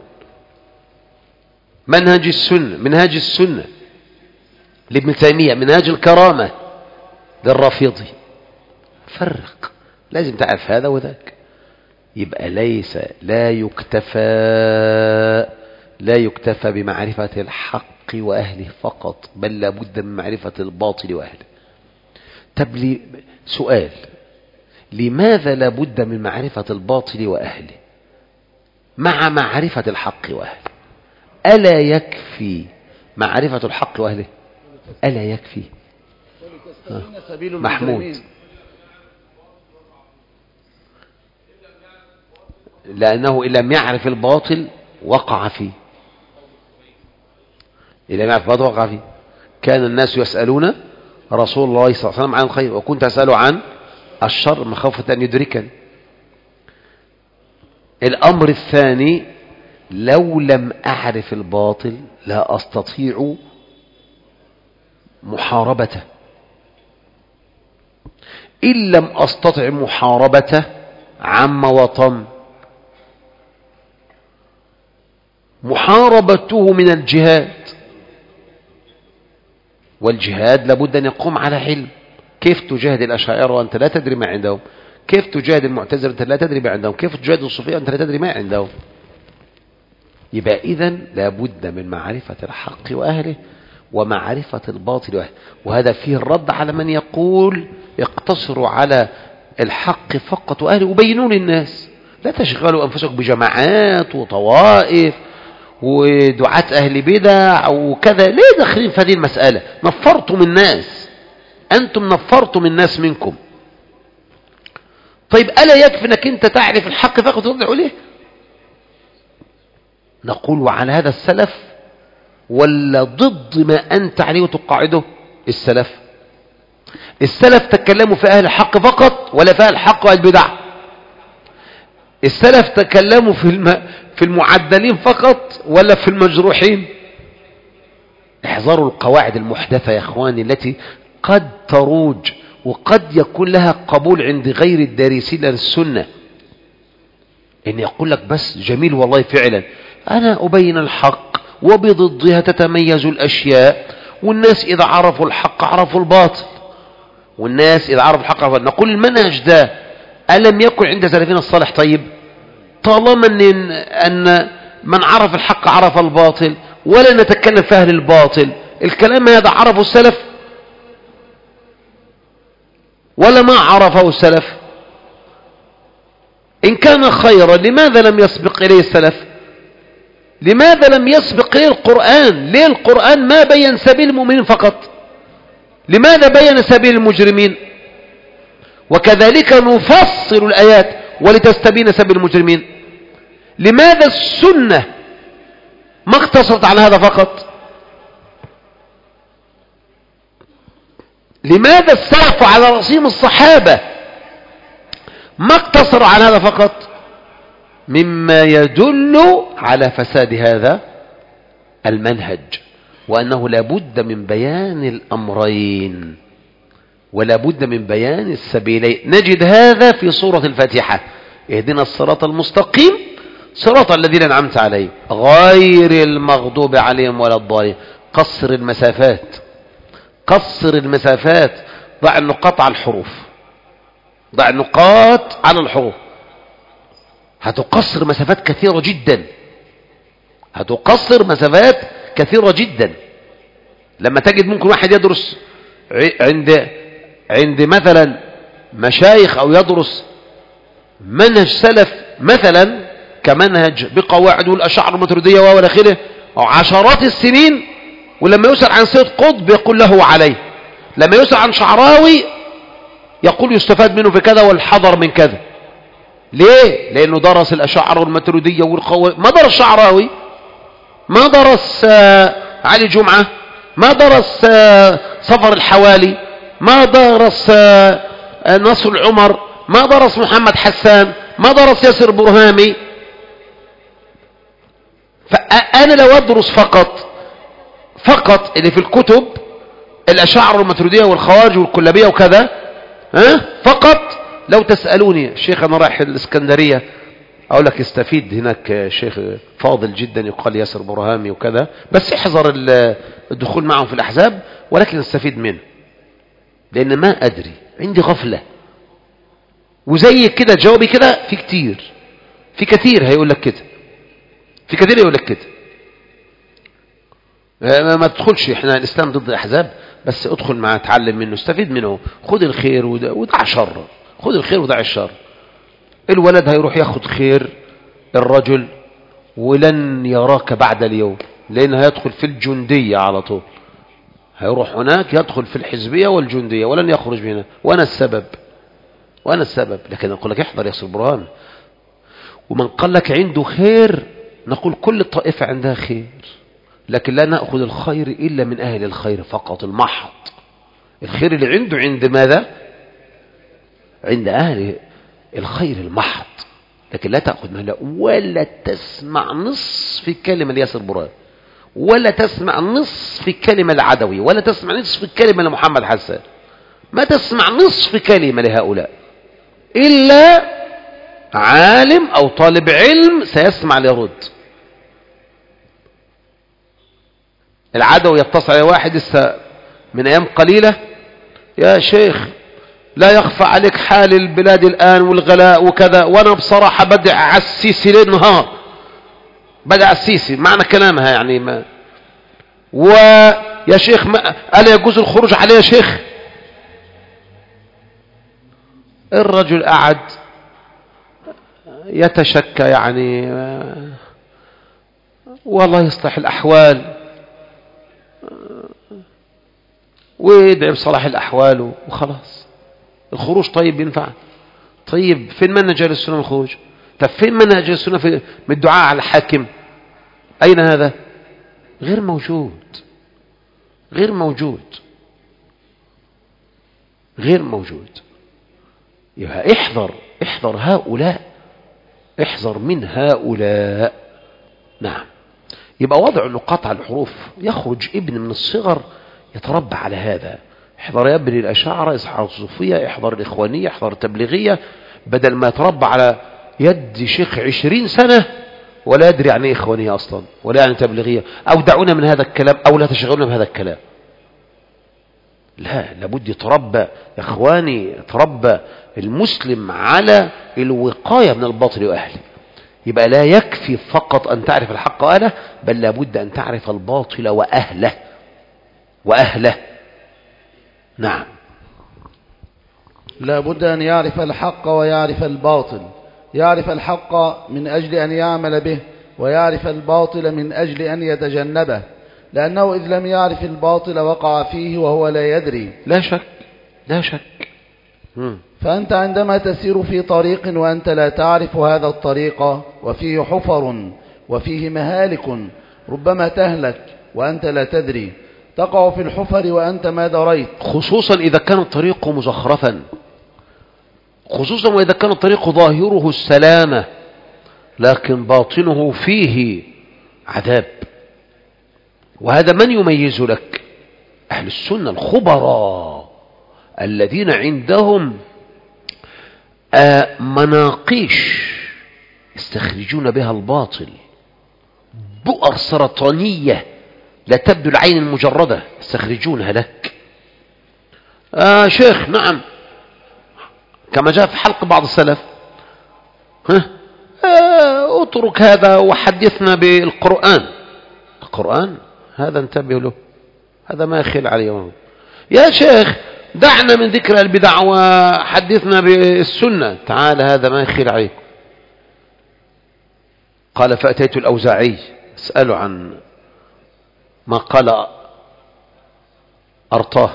A: منهج السنة منهج السنة لابن تيمية، منهج الكرامة للرافضي. فرق، لازم تعرف هذا وذاك. يبقى ليس لا يكتفى لا يكتفى بمعرفة الحق وأهله فقط، بل لابد من معرفة الباطل وأهله. طب لي سؤال، لماذا لابد من معرفة الباطل وأهله مع معرفة الحق وأهله؟ ألا يكفي معرفة الحق وأهله؟ ألا يكفي؟ محمود، لأنه إن لم يعرف الباطل وقع فيه. إن لم يعرف الباطل وقع فيه. كان الناس يسألون رسول الله صلى الله عليه وسلم عن الخير، وكنت أسأله عن الشر مخافة أن يدركني. الأمر الثاني، لو لم أعرف الباطل لا أستطيع محاربته. إن لم أستطع محاربته عم وطم. محاربته من الجهاد، والجهاد لابد أن يقوم على علم. كيف تجاهد الأشاعرة وأنت لا تدري ما عندهم؟ كيف تجاهد المعتزلة وأنت لا تدري ما عندهم؟ كيف تجاهد الصوفية وأنت لا تدري ما عندهم؟ يبقى إذن لابد من معرفة الحق وأهله ومعرفة الباطل وأهله. وهذا فيه الرد على من يقول اقتصروا على الحق فقط وأهله وبينوا للناس، لا تشغلوا أنفسكم بجماعات وطوائف ودعاة أهل بدع وكذا. ليه داخلين في هذه المسألة؟ نفرتم الناس، أنتم نفرتم الناس منكم. طيب ألا يكفي أنك أنت تعرف الحق فقط وترد عليه؟ نقول وعلى هذا السلف ولا ضد ما أنت عليه وتقاعده السلف؟ السلف تكلموا في أهل الحق فقط ولا في أهل الحق والبدع؟ السلف تكلموا في الم... في المعدلين فقط ولا في المجروحين؟ احذروا القواعد المحدثة يا اخواني التي قد تروج وقد يكون لها قبول عند غير الدارسين للسنة. ان يقول لك بس جميل والله فعلا انا ابين الحق وبضدها تتميز الاشياء، والناس اذا عرفوا الحق عرفوا الباطل، والناس اذا عرفوا الحق عرفوا. نقول المنهج ده ألم يكن عند سلفنا الصالح؟ طيب طالما أن, أن من عرف الحق عرف الباطل ولا نتكلم في أهل الباطل، الكلام هذا عرفه السلف ولا ما عرفه السلف؟ إن كان خيرا لماذا لم يسبق إليه السلف؟ لماذا لم يسبق إليه القرآن؟ ليه القرآن ما بين سبيل المؤمنين فقط؟ لماذا بين سبيل المجرمين؟ وكذلك نفصل الآيات ولتستبين سبيل المجرمين. لماذا السنة ما اقتصرت على هذا فقط؟ لماذا السلف على رأسهم الصحابة ما اقتصروا على هذا فقط؟ مما يدل على فساد هذا المنهج، وأنه لابد من بيان الأمرين ولا بد من بيان السبيلين. نجد هذا في سورة الفاتحة: اهدنا الصراط المستقيم صراط الذين أنعمت عليهم غير المغضوب عليهم ولا الضالين. قصر المسافات، قصر المسافات، ضع النقاط على الحروف. ضع نقاط على الحروف، هتقصر مسافات كثيرة جدا، هتقصر مسافات كثيرة جدا. لما تجد ممكن واحد يدرس عند عند مثلا مشايخ او يدرس منهج سلف مثلا كمنهج بقواعد والاشعار الماتريديه والى اخره عشرات السنين، ولما يسأل عن سيد قطب يقول له عليه، لما يسأل عن شعراوي يقول يستفاد منه في كذا والحذر من كذا. ليه؟ لانه درس الاشعار والماتريديه والقواعد. ما درس شعراوي، ما درس علي جمعه، ما درس صفر الحوالي، ما درس نصر العمر، ما درس محمد حسان، ما درس ياسر برهامي. فأنا لو أدرس فقط فقط اللي في الكتب الأشاعرة والماتريدية والخوارج والكلابية وكذا، ها فقط، لو تسألوني شيخ أنا رايح الإسكندرية أقول لك استفيد هناك شيخ فاضل جدا يقال ياسر برهامي وكذا، بس احذر الدخول معهم في الأحزاب، ولكن استفيد منه لأن ما أدري، عندي غفلة. وزي كده جوابي كده في كتير في كثير هيقول لك كده، في كثير يقول لك كده. ما تدخلش، احنا الإسلام ضد الأحزاب، بس ادخل معاه اتعلم منه استفيد منه، خد الخير ودع الشر، خد الخير ودع الشر. الولد هيروح ياخد خير الرجل ولن يراك بعد اليوم، لأن هيدخل في الجندية على طول، هيروح هناك يدخل في الحزبية والجندية ولن يخرج منها، وأنا السبب وأنا السبب. لكن أقول لك احضر ياسر برهان، ومن قال لك عنده خير نقول كل الطائفة عندها خير، لكن لا نأخذ الخير إلا من أهل الخير فقط المحض. الخير اللي عنده عند ماذا؟ عند أهل الخير المحض، لكن لا تأخذ مهلا ولا تسمع نصف كلمة لياسر برهان، ولا تسمع نصف كلمة العدوي، ولا تسمع نصف كلمة لمحمد حسان، ما تسمع نصف كلمة لهؤلاء إلا عالم أو طالب علم سيسمع ليرد. العدوي يتصل على واحد لسه من أيام قليلة، يا شيخ لا يخفى عليك حال البلاد الآن والغلاء وكذا، وأنا بصراحة بدع على السيسي ليل نهار، بدع على السيسي معنى كلامها يعني ما. ويا شيخ ما ألا يجوز الخروج عليه يا شيخ؟ الرجل قعد يتشكى يعني والله يصلح الأحوال ويدعي بصلاح الأحوال وخلاص. الخروج طيب ينفع؟ طيب فين منهج أهل السنة الخروج؟ طب فين منهج أهل السنة في من الدعاء على الحاكم؟ أين هذا؟ غير موجود، غير موجود، غير موجود. يبقى احذر احذر هؤلاء، احذر من هؤلاء. نعم. يبقى وضع النقاط على الحروف يخرج ابن من الصغر يتربى على هذا. احذر يا ابني الأشاعرة، احذر الصوفية، احذر الإخوانية، احذر التبليغية، بدل ما يتربى على يد شيخ عشرين سنة ولا يدري عن ايه إخوانية أصلا ولا عن تبليغية، أو دعونا من هذا الكلام أو لا تشغلنا بهذا الكلام. لا، لابد يتربى يا إخواني، يتربى المسلم على الوقاية من الباطل وأهله. يبقى لا يكفي فقط أن تعرف الحق وأهله، بل لابد أن تعرف الباطل وأهله وأهله. نعم.
B: لابد أن يعرف الحق ويعرف الباطل، يعرف الحق من أجل أن يعمل به، ويعرف الباطل من أجل أن يتجنبه، لأنه إذ لم يعرف الباطل وقع فيه وهو لا يدري.
A: لا شك لا شك. مم.
B: فأنت عندما تسير في طريق وأنت لا تعرف هذا الطريق وفيه حفر وفيه مهالك، ربما تهلك وأنت لا تدري، تقع في الحفر وأنت ما دريت،
A: خصوصا إذا كان الطريق مزخرفا، خصوصا وإذا كان الطريق ظاهره السلامة لكن باطنه فيه عذاب. وهذا من يميز لك؟ أهل السنة الخبراء الذين عندهم مناقيش يستخرجون بها الباطل، بؤر سرطانية لا تبدو العين المجردة يستخرجونها لك. آه شيخ نعم كما جاء في حلق بعض السلف. ها اه اترك هذا وحدثنا بالقرآن. القرآن هذا انتبه له، هذا ما يخل عليه. يا شيخ دعنا من ذكر البدع وحدثنا بالسنة. تعال هذا ما يخل عليه. قال فأتيت الأوزاعي اسأله عن ما قال أرطاه،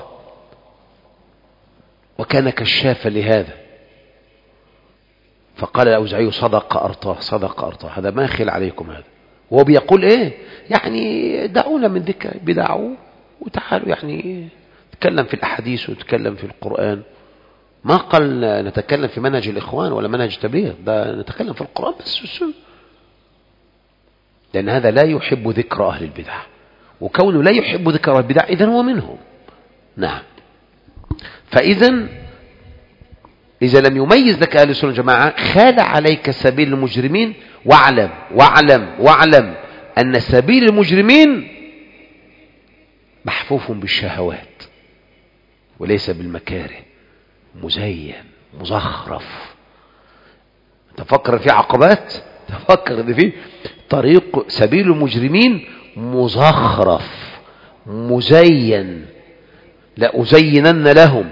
A: وكان كشافا لهذا، فقال الأوزاعي صدق أرطاه صدق أرطاه، هذا ما يخل عليكم هذا. وهو بيقول ايه يعني دعونا من ذكر بدع وتعالوا يعني نتكلم في الأحاديث ونتكلم في القرآن. ما قال نتكلم في منهج الإخوان ولا منهج تبليغ، ده نتكلم في القرآن بس والسنة، لأن هذا لا يحب ذكر أهل البدع، وكونه لا يحب ذكر أهل البدع إذن هو منهم. نعم. فإذا إذا لم يميز لك أهل السنة والجماعة خال عليك سبيل المجرمين. واعلم واعلم واعلم أن سبيل المجرمين محفوف بالشهوات وليس بالمكاره، مزين مزخرف. تفكر في عقبات، تفكر ان في طريق سبيل المجرمين مزخرف مزين، لا أزينن لهم،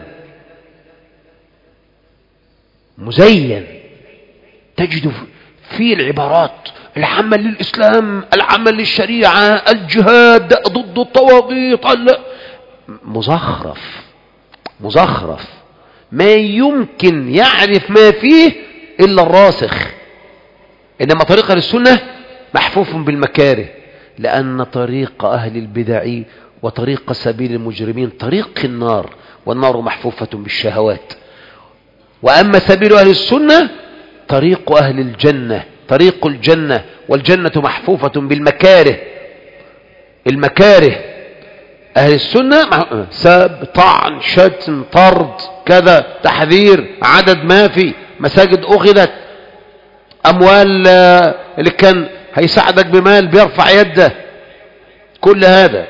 A: مزين. تجد في العبارات العمل للإسلام، العمل للشريعة، الجهاد ضد الطواغيت، مزخرف مزخرف ما يمكن يعرف ما فيه إلا الراسخ. إنما طريق السنة محفوف بالمكاره، لأن طريق أهل البدع وطريق سبيل المجرمين طريق النار، والنار محفوفة بالشهوات. وأما سبيل أهل السنة طريق أهل الجنة، طريق الجنة، والجنة محفوفة بالمكاره. المكاره أهل السنة سب، طعن، شتم، طرد، كذا، تحذير، عدد ما في مساجد أخذت، أموال اللي كان هيساعدك بمال بيرفع يده، كل هذا.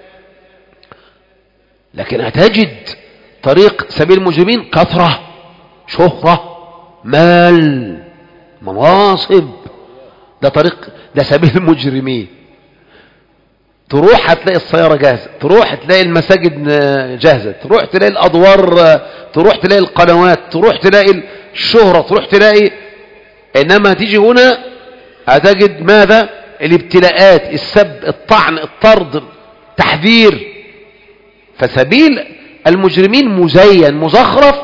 A: لكن هتجد طريق سبيل المجرمين كثرة، شهرة، مال، مناصب. ده طريق، ده سبيل المجرمين. تروح هتلاقي السيارة جاهزة، تروح تلاقي المساجد جاهزة، تروح تلاقي الأدوار، تروح تلاقي القنوات، تروح تلاقي الشهرة، تروح تلاقي. إنما تيجي هنا هتجد ماذا؟ الابتلاءات، السب، الطعن، الطرد، تحذير. فسبيل المجرمين مزين مزخرف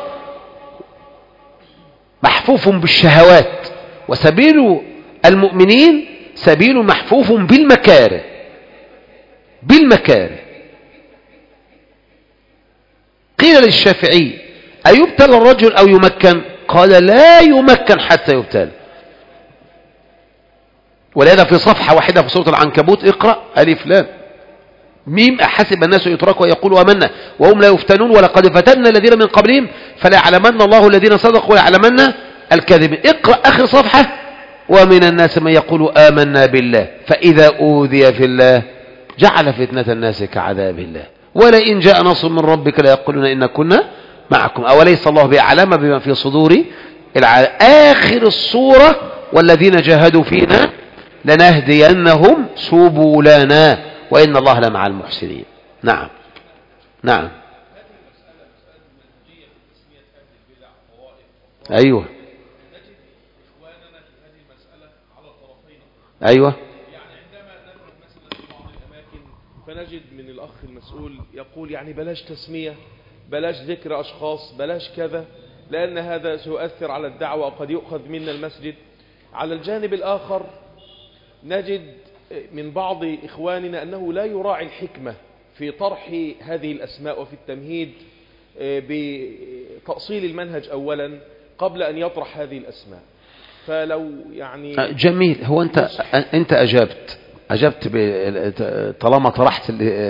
A: محفوف بالشهوات، وسبيل المؤمنين سبيل محفوف بالمكاره بالمكاره. قيل للشافعي أيبتلى الرجل أو يمكن؟ قال لا يمكن حتى يبتلى. ولهذا في صفحة واحدة في سورة العنكبوت اقرأ ألف لام ميم أحسب الناس يتركوا ويقولوا آمنا وهم لا يفتنون ولقد فتنا الذين من قبلهم فلا يعلمن الله الذين صدقوا ويعلمن الكاذبين. اقرأ آخر صفحة ومن الناس من يقول آمنا بالله فإذا أوذي في الله جعل فتنة الناس كعذاب الله ولئن جاء نصر من ربك ليقولون إن كنا معكم أوليس الله بأعلم بما في صدور العالم. آخر الصورة والذين جاهدوا فينا لنهدينهم سبلنا وإن الله لمع المحسنين. نعم نعم أيوه أيوه.
C: يعني عندما نذهب مثلا في بعض الأماكن فنجد من الأخ المسؤول يقول يعني بلاش تسمية، بلاش ذكر أشخاص، بلاش كذا، لأن هذا سيؤثر على الدعوة وقد يؤخذ منا المسجد. على الجانب الآخر نجد من بعض إخواننا أنه لا يراعي الحكمة في طرح هذه الأسماء وفي التمهيد بتأصيل المنهج أولا قبل أن يطرح هذه الأسماء. فلو يعني
A: جميل. هو أنت أنت أجبت أجبت طالما طرحت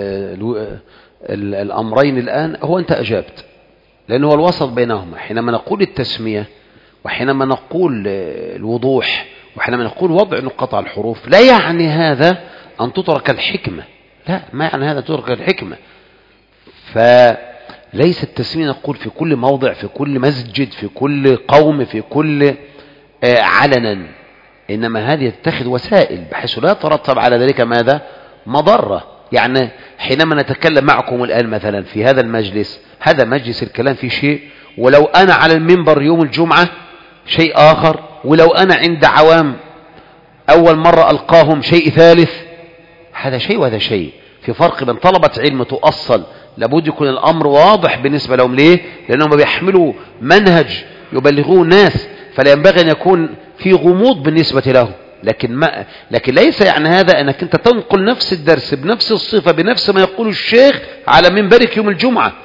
A: الأمرين الآن، هو أنت أجبت، لأنه هو الوسط بينهما. حينما نقول التسمية وحينما نقول الوضوح وحينما نقول وضع نقاط الحروف لا يعني هذا أن تترك الحكمة، لا، ما يعني هذا تترك الحكمة. ف ليس التسمية نقول في كل موضع، في كل مسجد، في كل قوم، في كل آه علنا، إنما هذه تتخذ وسائل بحيث لا يترتب على ذلك ماذا؟ مضرة. يعني حينما نتكلم معكم الآن مثلا في هذا المجلس، هذا مجلس الكلام في شيء، ولو أنا على المنبر يوم الجمعة شيء آخر، ولو أنا عند عوام أول مرة ألقاهم شيء ثالث، هذا شيء وهذا شيء. في فرق بين طلبة علم تؤصل، لابد يكون الأمر واضح بالنسبة لهم. ليه؟ لأنهم بيحملوا منهج يبلغوه الناس، فلا ينبغي أن يكون في غموض بالنسبة لهم. لكن ما لكن ليس يعني هذا أنك أنت تنقل نفس الدرس بنفس الصفة بنفس ما يقول الشيخ على منبرك يوم الجمعة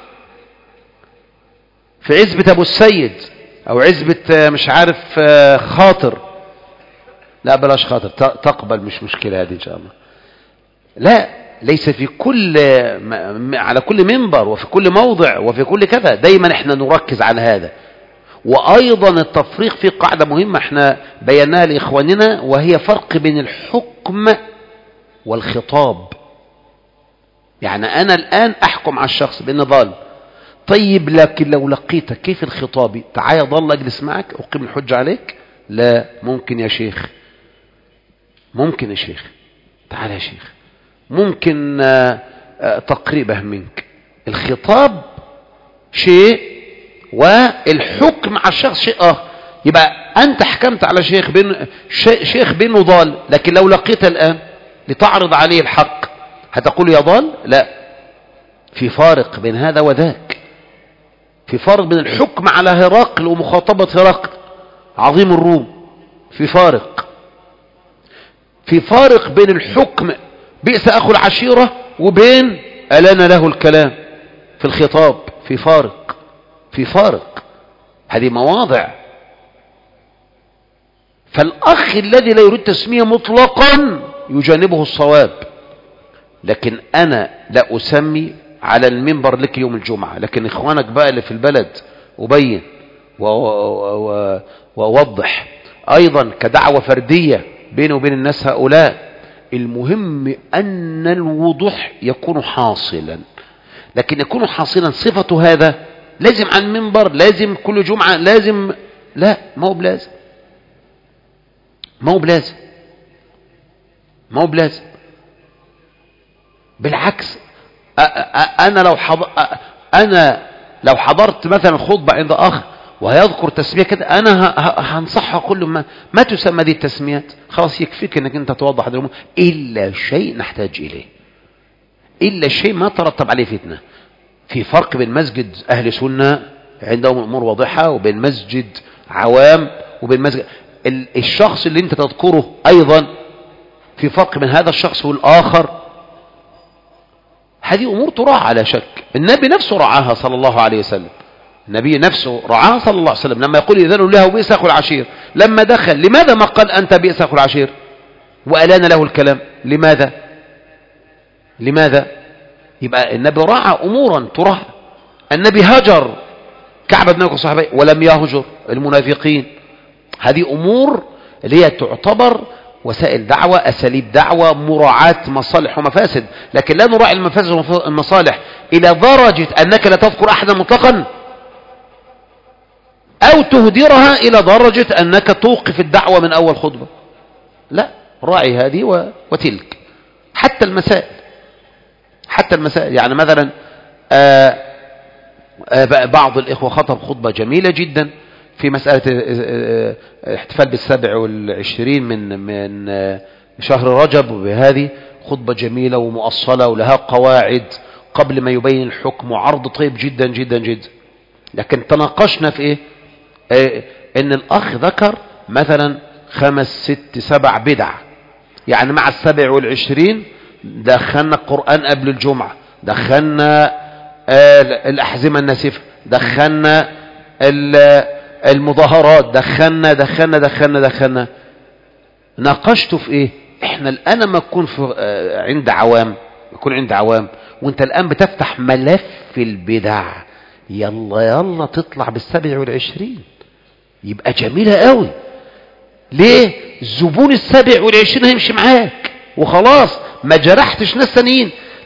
A: في عزبة أبو السيد أو عزبة مش عارف خاطر، لا بلاش خاطر، تقبل مش مشكلة هذه إن شاء الله. لا، ليس في كل على كل منبر وفي كل موضع وفي كل كذا. دايما احنا نركز على هذا. وأيضا التفريق في قاعدة مهمة احنا بيناها لإخواننا، وهي فرق بين الحكم والخطاب. يعني أنا الآن أحكم على الشخص بأنه ضال، طيب لكن لو لقيته كيف الخطاب؟ تعالى ضل أجلس معك أقيم الحجة عليك؟ لا، ممكن يا شيخ، ممكن يا شيخ، تعالى يا شيخ، ممكن تقريبه منك. الخطاب شيء والحكم على الشخص شيء آخر. يبقى أنت حكمت على شيخ بين شيخ بينه ضال، لكن لو لقيته الآن لتعرض عليه الحق هتقول يا ضال؟ لا، في فارق بين هذا وذاك. في فارق بين الحكم على هرقل ومخاطبة هرقل عظيم الروم، في فارق. في فارق بين الحكم بئس أخو العشيرة وبين ألان له الكلام في الخطاب، في فارق، في فارق. هذه مواضع. فالأخ الذي لا يريد تسمية مطلقا يجانبه الصواب. لكن أنا لا أسمي على المنبر لك يوم الجمعة، لكن إخوانك بقى اللي في البلد أبين وأوضح أيضا كدعوة فردية بيني وبين الناس هؤلاء. المهم أن الوضوح يكون حاصلا، لكن يكون حاصلا صفة هذا لازم عن المنبر، لازم كل جمعة، لازم، لا، ما هو بلازم، ما هو بلازم، ما هو بلازم. بالعكس، أنا لو حضر أنا لو حضرت مثلا خطبة عند أخ وهيذكر تسمية كده، أنا هنصحها كل ما ما تسمى دي التسميات. خلاص يكفيك أنك أنت توضح هذا الأمور، إلا شيء نحتاج إليه، إلا شيء ما ترتب عليه فتنة. في فرق بين مسجد أهل سنة عندهم أمور واضحة وبين مسجد عوام وبين مسجد الشخص اللي أنت تذكره أيضا في فرق بين هذا الشخص والآخر. هذه أمور تراعى على شك. النبي نفسه رعاها صلى الله عليه وسلم، النبي نفسه رعاها صلى الله عليه وسلم لما يقول إذن له بئس أخو العشير. لما دخل لماذا ما قال أنت بئس أخو العشير وألان له الكلام؟ لماذا؟ لماذا؟ يبقى النبي رعى أمورا تراعى. النبي هجر كعب بن صحابي ولم يهجر المنافقين. هذه أمور اللي هي تعتبر وسائل دعوة، أساليب دعوة، مراعاة مصالح ومفاسد. لكن لا نراعي المفاسد والمصالح إلى درجة أنك لا تذكر أحدا مطلقا، أو تهدرها إلى درجة أنك توقف الدعوة من أول خطبة. لا، راعي هذه وتلك. حتى المسائل، حتى المسائل يعني مثلا آآ آآ بعض الإخوة خطب خطبة جميلة جدا في مسألة احتفال بالسابع والعشرين من من شهر رجب، وبهذه خطبة جميلة ومؤصلة ولها قواعد قبل ما يبين الحكم، وعرض طيب جدا جدا جدا. لكن تناقشنا في ايه؟ اه ان الاخ ذكر مثلا خمس ست سبع بدع، يعني مع السابع والعشرين دخلنا القرآن قبل الجمعة، دخلنا اه الأحزمة الناسفة، دخلنا المظاهرات، دخلنا دخلنا دخلنا دخلنا ناقشته في ايه؟ احنا الان ما نكون في اه عند عوام، يكون عند عوام وانت الان بتفتح ملف البدع، يلا يلا تطلع بالسبع والعشرين، يبقى جميلة قوي. ليه؟ زبون السبع والعشرين هيمشي معاك وخلاص، ما جرحتش ناس ثانيين.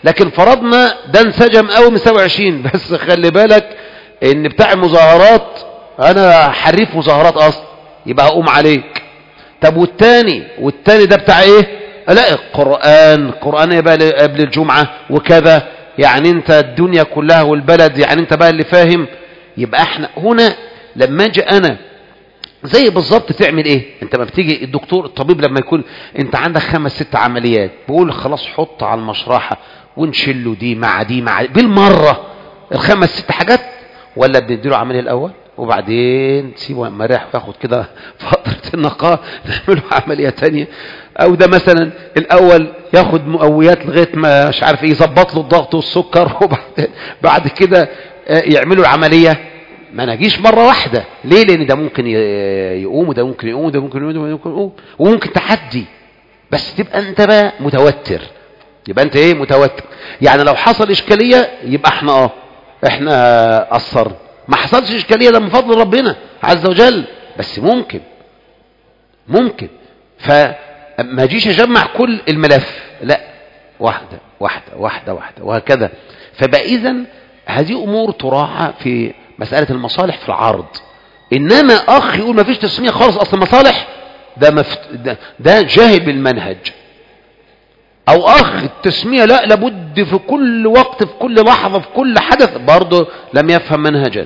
A: لكن فرضنا ده انسجم قوي من سبعة وعشرين، بس خلي بالك ان بتاع المظاهرات انا حريف مظاهرات اصلا، يبقى هقوم عليك. طب والتاني والتاني ده بتاع ايه؟ لا القرآن، القرآن يبقى قبل الجمعة وكذا، يعني انت الدنيا كلها والبلد، يعني انت بقى اللي فاهم. يبقى احنا هنا لما اجي انا زي بالظبط تعمل ايه؟ انت ما بتيجي الدكتور الطبيب لما يكون انت عندك خمس ست عمليات، بقول خلاص حط على المشرحة ونشله دي مع دي مع دي بالمرة الخمس ست حاجات، ولا بنديله عملية الاول وبعدين تسيبه مريح وياخد كده فترة النقاء نعمله عملية تانية؟ او ده مثلا الاول ياخد مقويات لغاية ما مش عارف ايه يظبط له الضغط والسكر، وبعد بعد كده يعملوا العملية. ما نجيش مرة واحدة. ليه؟ لان ده ممكن يقوم وده ممكن يقوم وده ممكن يقوم وده ممكن يقوم وممكن تحدي، بس تبقى انت بقى متوتر. يبقى انت ايه؟ متوتر. يعني لو حصل اشكالية يبقى احنا اه احنا قصرنا، ما حصلش اشكالية ده من فضل ربنا عز وجل، بس ممكن ممكن فما جيش اجمع كل الملف، لا واحدة واحدة واحدة واحدة وهكذا. فبقى اذن هذه امور تراعى في مسألة المصالح في العرض. انما اخ يقول ما فيش تسمية خالص اصل مصالح، ده, مفت... ده, ده جاهل بالمنهج. او اخ التسمية لا لابد في كل وقت في كل لحظة في كل حدث، برضه لم يفهم منهجا.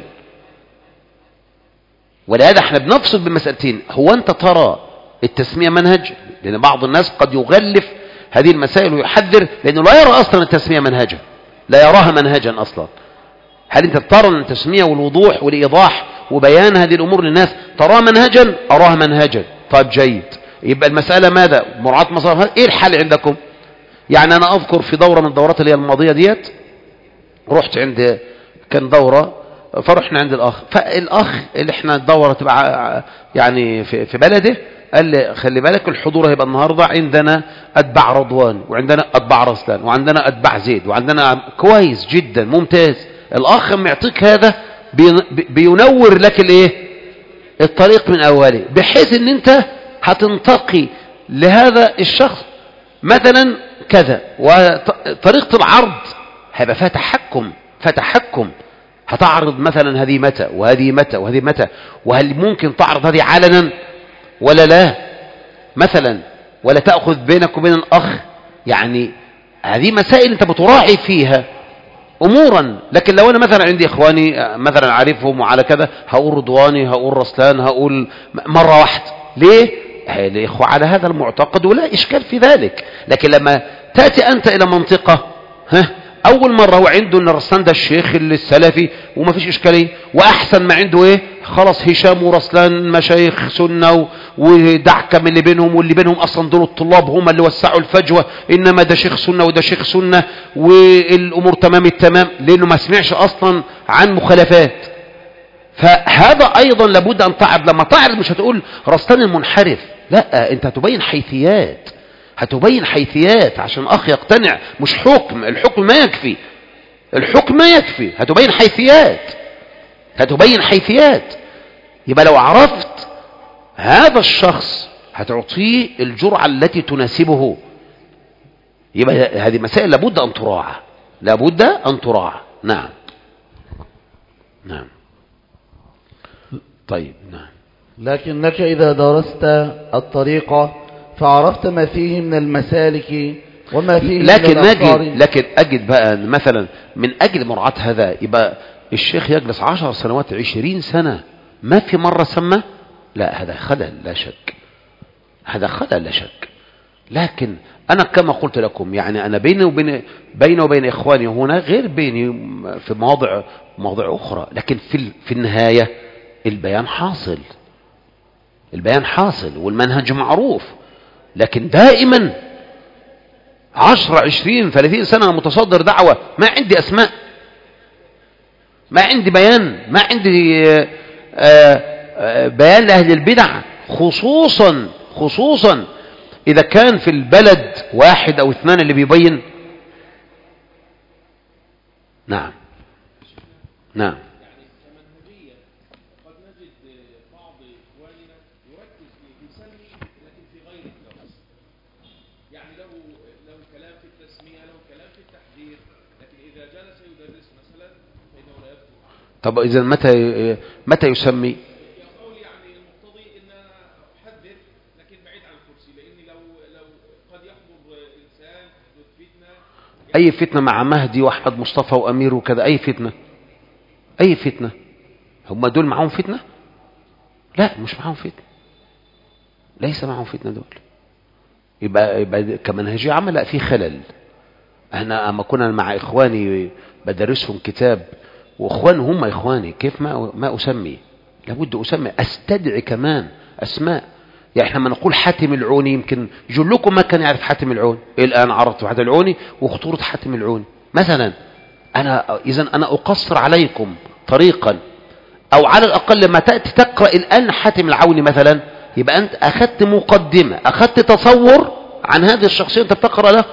A: ولهذا احنا بنفصل بمسألتين. هو انت ترى التسمية منهج؟ لان بعض الناس قد يغلف هذه المسائل ويحذر لانه لا يرى اصلا التسمية منهجا، لا يراها منهجا اصلا. هل انت ترى التسمية والوضوح والايضاح وبيان هذه الامور للناس تراها منهجا؟ اراها منهجا. طيب جيد. يبقى المسألة ماذا؟ مراعاة مصالح. ايه الحل عندكم؟ يعني انا اذكر في دورة من الدورات اللي هي الماضية ديت، رحت عند كان دورة، فرحنا عند الاخ، فالاخ اللي احنا الدورة تبقى يعني في, في بلده قال لي خلي بالك الحضور هيبقى النهاردة عندنا اتباع رضوان وعندنا اتباع رسلان وعندنا اتباع زيد وعندنا كويس جدا ممتاز. الاخ لما يعطيك هذا بينور لك الايه؟ الطريق من اوله، بحيث ان انت هتنتقي لهذا الشخص مثلا كذا، وطريقة العرض هيبقى فيها تحكم فتحكم. هتعرض مثلا هذه متى وهذه متى وهذه متى، وهل ممكن تعرض هذه علنا ولا لا مثلا، ولا تأخذ بينك وبين الأخ. يعني هذه مسائل انت بتراعي فيها امورا. لكن لو انا مثلا عندي اخواني مثلا عارفهم وعلى كذا هقول رضواني هقول رسلان هقول مرة واحدة. ليه؟ الاخوة على هذا المعتقد ولا اشكال في ذلك. لكن لما تأتي انت الى منطقة ها اول مرة هو عنده ان رسلان ده الشيخ اللي السلفي وما فيش اشكالية، واحسن ما عنده ايه؟ خلاص هشام ورسلان مشايخ سنة ودعكة من اللي بينهم، واللي بينهم اصلا دول الطلاب هم اللي وسعوا الفجوة، انما ده شيخ سنة وده شيخ سنة والامور تمام التمام، لانه ما سمعش اصلا عن مخالفات. فهذا ايضا لابد ان تعرض. لما تعرض مش هتقول رسلان المنحرف، لا انت هتبين حيثيات، هتبين حيثيات عشان اخ يقتنع. مش حكم، الحكم ما يكفي، الحكم ما يكفي، هتبين حيثيات، هتبين حيثيات. يبقى لو عرفت هذا الشخص هتعطيه الجرعة التي تناسبه. يبقى هذه مسائل لابد ان تراعى، لابد ان تراعى. نعم نعم طيب نعم.
B: لكنك إذا درست الطريقة فعرفت ما فيه من المسالك وما فيه
A: لكن
B: من الأفكار.
A: نجد لكن أجد بقى مثلا من أجل مراعاة هذا يبقى الشيخ يجلس عشر سنوات عشرين سنة ما في مرة سمى؟ لا، هذا خلل لا شك، هذا خلل لا شك. لكن أنا كما قلت لكم يعني أنا بيني وبين بيني وبين إخواني هنا غير بيني في مواضع مواضع أخرى. لكن في في النهاية البيان حاصل، البيان حاصل والمنهج معروف. لكن دائما عشر عشرين ثلاثين سنة متصدر دعوة ما عندي أسماء، ما عندي بيان، ما عندي بيان لأهل البدع، خصوصا خصوصا إذا كان في البلد واحد أو اثنان اللي بيبين. نعم نعم
C: تحذير، لكن إذا جلس يدرس مثلا فإنه لا يكتب.
A: طب إذا متى متى يسمي؟
C: يقول يعني المقتضي إن أنا أحدث لكن بعيد عن الكرسي، لأن لو لو قد يحضر إنسان ذو فتنة.
A: أي فتنة مع مهدي وأحمد مصطفى وأمير وكذا؟ أي فتنة؟ أي فتنة؟ هم دول معهم فتنة؟ لا، مش معهم فتنة، ليس معهم فتنة دول. يبقى, يبقى كمنهجية عامة لا، في خلل. احنا اما كنا مع اخواني بدرسهم كتاب، واخوان هم اخواني، كيف ما ما اسمي؟ لابد اسمي، استدعي كمان اسماء. يعني احنا لما نقول حاتم العوني، يمكن جلكم ما كان يعرف حاتم العوني، الان عرفت حاتم العوني وخطورة حاتم العوني مثلا. انا اذا انا اقصر عليكم طريقا، او على الاقل لما تاتي تقرا الان حاتم العوني مثلا، يبقى انت اخذت مقدمه، اخذت تصور عن هذه الشخصيه انت بتقرا له.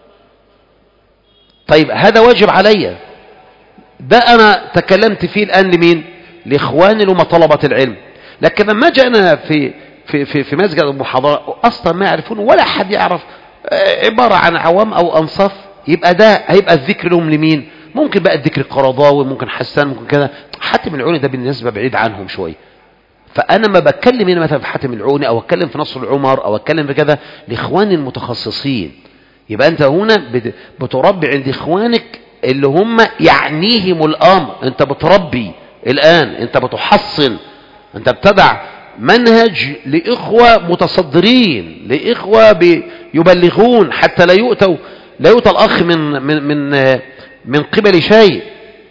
A: طيب هذا واجب علي، ده انا تكلمت فيه الان لمين؟ لاخواني لما طلبة العلم. لكن لما جاءنا في في في في مسجد المحاضره اصلا ما يعرفون ولا حد يعرف، عباره عن عوام او انصاف، يبقى ده هيبقى الذكر لهم لمين؟ ممكن بقى الذكر القرضاوي، ممكن حسان، ممكن كذا. حاتم العوني ده بالنسبه بعيد عنهم شويه. فانا ما بتكلم هنا مثلا في حاتم العوني، او اتكلم في نصر العمر، او اتكلم في كذا لاخواني المتخصصين. يبقى انت هنا بتربي عند اخوانك اللي هم يعنيهم الامر، انت بتربي الان، انت بتحصن، انت بتدع منهج لاخوه متصدرين، لاخوه يبلغون، حتى لا يؤتوا لا يؤتى الاخ من من من من قبل شيء.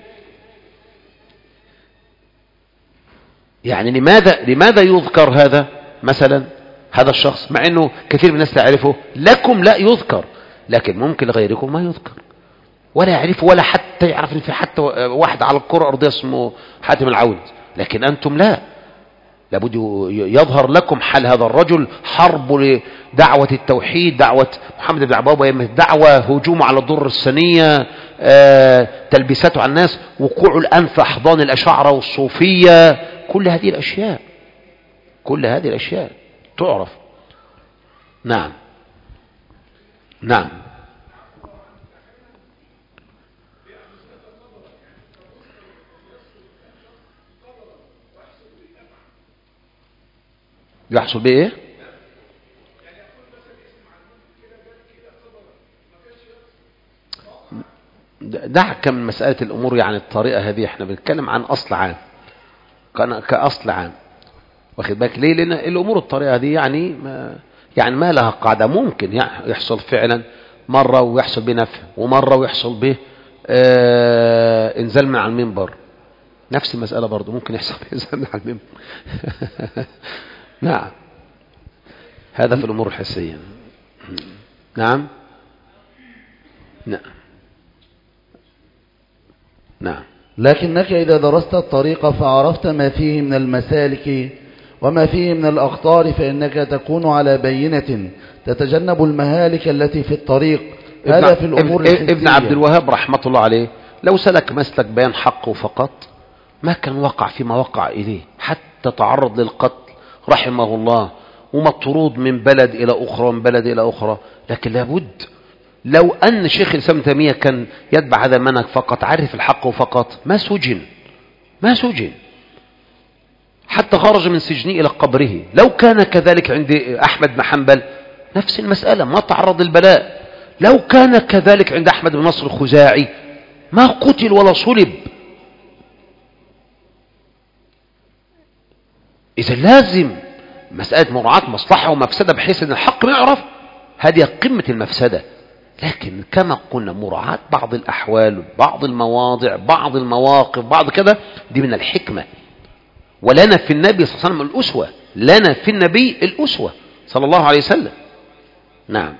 A: يعني لماذا لماذا يذكر هذا مثلا، هذا الشخص، مع انه كثير من الناس تعرفه؟ لكم لا يذكر، لكن ممكن لغيركم ما يذكر ولا يعرفه، ولا حتى يعرف ان في حتى واحد على الكرة الارضية اسمه حاتم العوني. لكن انتم لا، لابد يظهر لكم حال هذا الرجل، حرب لدعوة التوحيد، دعوة محمد بن عبد الوهاب، دعوة هجومه على الضر السنية، آه، تلبساته على الناس، وقوع الآن في أحضان الأشاعرة والصوفية. كل هذه الأشياء كل هذه الأشياء تعرف. نعم نعم يحصل به ايه؟ دعك من مسألة الأمور، يعني الطريقة هذه احنا بنتكلم عن أصل عام، كان كأصل عام، واخد بالك ليه؟ لأن الأمور الطريقة دي يعني ما يعني ما لها قاعدة. ممكن يحصل فعلا مرة ويحصل به نفع، ومرة ويحصل به آه انزال من على المنبر، نفس المسألة برضو ممكن يحصل به انزال من على المنبر. نعم، هذا في الأمور الحسية. نعم نعم نعم
B: لكنك إذا درست الطريق فعرفت ما فيه من المسالك وما فيه من الأخطار، فإنك تكون على بينة تتجنب المهالك التي في الطريق. هذا في الأمور الحسية.
A: ابن عبد الوهاب رحمة الله عليه لو سلك مسلك بيان حقه فقط ما كان وقع فيما وقع إليه، حتى تعرض للقتل رحمه الله، ومطرود من بلد إلى أخرى ومن بلد إلى أخرى. لكن لابد، لو أن شيخ الإسلام تيمية كان يتبع هذا المنهج فقط، عرف الحق فقط، ما سجن ما سجن حتى خرج من سجنه إلى قبره. لو كان كذلك عند أحمد بن حنبل نفس المسألة، ما تعرض البلاء. لو كان كذلك عند أحمد بن نصر الخزاعي ما قتل ولا صلب. إذا لازم مسألة مراعاة مصلحة ومفسدة بحيث أن الحق ما يعرف، هذه قمة المفسدة. لكن كما قلنا مراعاة بعض الأحوال، بعض المواضع، بعض المواقف، بعض كذا، دي من الحكمة. ولنا في النبي صلى الله عليه وسلم الأسوة، لنا في النبي الأسوة صلى الله عليه وسلم. نعم.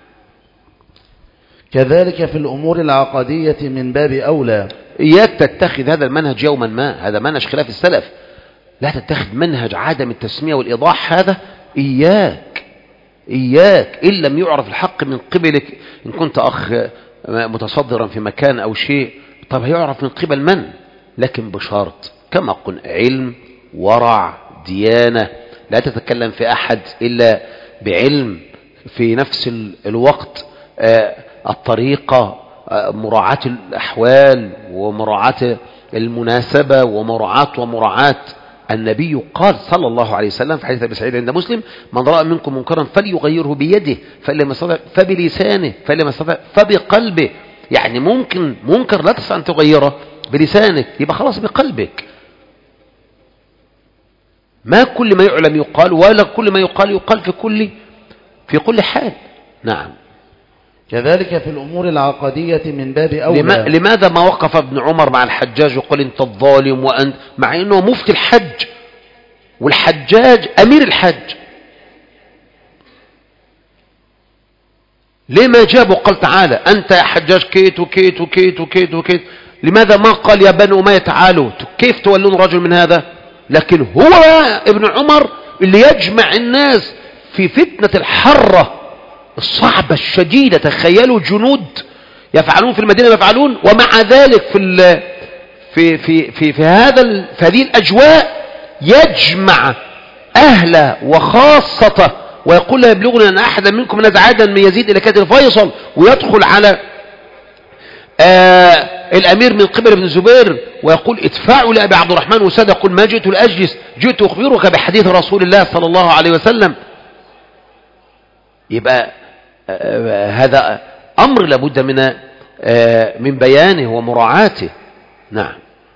B: كذلك في الأمور العقدية من باب أولى.
A: إياك تتخذ هذا المنهج يوما ما، هذا منهج خلاف السلف. لا تتخذ منهج عدم التسمية والإيضاح، هذا إياك إياك إن لم يعرف الحق من قبلك. إن كنت أخ متصدرا في مكان أو شيء، طب هيعرف من قبل من؟ لكن بشرط كما قلنا علم، ورع، ديانة. لا تتكلم في أحد إلا بعلم، في نفس الوقت الطريقة مراعاة الأحوال ومراعاة المناسبة ومراعاة ومراعاة. النبي قال صلى الله عليه وسلم في حديث أبي سعيد عند مسلم: من رأى منكم منكرا فليغيره بيده، فإن لم يستطع فبلسانه، فإن لم يستطع فبقلبه. يعني ممكن منكر لا تستطيع أن تغيره بلسانك، يبقى خلاص بقلبك. ما كل ما يعلم يقال، ولا كل ما يقال يقال في كل في كل حال. نعم.
B: كذلك في الأمور العقدية من باب أولى.
A: لما لماذا ما وقف ابن عمر مع الحجاج وقال أنت الظالم وأنت، مع أنه مفتي الحج والحجاج أمير الحج؟ ليه ما جابه قال تعالى أنت يا حجاج كيت وكيت وكيت وكيت وكيت؟ لماذا ما قال يا بني أمية تعالوا؟ كيف تولون رجل من هذا؟ لكن هو ابن عمر اللي يجمع الناس في فتنة الحرة الصعبة الشديدة. تخيلوا جنود يفعلون في المدينة يفعلون، ومع ذلك في في في في, في هذا في هذه الأجواء يجمع أهله وخاصته ويقول لا يبلغنا أن أحدا منكم نزع عادا من يزيد إلى كاتب فيصل، ويدخل على آه الأمير من قبل ابن الزبير ويقول ادفعوا لأبي عبد الرحمن وساد، يقول ما جئت لأجلس، جئت أخبرك بحديث رسول الله صلى الله عليه وسلم. يبقى آه هذا أمر لابد من آه من بيانه ومراعاته. نعم.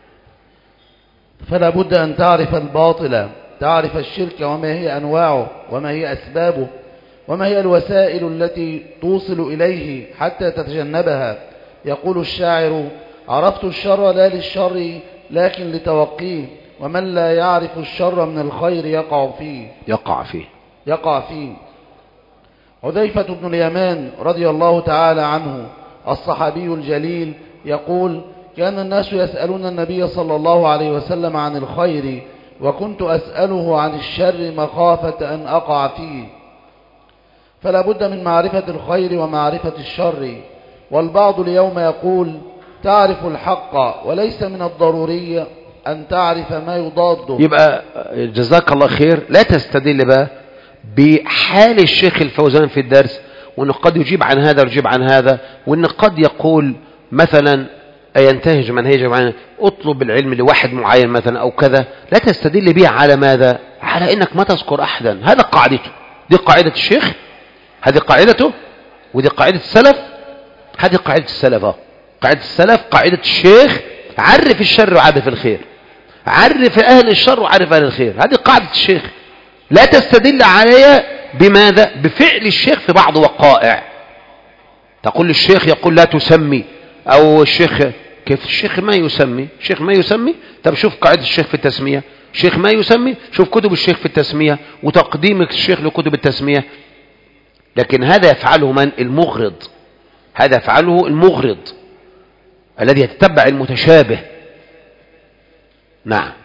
B: فلا بد أن تعرف الباطل، تعرف الشرك وما هي أنواعه وما هي أسبابه وما هي الوسائل التي توصل إليه حتى تتجنبها. يقول الشاعر: عرفت الشر لا للشر لكن لتوقيه، ومن لا يعرف الشر من الخير يقع فيه
A: يقع فيه
B: يقع فيه حذيفة بن اليمان رضي الله تعالى عنه الصحابي الجليل يقول: كان الناس يسألون النبي صلى الله عليه وسلم عن الخير، وكنت أسأله عن الشر مخافة أن أقع فيه. فلا بد من معرفة الخير ومعرفة الشر. والبعض اليوم يقول: تعرف الحق، وليس من الضروري أن تعرف ما يضاده.
A: يبقى جزاك الله خير، لا تستدل بقى بحال الشيخ الفوزان في الدرس، وأنه قد يجيب عن هذا ويجيب عن هذا، وأنه قد يقول مثلا ينتهج من هيجب عنه اطلب العلم لواحد معين مثلا أو كذا. لا تستدل به على ماذا؟ على إنك ما تذكر أحدا. هذا قاعدته، دي قاعدة الشيخ، هذه قاعدته، ودي قاعدة السلف. هذه قاعدة السلف، قاعدة السلف قاعدة الشيخ: عرف الشر وعرف الخير، عرف أهل الشر وعرف أهل الخير. هذه قاعدة الشيخ. لا تستدل عليها بماذا؟ بفعل الشيخ في بعض وقائع. تقول الشيخ يقول لا تسمي، أو الشيخ كيف الشيخ ما يسمي؟ الشيخ ما يسمي؟ طب شوف قاعدة الشيخ في التسمية، الشيخ ما يسمي، شوف كتب الشيخ في التسمية وتقديم الشيخ لكتب التسمية. لكن هذا يفعله من؟ المغرض. هذا يفعله المغرض الذي يتتبع المتشابه. نعم.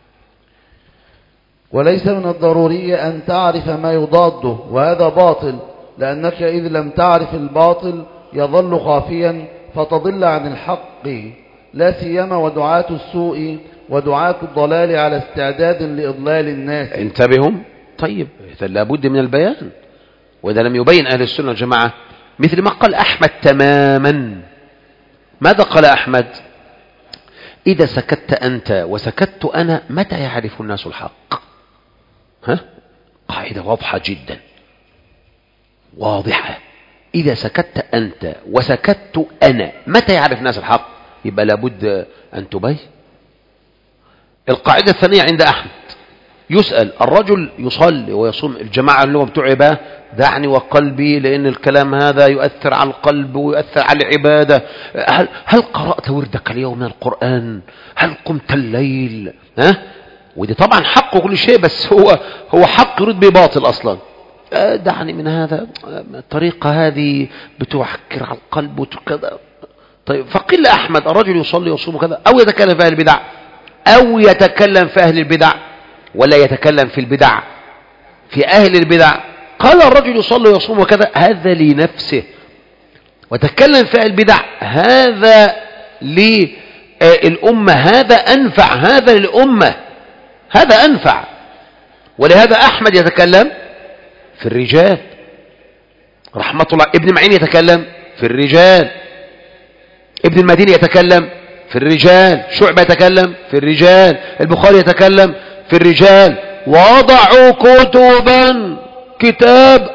B: وليس من الضروري أن تعرف ما يضاده، وهذا باطل، لأنك إذ لم تعرف الباطل يظل خافيا فتضل عن الحق، لا سيما ودعاة السوء ودعاة الضلال على استعداد لإضلال الناس.
A: انتبهوا. طيب إذا لابد من البيان، وإذا لم يبين أهل السنة والجماعة مثل ما قال أحمد تماما. ماذا قال أحمد؟ إذا سكت أنت وسكت أنا متى يعرف الناس الحق؟ ها؟ قاعدة واضحة جدا واضحة. إذا سكت أنت وسكت أنا متى يعرف الناس الحق؟ يبقى لابد أن تبين. القاعدة الثانية عند أحمد: يسأل الرجل يصلي ويصوم، الجماعة اللي هو بتوع بقى دعني وقلبي، لأن الكلام هذا يؤثر على القلب ويؤثر على العبادة. هل, هل قرأت وردك اليوم من القرآن؟ هل قمت الليل؟ ها؟ ودي طبعا حق كل شيء، بس هو هو حق يريد به باطل أصلا. دعني من هذا، الطريقة هذه بتوحكر على القلب وكذا. طيب فقيل أحمد الرجل يصلي ويصوم كذا، أو يتكلم في أهل البدع، أو يتكلم في أهل البدع، ولا يتكلم في البدع في أهل البدع. قال الرجل يصلي ويصوم وكذا، هذا لنفسه، وتكلم في أهل البدع، هذا للأمة، هذا أنفع، هذا للأمة، هذا أنفع. ولهذا أحمد يتكلم في الرجال رحمة الله، ابن معين يتكلم في الرجال، ابن المديني يتكلم في الرجال، شعبة يتكلم في الرجال، البخاري يتكلم في الرجال. وضعوا كتبا، كتاب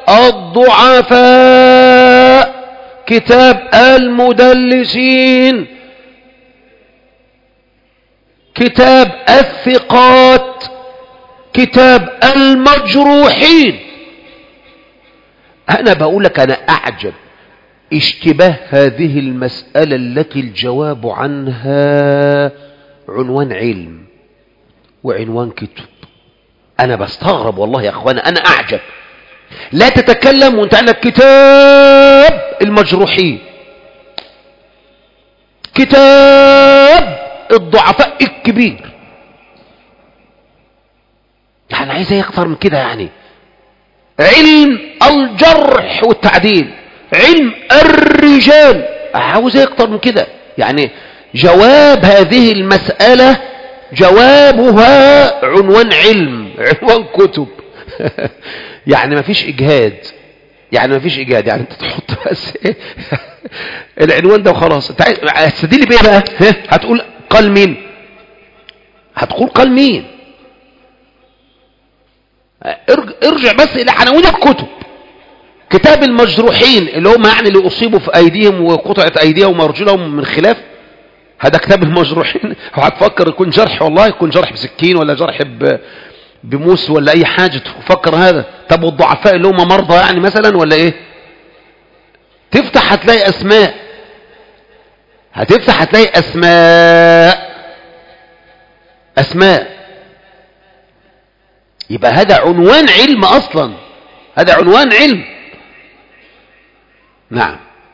A: الضعفاء، كتاب المدلسين، كتاب الثقات، كتاب المجروحين. أنا بقول لك أنا أعجب اشتباه هذه المسألة التي الجواب عنها عنوان علم وعنوان كتب. أنا بستغرب والله يا أخوانا، أنا أعجب. لا تتكلم وانت عندك كتاب المجروحين، كتاب الضعفاء الكبير. يعني عايز ايه اكتر من كده؟ يعني علم الجرح والتعديل، علم الرجال، عاوز ايه اكتر من كده؟ يعني جواب هذه المسألة جوابها عنوان علم، عنوان كتب. يعني ما فيش اجهاد، يعني ما فيش اجهاد، يعني انت تحط بس ايه العنوان ده وخلاص. انت هتستدل بايه بقى؟ هتقول قال مين؟ هتقول قال مين؟ ارجع بس الى عناوين الكتب. كتاب المجروحين اللي هم يعني اللي اصيبوا في ايديهم وقطعت ايديهم وارجلهم من خلاف، هذا كتاب المجروحين. وهتفكر يكون جرح، والله يكون جرح بسكين ولا جرح بموس ولا اي حاجه، تفكر هذا. طب والضعفاء اللي هم مرضى يعني مثلا ولا ايه؟ تفتح هتلاقي اسماء، هتفتح هتلاقي اسماء اسماء. يبقى هذا عنوان علم اصلا، هذا عنوان علم. نعم.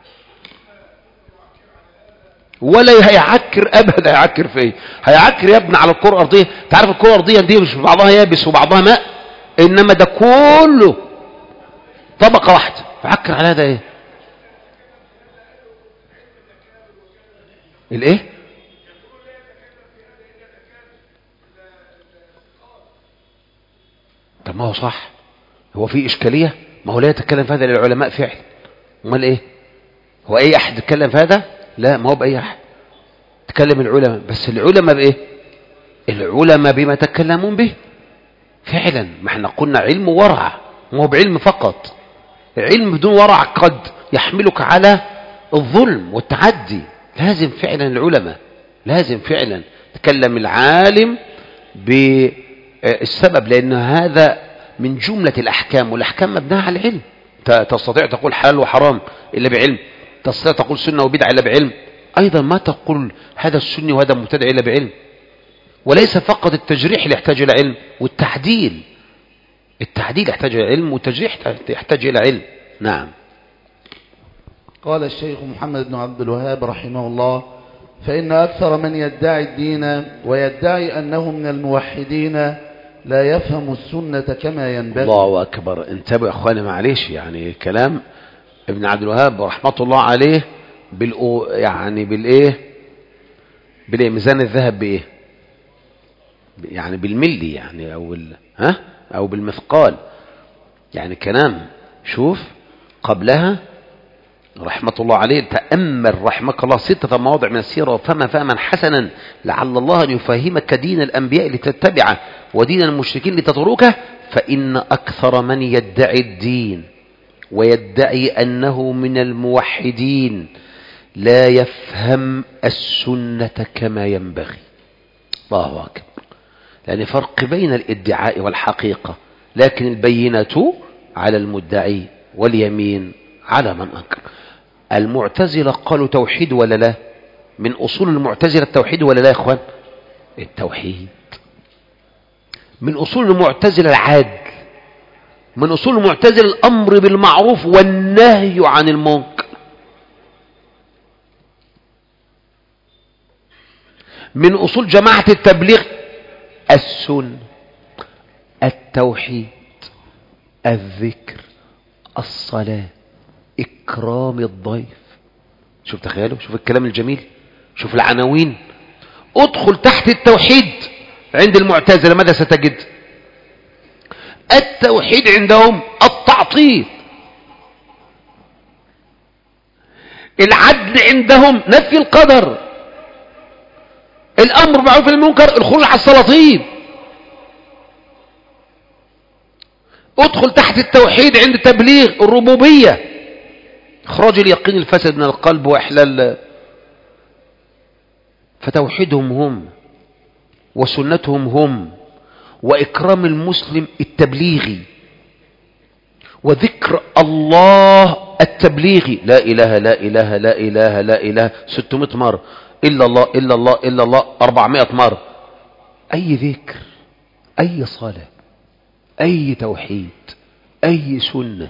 A: ولا هيعكر ابدا، هيعكر في ايه؟ هيعكر يا ابني على الكره الارضيه. تعرف الكره الارضيه دي مش بعضها يابس وبعضها ماء، انما ده كله طبقه واحده. هيعكر على هذا ايه؟ الايه؟ طب ما هو صح، هو في اشكاليه؟ ما هو لا يتكلم في هذا للعلماء فعلا. امال ايه؟ هو اي احد يتكلم في هذا؟ لا، ما هو باي احد، تكلم العلماء. بس العلماء بايه؟ العلماء بما تكلمون به فعلا. ما احنا قلنا علم ورع، ما هو بعلم فقط. علم بدون ورع قد يحملك على الظلم والتعدي. لازم فعلا العلماء، لازم فعلا تكلم العالم بالسبب، لان هذا من جملة الاحكام، والاحكام مبناها على العلم. تستطيع تقول حلال وحرام الا بعلم، تستطيع تقول سنة وبدعة الا بعلم، ايضا ما تقول هذا السني وهذا مبتدع الا بعلم. وليس فقط التجريح اللي يحتاج الى علم، والتعديل، التعديل يحتاج الى علم، والتجريح يحتاج الى علم. نعم.
B: قال الشيخ محمد بن عبد الوهاب رحمه الله: فإن أكثر من يدعي الدين ويدعي أنه من الموحدين لا يفهم السنة كما ينبغي.
A: الله أكبر. انتبه يا أخواني، معلش، يعني كلام ابن عبد الوهاب رحمة الله عليه بالأو يعني بالإيه بالإيه ميزان الذهب بإيه؟ يعني بالملي يعني، أو بال ها أو بالمثقال. يعني كلام، شوف قبلها رحمة الله عليه، تأمل رحمك الله ستة مواضع من السيرة وفهم فهما حسنا لعل الله أن يفهمك دين الأنبياء لتتبعه ودين المشركين لتتركه. فإن أكثر من يدعي الدين ويدعي أنه من الموحدين لا يفهم السنة كما ينبغي. الله أكبر. لأن فرق بين الادعاء والحقيقة، لكن البينة على المدعي واليمين على من أنكر. المعتزلة قالوا توحيد ولا لا؟ من أصول المعتزلة التوحيد ولا لا يا إخوان؟ التوحيد. من أصول المعتزلة العدل، من أصول المعتزلة الأمر بالمعروف والنهي عن المنكر. من أصول جماعة التبليغ السنة، التوحيد، الذكر، الصلاة، إكرام الضيف. شوف تخيلوا، شوف الكلام الجميل، شوف العناوين. ادخل تحت التوحيد عند المعتزلة ماذا ستجد؟ التوحيد عندهم التعطيل. العدل عندهم نفي القدر، الأمر بالمعروف والنهي عن المنكر الخروج على السلاطين. ادخل تحت التوحيد عند تبليغ الربوبية، إخراج اليقين الفاسد من القلب وإحلال. فتوحيدهم هم وسنتهم هم وإكرام المسلم التبليغي وذكر الله التبليغي، لا إله لا إله لا إله لا إله ستمائة مرة، إلا الله إلا الله إلا الله أربعمائة مرة. أي ذكر، أي صلاة، أي توحيد، أي سنة.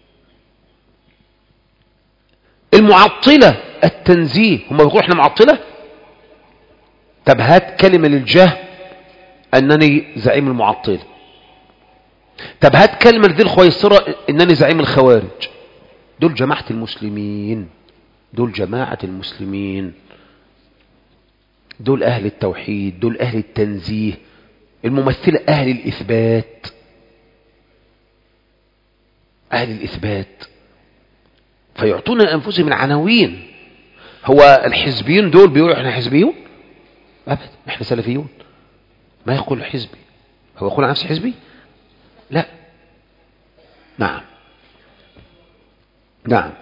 A: المعطلة التنزيه، هم بيقولوا احنا معطلة. طب هات كلمة للجهل أنني زعيم المعطلة. طب هات كلمة لذي الخويصرة أنني زعيم الخوارج. دول جماعة المسلمين، دول جماعة المسلمين، دول أهل التوحيد، دول أهل التنزيه، الممثلة أهل الإثبات، أهل الإثبات. فيعطون أنفسهم العناوين. هو الحزبيين دول بيقولوا احنا حزبيون؟ أبدا، احنا سلفيون. ما يقول حزبي، هو يقول عن نفسه حزبي؟ لا. نعم نعم.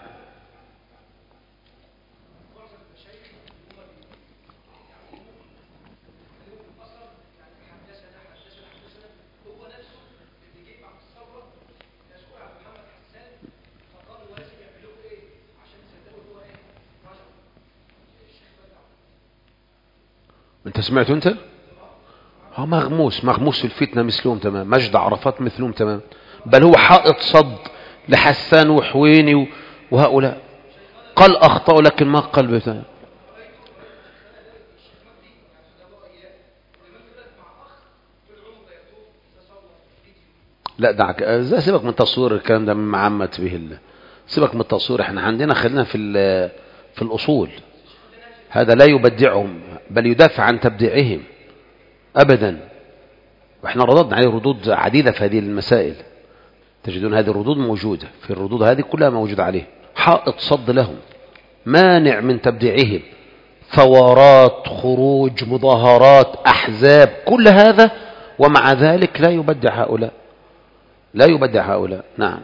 A: انت سمعت انت؟ هو مغموس مغموس في الفتنة مثلهم تمام، مجد عرفات مثلهم تمام، بل هو حائط صد لحسان وحويني وهؤلاء. قال أخطأوا لكن ما قال بتاع. لا دعك، سيبك من تصوير الكلام ده معمت به الله، سيبك من التصوير. احنا عندنا خلينا في في الأصول. هذا لا يبدعهم بل يدافع عن تبديعهم أبدا. واحنا رددنا عليه ردود عديدة في هذه المسائل، تجدون هذه الردود موجودة، في الردود هذه كلها موجودة عليه. حائط صد لهم، مانع من تبديعهم، ثورات، خروج، مظاهرات، أحزاب، كل هذا، ومع ذلك لا يبدع هؤلاء، لا يبدع هؤلاء. نعم.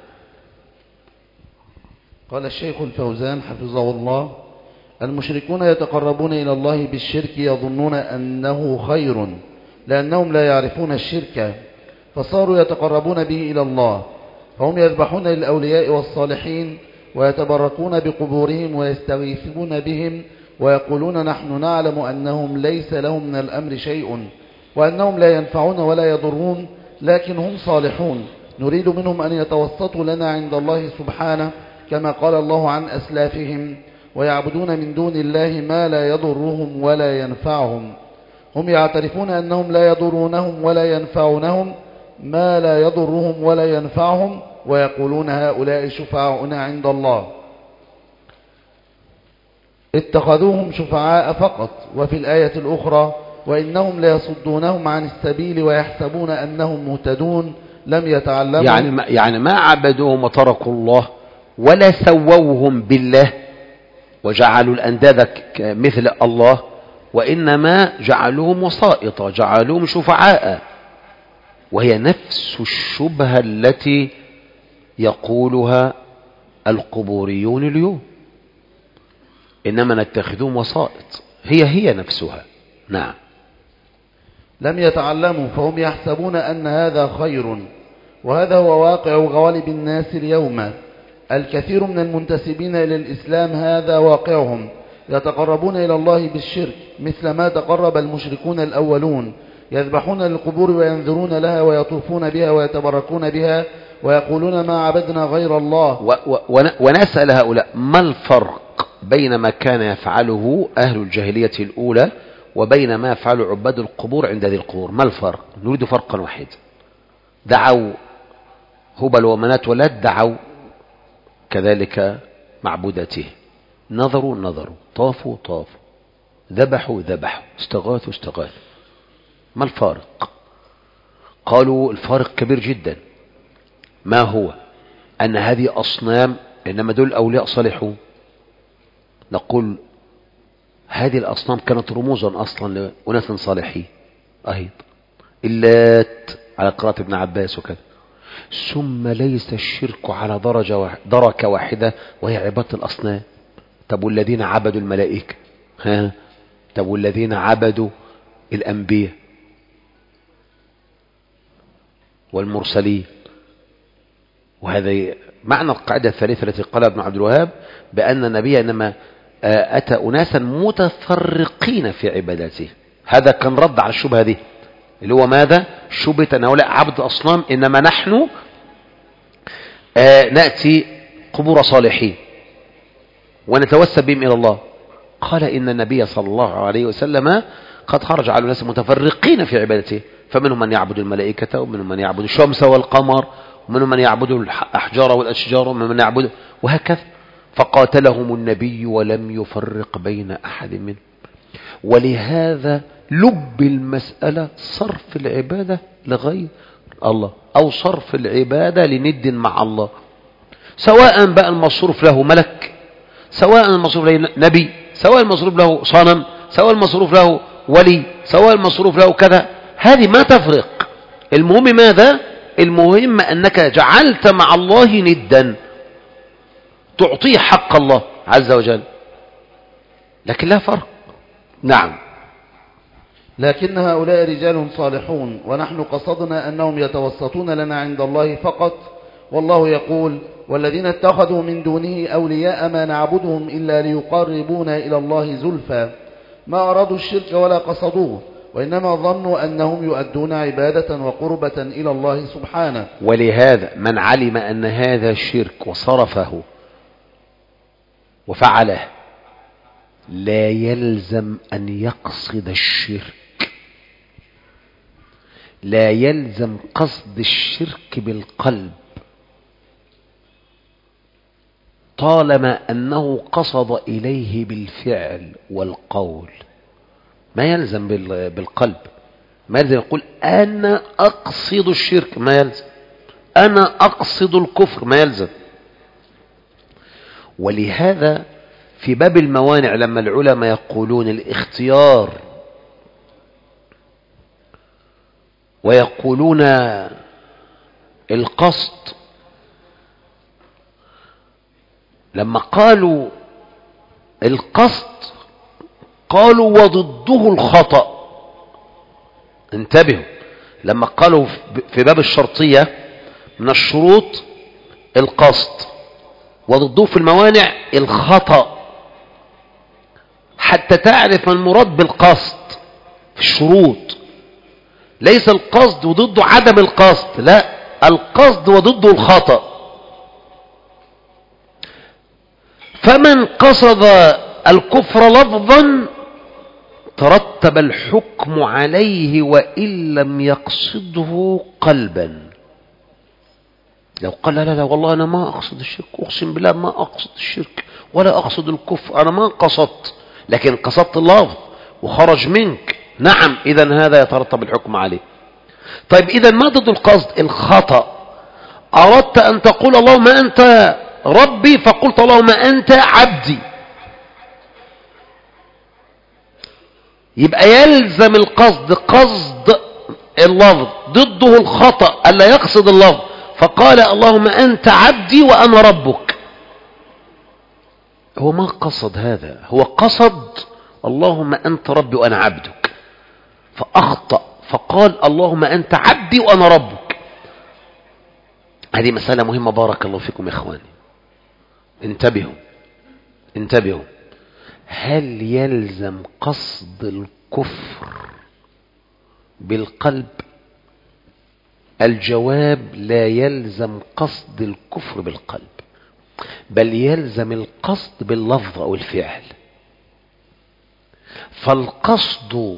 B: قال الشيخ الفوزان حفظه الله: المشركون يتقربون إلى الله بالشرك يظنون أنه خير لأنهم لا يعرفون الشرك، فصاروا يتقربون به إلى الله، فهم يذبحون للأولياء والصالحين ويتبركون بقبورهم ويستغيثون بهم ويقولون نحن نعلم أنهم ليس لهم من الأمر شيء وأنهم لا ينفعون ولا يضرون، لكن هم صالحون، نريد منهم أن يتوسطوا لنا عند الله سبحانه كما قال الله عن أسلافهم: ويعبدون من دون الله ما لا يضرهم ولا ينفعهم. هم يعترفون أنهم لا يضرونهم ولا ينفعونهم ما لا يضرهم ولا ينفعهم، ويقولون هؤلاء شفعاؤنا عند الله. اتخذوهم شفعاء فقط. وفي الآية الأخرى: وإنهم ليصدونهم عن السبيل ويحسبون أنهم مهتدون، لم يتعلموا.
A: يعني ما, يعني ما عبدوهم وتركوا الله ولا سووهم بالله وجعلوا الأنداد مثل الله، وإنما جعلوهم وسائط، جعلوهم شفعاء. وهي نفس الشبهة التي يقولها القبوريون اليوم، إنما نتخذهم وسائط، هي هي نفسها. نعم.
B: لم يتعلموا، فهم يحسبون أن هذا خير، وهذا هو واقع غالب الناس اليوم. الكثير من المنتسبين إلى الإسلام هذا واقعهم، يتقربون إلى الله بالشرك مثل ما تقرب المشركون الأولون، يذبحون للقبور وينذرون لها ويطوفون بها ويتبركون بها ويقولون ما عبدنا غير الله.
A: و و ونسأل هؤلاء: ما الفرق بين ما كان يفعله أهل الجاهلية الأولى وبين ما يفعل عباد القبور عند ذي القبور؟ ما الفرق؟ نريد فرقا واحدا. دعوا هبل ومنات ولات، دعوا كذلك معبوداته، نظروا نظروا، طافوا طافوا، ذبحوا ذبحوا، استغاثوا استغاثوا. ما الفارق؟ قالوا الفارق كبير جدا. ما هو؟ أن هذه أصنام، إنما دول أولياء صالحون. نقول هذه الأصنام كانت رموزا أصلا لأناس صالحين أيضا، اللات على قراءة ابن عباس وكذا. ثم ليس الشرك على درجة واحد دركة واحدة وهي عبادة الأصنام. طب والذين عبدوا الملائكة؟ ها؟ طب والذين عبدوا الأنبياء والمرسلين؟ وهذا معنى القاعدة الثالثة التي قالها ابن عبد الوهاب، بأن النبي إنما أتى أناسا متفرقين في عبادته. هذا كان رد على الشبهة دي، اللي هو ماذا؟ شبهة أن هؤلاء عبد أصنام، إنما نحن نأتي قبور صالحين ونتوسل بهم إلى الله. قال إن النبي صلى الله عليه وسلم قد خرج على الناس متفرقين في عبادته، فمنهم من يعبد الملائكة، ومنهم من يعبد الشمس والقمر، ومنهم من يعبد الأحجار والأشجار، ومنهم من يعبد، وهكذا. فقاتلهم النبي ولم يفرق بين أحد منهم. ولهذا لب المسألة صرف العبادة لغير الله، أو صرف العبادة لند مع الله، سواء بقى المصروف له ملك، سواء المصروف له نبي، سواء المصروف له صنم، سواء المصروف له ولي، سواء المصروف له كذا، هذه ما تفرق. المهم ماذا؟ المهم أنك جعلت مع الله ندا تعطيه حق الله عز وجل، لكن لا فرق. نعم.
B: لكن هؤلاء رجال صالحون، ونحن قصدنا أنهم يتوسطون لنا عند الله فقط، والله يقول: والذين اتخذوا من دونه أولياء ما نعبدهم إلا ليقربونا إلى الله زلفى، ما أرادوا الشرك ولا قصدوه، وإنما ظنوا أنهم يؤدون عبادة وقربة إلى الله سبحانه.
A: ولهذا من علم أن هذا الشرك وصرفه وفعله لا يلزم أن يقصد الشرك، لا يلزم قصد الشرك بالقلب، طالما أنه قصد إليه بالفعل والقول. ما يلزم بالقلب، ما يلزم يقول أنا أقصد الشرك، ما يلزم. أنا أقصد الكفر، ما يلزم. ولهذا في باب الموانع لما العلماء يقولون الاختيار ويقولون القصد، لما قالوا القصد قالوا وضده الخطأ. انتبهوا، لما قالوا في باب الشرطية من الشروط القصد، وضده في الموانع الخطأ، حتى تعرف المراد بالقصد في الشروط. ليس القصد وضده عدم القصد، لا، القصد وضده الخطأ. فمن قصد الكفر لفظا ترتب الحكم عليه وإن لم يقصده قلبا. لو قال لا لا والله أنا ما أقصد الشرك، أقسم بالله ما أقصد الشرك ولا أقصد الكفر، أنا ما قصدت، لكن قصدت اللفظ وخرج منك، نعم، إذن هذا يترتب الحكم عليه. طيب إذن ما ضد القصد؟ الخطأ. أردت أن تقول اللهم أنت ربي فقلت اللهم أنت عبدي، يبقى يلزم القصد قصد اللفظ، ضده الخطأ ألا يقصد اللفظ، فقال اللهم أنت عبدي وأنا ربك. هو ما قصد هذا، هو قصد اللهم أنت ربي وأنا عبدك، فأخطأ فقال اللهم أنت عبدي وأنا ربك. هذه مسألة مهمة، بارك الله فيكم يا إخواني. انتبهوا انتبهوا. هل يلزم قصد الكفر بالقلب؟ الجواب لا يلزم قصد الكفر بالقلب، بل يلزم القصد باللفظ أو الفعل. فالقصد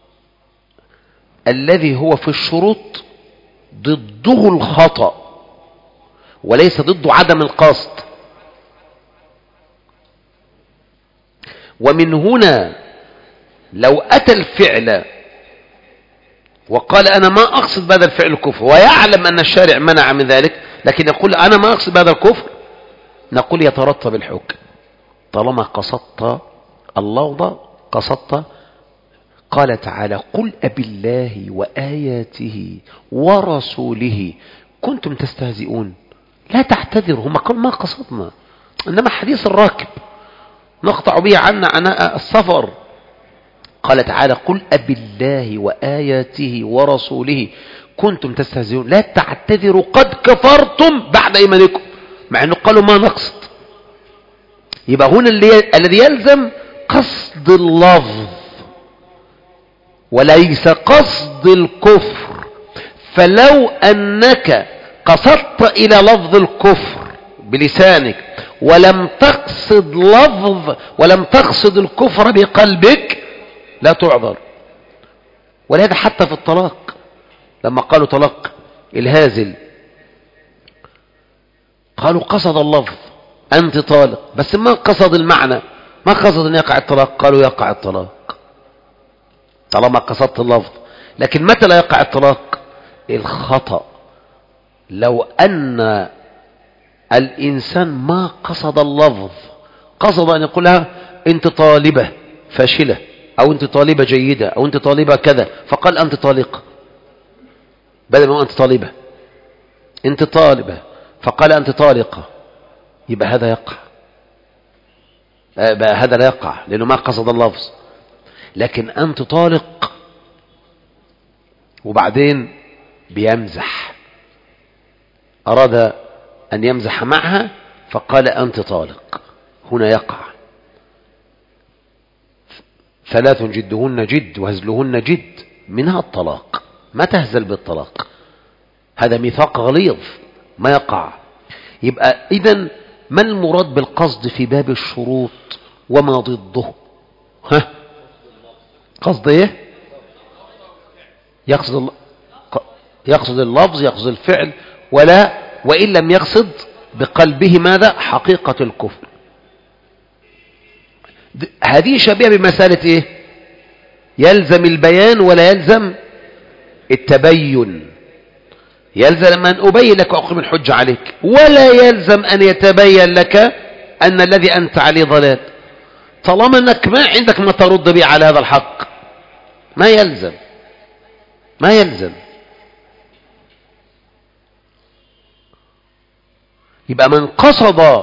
A: الذي هو في الشروط ضده الخطأ وليس ضده عدم القصد. ومن هنا لو أتى الفعل وقال أنا ما أقصد بهذا الفعل الكفر، ويعلم أن الشارع منع من ذلك، لكن يقول أنا ما أقصد بهذا الكفر، نقول يترتب الحكم. طالما قصدت اللفظ قصدت. قال تعالى قل أبي الله وآياته ورسوله كنتم تستهزئون لا تعتذروا. هم قالوا ما قصدنا، إنما حديث الراكب نقطع به عنا عناء السفر. قال تعالى قل أبي الله وآياته ورسوله كنتم تستهزئون لا تعتذروا قد كفرتم بعد إيمانكم، مع أنه قالوا ما نقصد. يبقى هنا الذي يلزم قصد اللفظ وليس قصد الكفر. فلو أنك قصدت إلى لفظ الكفر بلسانك ولم تقصد لفظ ولم تقصد الكفر بقلبك لا تعذر. ولهذا حتى في الطلاق لما قالوا طلاق الهازل قالوا قصد اللفظ أنت طالق، بس ما قصد المعنى، ما قصد أن يقع الطلاق، قالوا يقع الطلاق طالما قصدت اللفظ. لكن متى لا يقع الطلاق؟ الخطأ. لو أن الإنسان ما قصد اللفظ، قصد أن يقول لها أنت طالبة فاشلة أو أنت طالبة جيدة أو أنت طالبة كذا، فقال أنت طالقة بدل ما أنت طالبة، أنت طالبة فقال أنت طالقة، يبقى هذا يقع، هذا لا يقع لأنه ما قصد اللفظ. لكن أنت طالق وبعدين بيمزح، أراد أن يمزح معها فقال أنت طالق، هنا يقع. ثلاث جدهن جد وهزلهن جد، منها الطلاق، ما تهزل بالطلاق، هذا ميثاق غليظ ما يقع. يبقى إذن ما المراد بالقصد في باب الشروط وما ضده؟ ها قصد ايه؟ يقصد يقصد اللفظ، يقصد الفعل، ولا وإن لم يقصد بقلبه ماذا؟ حقيقة الكفر. هذه شبيهة بمسألة ايه؟ يلزم البيان ولا يلزم التبين. يلزم أن أبين لك وأقيم الحجة عليك، ولا يلزم أن يتبين لك أن الذي أنت عليه ضلال، طالما أنك ما عندك ما ترد به على هذا الحق ما يلزم ما يلزم. يبقى من قصد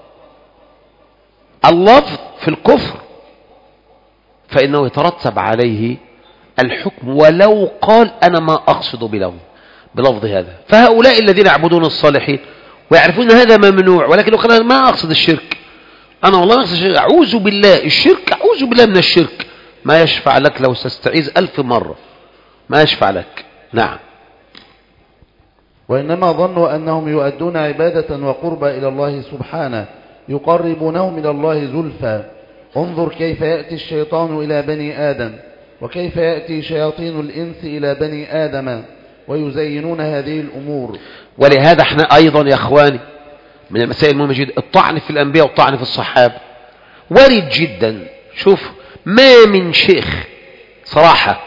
A: اللفظ في الكفر فإنه يترتب عليه الحكم ولو قال أنا ما أقصد بلفظ بلفظ هذا. فهؤلاء الذين يعبدون الصالحين ويعرفون هذا ممنوع، ولكن لو قال أنا ما أقصد الشرك، أنا والله ما أقصد الشرك، أعوذ بالله الشرك، أعوذ بالله من الشرك، ما يشفع لك لو تستعيذ ألف مرة، ما يشفع لك. نعم.
B: وإنما ظنوا أنهم يؤدون عبادة وقربة إلى الله سبحانه يقربونهم إلى الله زلفى. انظر كيف يأتي الشيطان إلى بني آدم وكيف يأتي شياطين الإنس إلى بني آدم ويزينون هذه الأمور.
A: ولهذا احنا أيضا يا أخواني من المسائل المهمة جدا الطعن في الأنبياء والطعن في الصحابة وارد جدا. شوف ما من شيخ صراحة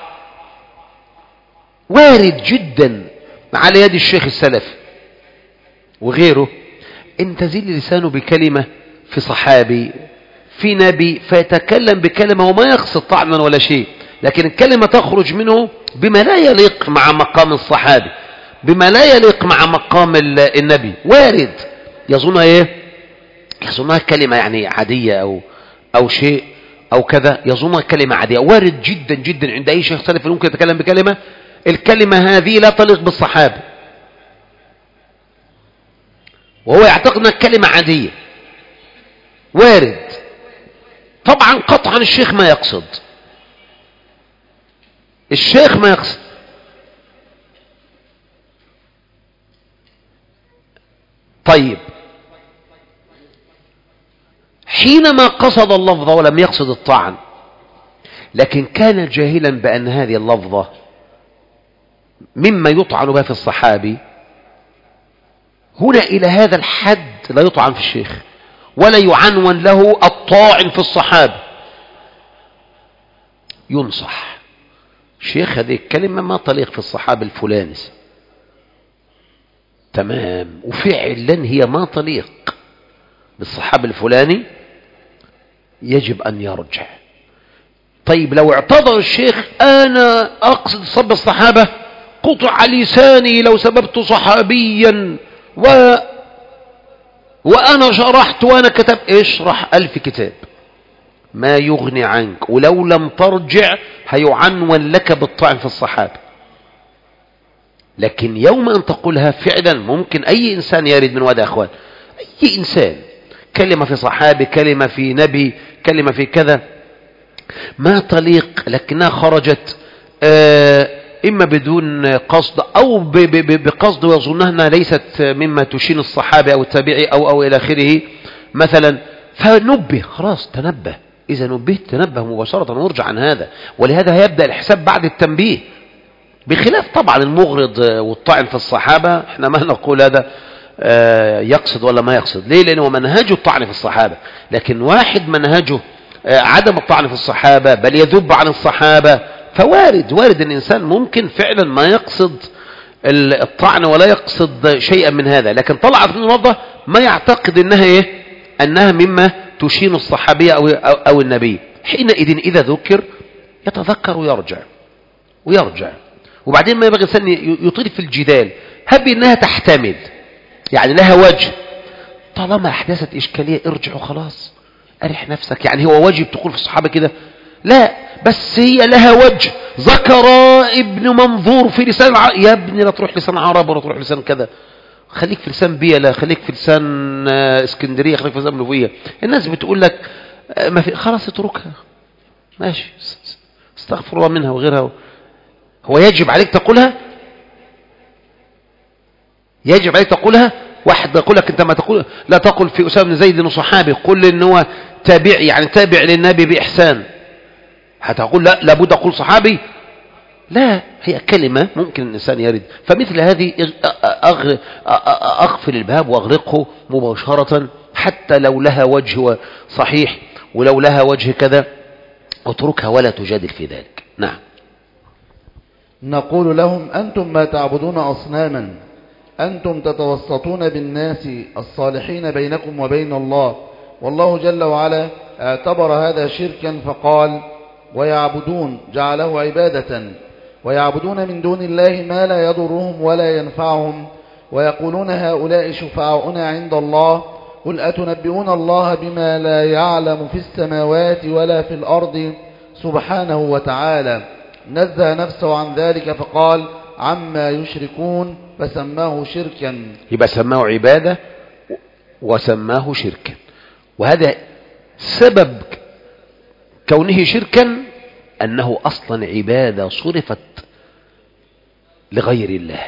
A: وارد جدا على يد الشيخ السلفي وغيره ان تزيل لسانه بكلمة في صحابي في نبي فيتكلم بكلمة وما يقصد طعنا ولا شيء، لكن الكلمة تخرج منه بما لا يليق مع مقام الصحابي، بما لا يليق مع مقام النبي، وارد يظنها ايه؟ يظنها كلمة يعني عادية او او شيء او كذا، يظنها كلمة عادية. وارد جدا جدا عند اي شيخ سلفي ممكن يتكلم بكلمة الكلمة هذه لا تليق بالصحابة وهو يعتقد انها كلمة عادية. وارد طبعا قطعا الشيخ ما يقصد، الشيخ ما يقصد. طيب حينما قصد اللفظة ولم يقصد الطعن لكن كان جاهلا بأن هذه اللفظة مما يطعن بها في الصحابي، هنا إلى هذا الحد لا يطعن في الشيخ ولا يعنون له الطاعن في الصحابة، ينصح شيخ هذه الكلمة ما تليق في الصحابة الفلاني تمام، وفعلا هي ما تليق بالصحابة الفلاني يجب أن يرجع. طيب لو اعتذر الشيخ أنا أقصد سب الصحابة، قطع لساني لو سببت صحابيا و... وأنا شرحت وأنا كتب، اشرح ألف كتاب ما يغني عنك، ولو لم ترجع هيعنون لك بالطعن في الصحابة. لكن يوم أن تقولها فعلا ممكن أي إنسان يرد من وادي أخوان، أي إنسان كلمة في صحابي، كلمة في نبي، كلمة في كذا ما تليق، لكنها خرجت آه إما بدون قصد أو بقصد ويظنها أنها ليست مما تشين الصحابي أو التابعي أو أو إلى آخره مثلا، فنبه خلاص تنبه، إذا نبهت تنبه مباشرة وارجع عن هذا. ولهذا يبدأ الحساب بعد التنبيه، بخلاف طبعا المغرض والطعن في الصحابة. احنا ما نقول هذا يقصد ولا ما يقصد، ليه؟ لأنه منهجه الطعن في الصحابة. لكن واحد منهجه عدم الطعن في الصحابة بل يذب عن الصحابة، فوارد وارد ان الانسان ممكن فعلا ما يقصد الطعن ولا يقصد شيئا من هذا، لكن طلعت من الوضع ما يعتقد انها ايه، انها مما تشين الصحابية او, أو, أو النبي. حينئذ اذا ذكر يتذكر ويرجع ويرجع. وبعدين ما يبغى الانسان يطيل في الجدال، هب انها تحتمل يعني لها وجه، طالما احدثت اشكالية ارجع وخلاص، ارح نفسك. يعني هو واجب تقول في الصحابة كده؟ لا، بس هي لها وجه. ذكر ابن منظور في لسان ع... يا ابني لا تروح لسان عرب ولا تروح لسان كذا، خليك في لسان بيلا، خليك في لسان اسكندرية، خليك في لسان منوفية. الناس بتقول لك ما في، خلاص اتركها ماشي، استغفر الله منها وغيرها. هو يجب عليك تقولها؟ يجب عليك تقولها؟ واحد يقول لك انت ما تقول، لا تقل في أسامة بن زيد انه صحابي، قل ان هو تابعي يعني تابع للنبي بإحسان. هتقول لا لابد أقول صحابي؟ لا، هي كلمة ممكن الإنسان يرد. فمثل هذه أغفل الباب وأغلقه مباشرة، حتى لو لها وجه صحيح ولو لها وجه كذا اتركها ولا تجادل في ذلك. نعم.
B: نقول لهم أنتم ما تعبدون أصناما، أنتم تتوسطون بالناس الصالحين بينكم وبين الله، والله جل وعلا اعتبر هذا شركا فقال ويعبدون، جعله عبادة، ويعبدون من دون الله ما لا يضرهم ولا ينفعهم، ويقولون هؤلاء شفعاؤنا عند الله، قل أتنبئون الله بما لا يعلم في السماوات ولا في الأرض سبحانه وتعالى، نزه نفسه عن ذلك فقال عما يشركون، فسماه شركا.
A: يبقى سماه عبادة وسماه شركا، وهذا سبب كونه شركا أنه أصلا عبادة صرفت لغير الله.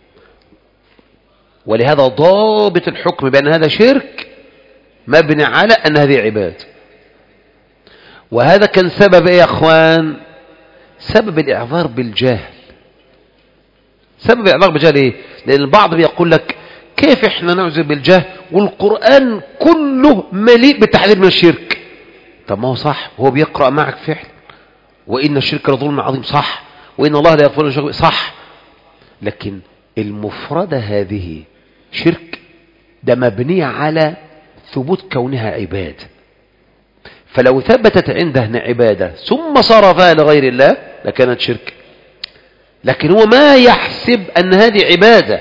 A: ولهذا ضابط الحكم بأن هذا شرك مبني على أن هذه عبادة. وهذا كان سبب إيه يا أخوان؟ سبب الإعذار بالجهل. سبب الإعذار بالجهل إيه؟ لأن البعض بيقول لك كيف إحنا نعذر بالجهل والقرآن كله مليء بالتحذير من الشرك؟ طب ما هو صح، هو بيقرأ معك فعل، وإن الشرك لظلم عظيم، صح، وإن الله لا يغفر الشرك، صح، لكن المفردة هذه شرك ده مبني على ثبوت كونها عبادة. فلو ثبتت عندنا عبادة ثم صرفها لغير الله لكانت شرك. لكن هو ما يحسب أن هذه عبادة،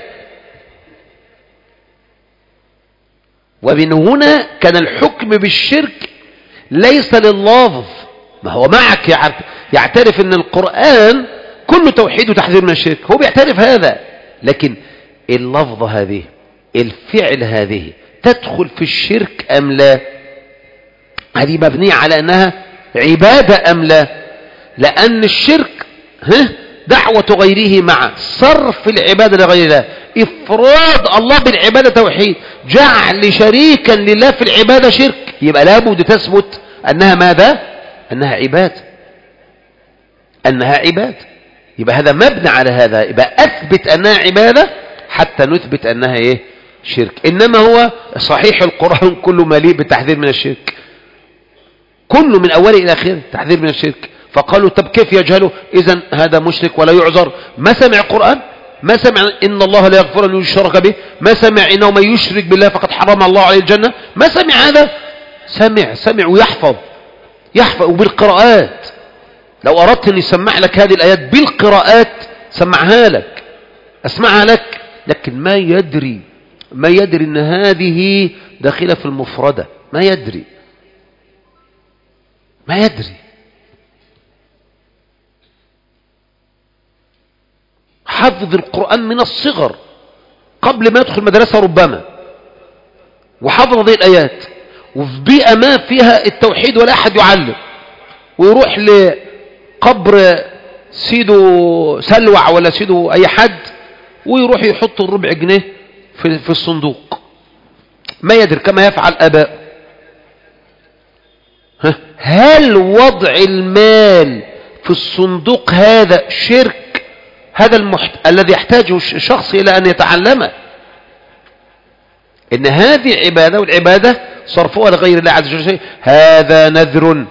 A: ومن هنا كان الحكم بالشرك ليس لللفظ. ما هو معك يعترف أن القرآن كله توحيد وتحذير من الشرك، هو بيعترف هذا، لكن اللفظة هذه، الفعل هذه تدخل في الشرك أم لا؟ هذه مبنية على أنها عبادة أم لا؟ لأن الشرك دعوة غيره مع صرف العبادة لغير الله، إفراد الله بالعبادة توحيد، جعل شريكا لله في العبادة شرك. يبقى لابد تثبت أنها ماذا؟ أنها عبادة، أنها عبادة. يبقى هذا مبنى على هذا، يبقى أثبت أنها عبادة حتى نثبت أنها إيه؟ شرك. إنما هو صحيح القرآن كله مليء بالتحذير من الشرك، كله من أوله إلى آخره تحذير من الشرك. فقالوا طب كيف يجهله؟ إذن هذا مشرك ولا يعذر. ما سمع القرآن، ما سمع إن الله لا يغفر أن يشرك به، ما سمع إنه من يشرك بالله فقد حرم الله عليه الجنة، ما سمع هذا. سمع سمع ويحفظ، يحفظ وبالقراءات. لو أردت أن يسمع لك هذه الآيات بالقراءات سمعها لك، أسمعها لك، لكن ما يدري ما يدري أن هذه داخلة في المفردة، ما يدري ما يدري حفظ القرآن من الصغر قبل ما يدخل مدرسة ربما، وحفظ هذه الآيات، وفي بيئة ما فيها التوحيد ولا أحد يعلم، ويروح لقبر سيده سلوع ولا سيده أي حد، ويروح يحط الربع جنيه في في الصندوق، ما يدري كما يفعل آباء. هل وضع المال في الصندوق هذا شرك؟ هذا المحت... الذي يحتاجه الشخص إلى أن يتعلمه، إن هذه عبادة، والعبادة صرفها لغير الله عز وجل، هذا نذر،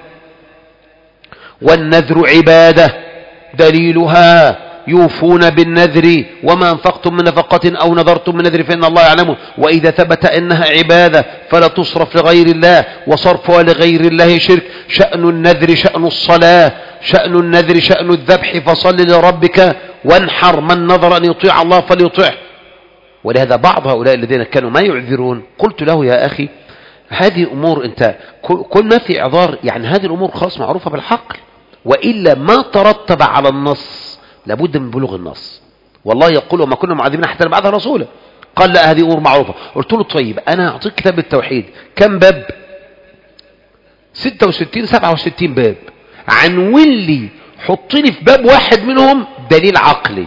A: والنذر عبادة، دليلها يوفون بالنذر وما انفقتم من نفقة أو نذرتم من نذر فإن الله يعلمه، وإذا ثبت أنها عبادة فلا تصرف لغير الله، وصرفها لغير الله شرك. شأن النذر شأن الصلاة، شأن النذر شأن الذبح، فصل لربك وانحر، من نظر أن يطيع الله فليطيعه. ولهذا بعض هؤلاء الذين كانوا ما يعذرون قلت له يا أخي هذه أمور أنت كل ما في إعذار، يعني هذه الأمور خلاص معروفة بالحق، وإلا ما ترتب على النص لابد من بلوغ النص. والله يقول وما كنا معذبين حتى نبعث رسولا، قال لا هذه أمور معروفة. قلت له طيب أنا أعطيك كتاب التوحيد كم باب؟ ستة وستين سبعة وستين باب، عنون لي حط لي في باب واحد منهم دليل عقلي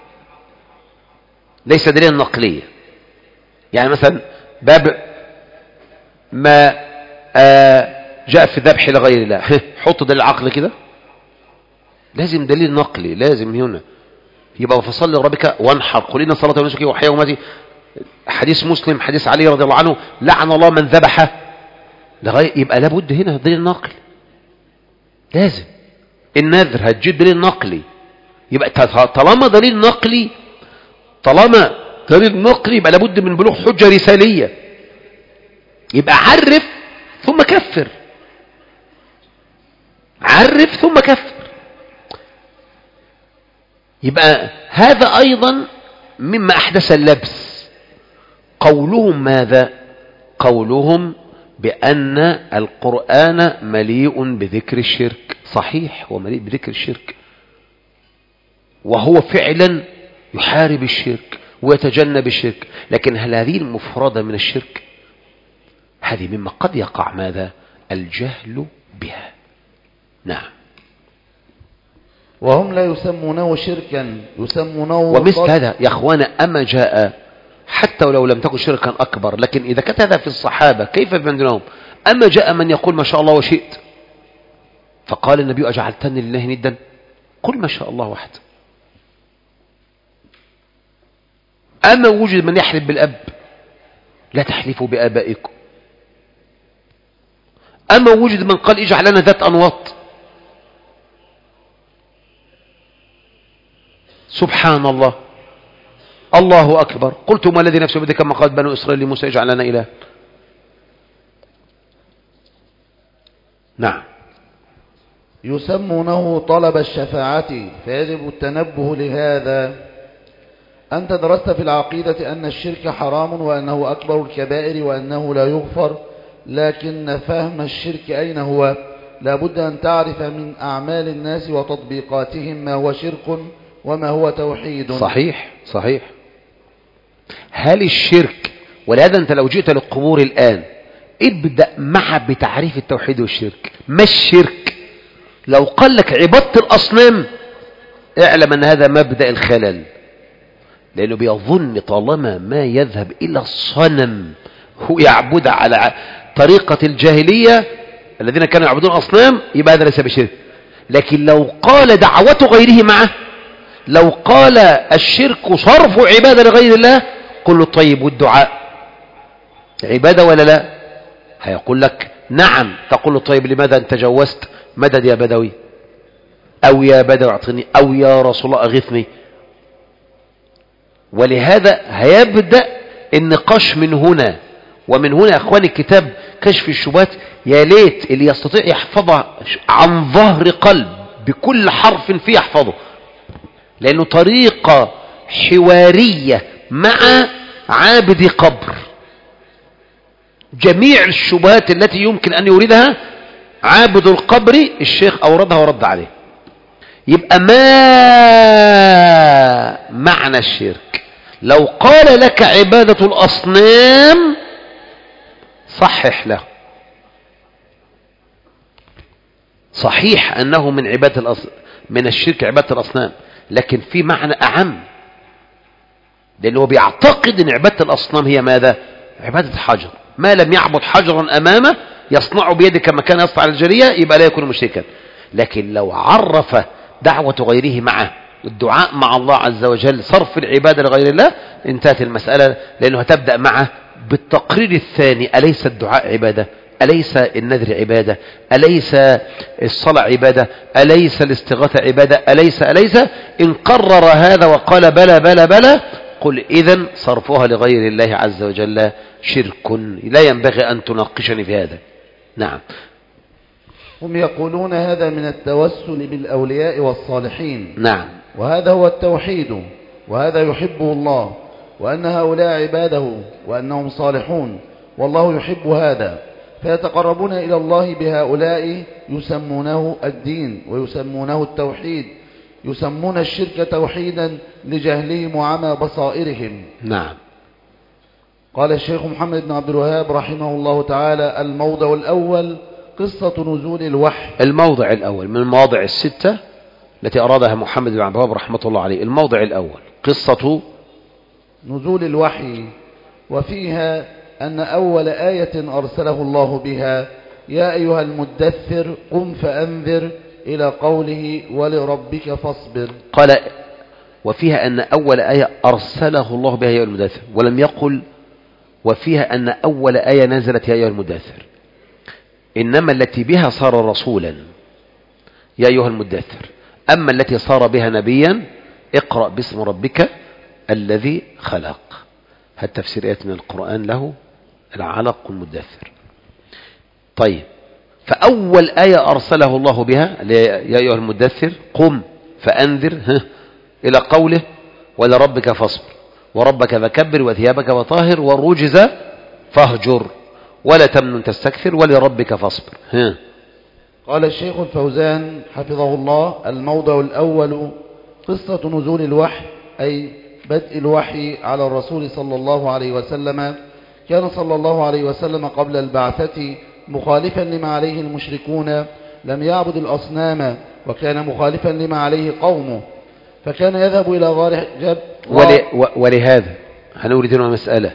A: ليس دليل نقلية. يعني مثلا باب ما آه جاء في الذبح لغير الله، حط دليل عقلي كده، لازم دليل نقلي، لازم هنا يبقى فصل لربك وانحر، قل إن صلاة ونسكي وحياة وماتي، حديث مسلم، حديث علي رضي الله عنه، لعن الله من ذبح لغير، يبقى لابد هنا دليل نقلي، لازم النذر هتجيب دليل نقلي، يبقى طالما دليل نقلي طالما دليل نقلي يبقى لابد من بلوغ حجة رسالية، يبقى عرف ثم كفر، عرف ثم كفر. يبقى هذا أيضا مما أحدث اللبس. قولهم ماذا؟ قولهم بأن القرآن مليء بذكر الشرك. صحيح هو مليء بذكر الشرك، وهو فعلا يحارب الشرك ويتجنب الشرك، لكن هل هذه المفردة من الشرك؟ هذه مما قد يقع ماذا؟ الجهل بها. نعم.
B: وهم لا يسمونه شركا، يسمونه
A: ومثل هذا يا أخوانا أما جاء حتى ولو لم تكن شركا أكبر، لكن إذا كانت هذا في الصحابة كيف بمن دونهم؟ أما جاء من يقول ما شاء الله وشئت، فقال النبي أجعلتني لله ندا؟ قل ما شاء الله وحده. أما وجد من يحلف بالأب، لا تحلفوا بآبائكم. أما وجد من قال اجعل لنا ذات أنواط، سبحان الله، الله أكبر. قلت ما الذي نفسه بيده كما قال بنو إسرائيل لموسى اجعل لنا إله. نعم.
B: يسمونه طلب الشفاعة، فيجب التنبه لهذا. أنت درست في العقيدة أن الشرك حرام وأنه أكبر الكبائر وأنه لا يغفر، لكن فهم الشرك أين هو؟ لابد أن تعرف من أعمال الناس وتطبيقاتهم ما هو شرك وما هو توحيد.
A: صحيح صحيح. هل الشرك، ولهذا أنت لو جئت للقبور الآن ابدأ مع بتعريف التوحيد والشرك. ما الشرك؟ لو قال لك عبادة الأصنام اعلم أن هذا مبدأ الخلل، لأنه بيظن طالما ما يذهب إلى الصنم هو يعبد على طريقة الجاهلية الذين كانوا يعبدون أصنام يبقى هذا ليس بشرك. لكن لو قال دعوة غيره معه، لو قال الشرك صرف عبادة لغير الله، قل له طيب والدعاء عبادة ولا لا؟ هيقول لك نعم. تقول له طيب لماذا أنت جوزت مدد يا بدوي، أو يا بدوي اعطني، أو يا رسول الله أغثني. ولهذا هيبدأ النقاش من هنا. ومن هنا يا أخواني كتاب كشف الشبهات يا ليت اللي يستطيع يحفظها عن ظهر قلب بكل حرف فيه يحفظه، لأنه طريقة حوارية مع عابد قبر. جميع الشبهات التي يمكن أن يوردها عابد القبر الشيخ أوردها ورد عليه. يبقى ما معنى الشرك؟ لو قال لك عبادة الأصنام صحح له، صحيح أنه من عبادة الأص... من الشرك عبادة الأصنام، لكن في معنى أعم، لأنه بيعتقد أن عبادة الأصنام هي ماذا؟ عبادة حجر. ما لم يعبد حجرا أمامه يصنع بيده كما كان يصنع الجارية يبقى لا يكون مشركا. لكن لو عرف دعوة غيره معه، الدعاء مع الله عز وجل، صرف العبادة لغير الله، انتهت المسألة، لأنه هتبدأ معه بالتقرير الثاني: أليس الدعاء عبادة؟ أليس النذر عبادة؟ أليس الصلاة عبادة؟ أليس الاستغاثة عبادة؟ أليس أليس إن قرر هذا وقال بلى بلى بلى، قل إذن صرفها لغير الله عز وجل شرك، لا ينبغي أن تناقشني في هذا. نعم.
B: هم يقولون هذا من التوسل بالأولياء والصالحين.
A: نعم.
B: وهذا هو التوحيد، وهذا يحبه الله، وأن هؤلاء عباده، وأنهم صالحون، والله يحب هذا، فيتقربون إلى الله بهؤلاء، يسمونه الدين ويسمونه التوحيد، يسمون الشرك توحيدا لجهلهم وعمى بصائرهم.
A: نعم.
B: قال الشيخ محمد بن عبد الوهاب رحمه الله تعالى: الموضع الأول قصة نزول الوحي.
A: الموضع الأول من المواضع الستة التي أرادها محمد بن عبد الوهاب رحمة الله عليه، الموضع الأول قصة
B: نزول الوحي، وفيها أن أول آية أرسله الله بها: يا أيها المدثر قم فأنذر، إلى قوله ولربك فاصبر.
A: قال وفيها أن أول آية أرسله الله بها يا أيها المدثر، ولم يقل وفيها أن أول آية نزلت يا أيها المدثر، إنما التي بها صار رسولا يا أيها المدثر، أما التي صار بها نبيا اقرأ باسم ربك الذي خلق. هل تفسير آية من القرآن له العلق المدثر؟ طيب، فأول آية أرسله الله بها يا أيها المدثر قم فأنذر ها إلى قوله ولربك فاصبر وربك فكبر وثيابك فطهر والرجز فاهجر ولا تمنن تستكثر ولربك فاصبر. ها.
B: قال الشيخ الفوزان حفظه الله: الموضع الأول قصة نزول الوحي، أي بدء الوحي على الرسول صلى الله عليه وسلم. كان صلى الله عليه وسلم قبل البعثة مخالفا لما عليه المشركون، لم يعبد الأصنام، وكان مخالفا لما عليه قومه، فكان يذهب إلى غار جب.
A: ول... ولهذا هنورد هنا مسألة: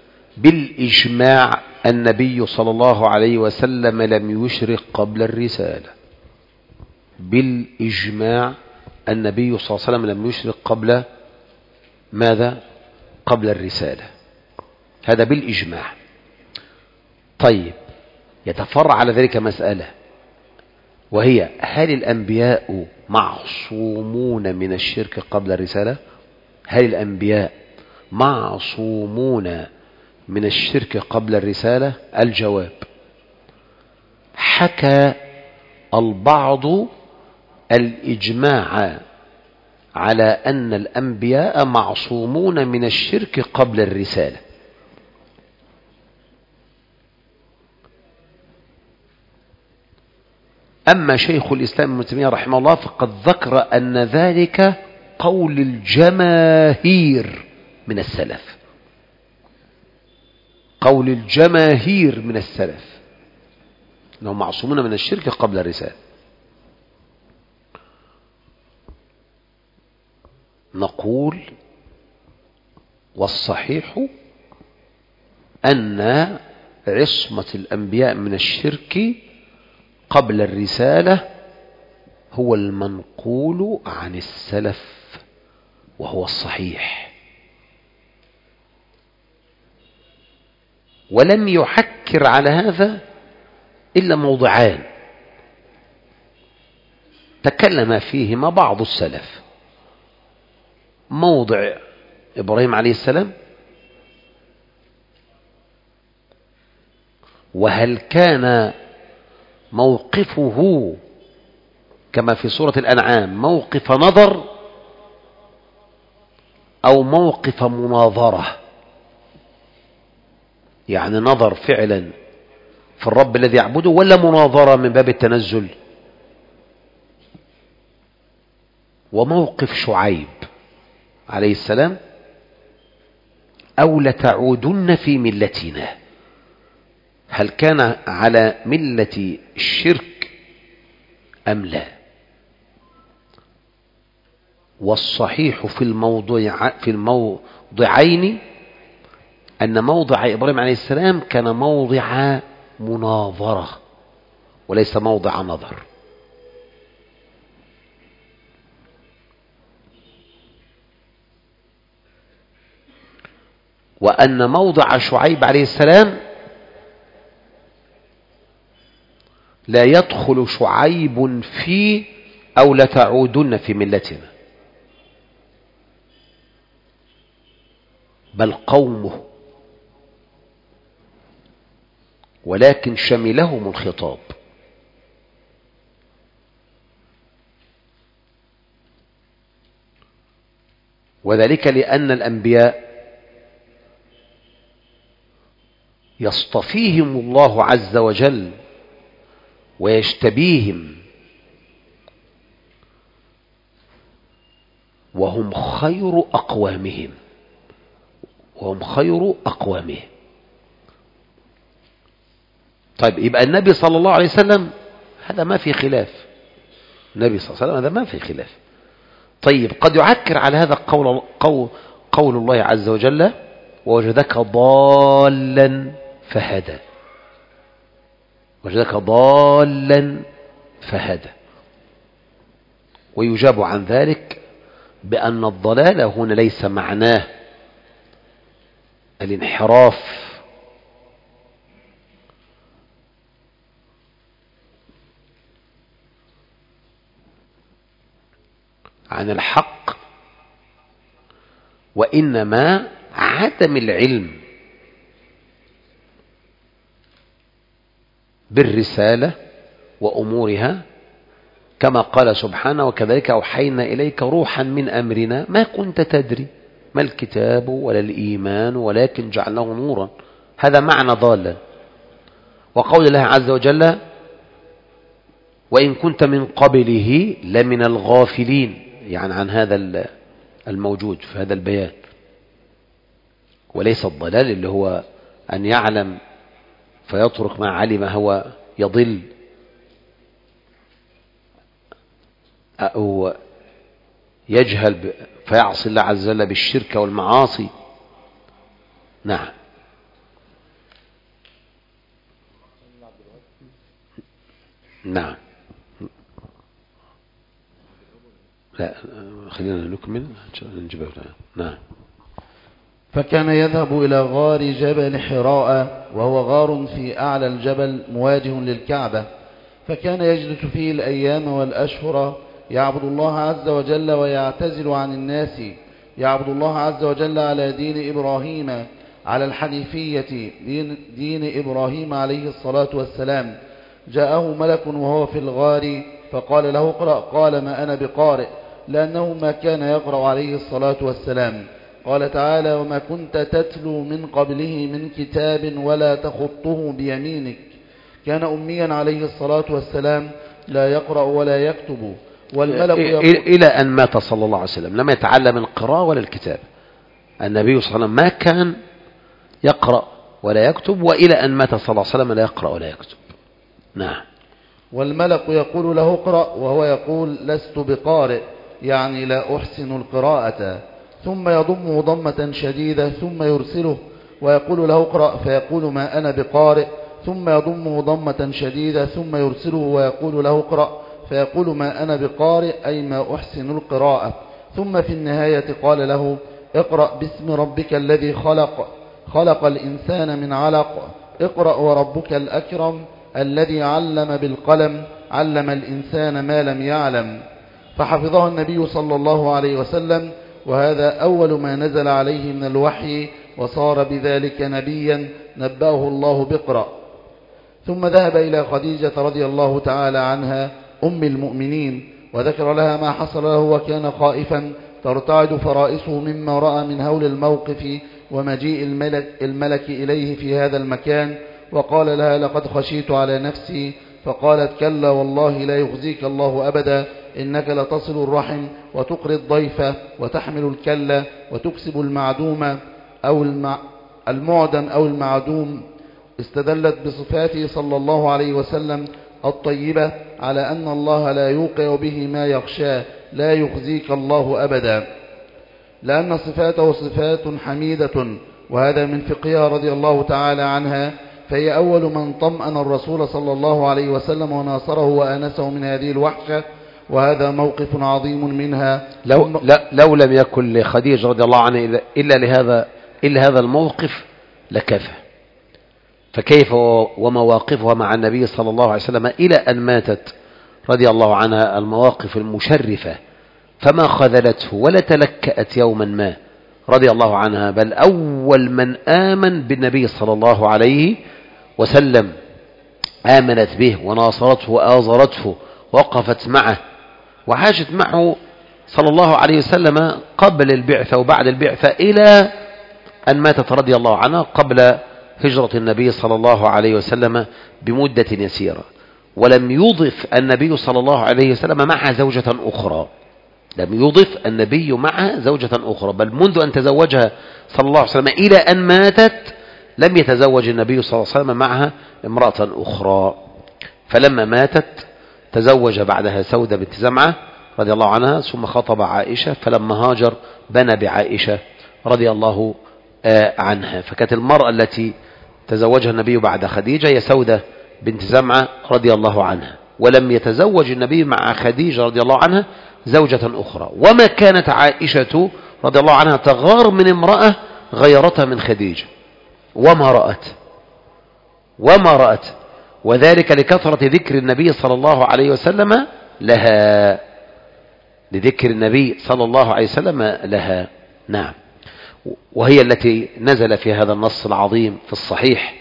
A: بالإجماع النبي صلى الله عليه وسلم لم يشرك قبل الرسالة. بالإجماع النبي صلى الله عليه وسلم لم يشرك قبل ماذا؟ قبل الرسالة، هذا بالإجماع. طيب، يتفرع على ذلك مسألة، وهي: هل الأنبياء معصومون من الشرك قبل الرسالة؟ هل الأنبياء معصومون من الشرك قبل الرسالة؟ الجواب: حكى البعض الإجماع على أن الأنبياء معصومون من الشرك قبل الرسالة، أما شيخ الإسلام ابن تيمية رحمه الله فقد ذكر أن ذلك قول الجماهير من السلف، قول الجماهير من السلف أنهم معصومون من الشرك قبل الرسالة. نقول: والصحيح أن عصمة الأنبياء من الشرك قبل الرسالة هو المنقول عن السلف، وهو الصحيح، ولم يحكر على هذا إلا موضعان تكلم فيهما بعض السلف: موضع إبراهيم عليه السلام، وهل كان موقفه كما في سورة الأنعام موقف نظر أو موقف مناظرة؟ يعني نظر فعلا في الرب الذي يعبده، ولا مناظرة من باب التنزل؟ وموقف شعيب عليه السلام: أو لتعودن في ملتنا، هل كان على ملة الشرك أم لا؟ والصحيح في الموضع في الموضعين أن موضع إبراهيم عليه السلام كان موضع مناظرة وليس موضع نظر. وأن موضع شعيب عليه السلام لا يدخل شعيب في أو لتعودن في ملتنا، بل قومه، ولكن شملهم الخطاب. وذلك لأن الأنبياء يصطفيهم الله عز وجل ويجتبيهم وهم خير أقوامهم وهم خير أقوامهم. طيب، يبقى النبي صلى الله عليه وسلم هذا ما في خلاف، النبي صلى الله عليه وسلم هذا ما في خلاف. طيب، قد يعكر على هذا قول, قول, قول الله عز وجل: ووجدك ضالا فهدى. وجدك ضالا فهدى. ويجاب عن ذلك بأن الضلال هنا ليس معناه الانحراف عن الحق، وإنما عدم العلم بالرسالة وأمورها، كما قال سبحانه: وكذلك أوحينا إليك روحا من أمرنا ما كنت تدري ما الكتاب ولا الإيمان ولكن جعلناه نورا. هذا معنى ضالا. وقول الله عز وجل: وإن كنت من قبله لمن الغافلين، يعني عن هذا الموجود في هذا البيان. وليس الضلال اللي هو أن يعلم فيترك ما علم هو يضل، أو يجهل فيعصي الله عز وجل بالشرك والمعاصي. نعم. نعم. لا، خلينا نكمل نجيبه. نعم.
B: فكان يذهب إلى غار جبل حراء، وهو غار في أعلى الجبل مواجه للكعبة، فكان يجلس فيه الأيام والأشهر يعبد الله عز وجل ويعتزل عن الناس، يعبد الله عز وجل على دين إبراهيم، على الحنيفية، دين, دين إبراهيم عليه الصلاة والسلام. جاءه ملك وهو في الغار فقال له: اقرأ. قال: ما أنا بقارئ، لأنه ما كان يقرأ عليه الصلاة والسلام. قال تعالى: وما كنت تتلو من قبله من كتاب ولا تخطه بيمينك. كان أميا عليه الصلاة والسلام لا يقرأ ولا يكتب. والملك يقول
A: إلى أن مات صلى الله عليه وسلم لم يتعلم القراءة ولا الكتاب. النبي صلى الله عليه وسلم ما كان يقرأ ولا يكتب، وإلى أن مات صلى الله عليه وسلم لا يقرأ ولا يكتب. نعم.
B: والملك يقول له: اقرأ، وهو يقول: لست بقارئ، يعني لا أحسن القراءة. ثم يضمه ضمة شديدة ثم يرسله ويقول له: اقرأ، فيقول: ما أنا بقارئ. ثم يضمه ضمة شديدة ثم يرسله ويقول له: اقرأ، فيقول: ما أنا بقارئ، أي ما أحسن القراءة. ثم في النهاية قال له: اقرأ باسم ربك الذي خلق خلق الإنسان من علق، اقرأ وربك الأكرم الذي علم بالقلم علم الإنسان ما لم يعلم. فحفظه النبي صلى الله عليه وسلم، وهذا أول ما نزل عليه من الوحي، وصار بذلك نبيا نبأه الله بقرأ. ثم ذهب إلى خديجة رضي الله تعالى عنها أم المؤمنين وذكر لها ما حصل له وكان خائفا ترتعد فرائصه مما رأى من هول الموقف ومجيء الملك, الملك إليه في هذا المكان، وقال لها لقد خشيت على نفسي، فقالت كلا والله لا يخزيك الله أبدا، إنك لتصل الرحم وتقري الضيف وتحمل الكلة وتكسب المعدوم أو المعدم أو المعدوم. استدلت بصفاته صلى الله عليه وسلم الطيبة على أن الله لا يوقع به ما يخشاه، لا يخزيك الله أبدا، لأن صفاته صفات حميدة، وهذا من فقهها رضي الله تعالى عنها، فهي أول من طمأن الرسول صلى الله عليه وسلم وناصره وآنسه من هذه الوحشة، وهذا موقف عظيم منها.
A: لو, لو لم يكن لخديجة رضي الله عنها إلا لهذا إلا هذا الموقف لكفى، فكيف ومواقفها مع النبي صلى الله عليه وسلم إلى أن ماتت رضي الله عنها المواقف المشرفة، فما خذلته ولا تلكأت يوما ما رضي الله عنها، بل أول من آمن بالنبي صلى الله عليه وسلم آمنت به وناصرته وآزرته ووقفت معه وعاشت معه صلى الله عليه وسلم قبل البعثة وبعد البعثة إلى أن ماتت رضي الله عنها قبل هجرة النبي صلى الله عليه وسلم بمدة يسيرة. ولم يضف النبي صلى الله عليه وسلم معها زوجة أخرى، لم يضف النبي معها زوجة أخرى، بل منذ أن تزوجها صلى الله عليه وسلم إلى أن ماتت لم يتزوج النبي صلى الله عليه وسلم معها امرأة أخرى. فلما ماتت تزوج بعدها سودة بنت زمعة رضي الله عنها، ثم خطب عائشة، فلما هاجر بنى بعائشة رضي الله عنها. فكانت المرأة التي تزوجها النبي بعد خديجة هي سودة بنت زمعة رضي الله عنها، ولم يتزوج النبي مع خديجة رضي الله عنها زوجة أخرى. وما كانت عائشة رضي الله عنها تغار من امرأة غيرتها من خديجة، وما رأت وما رأت وذلك لكثرة ذكر النبي صلى الله عليه وسلم لها، لذكر النبي صلى الله عليه وسلم لها. نعم، وهي التي نزل في هذا النص العظيم في الصحيح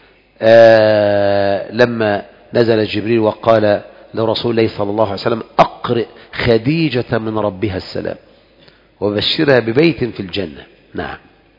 A: آه لما نزل جبريل وقال لرسول الله صلى الله عليه وسلم أقرئ خديجة من ربها السلام وبشرها ببيت في الجنة. نعم.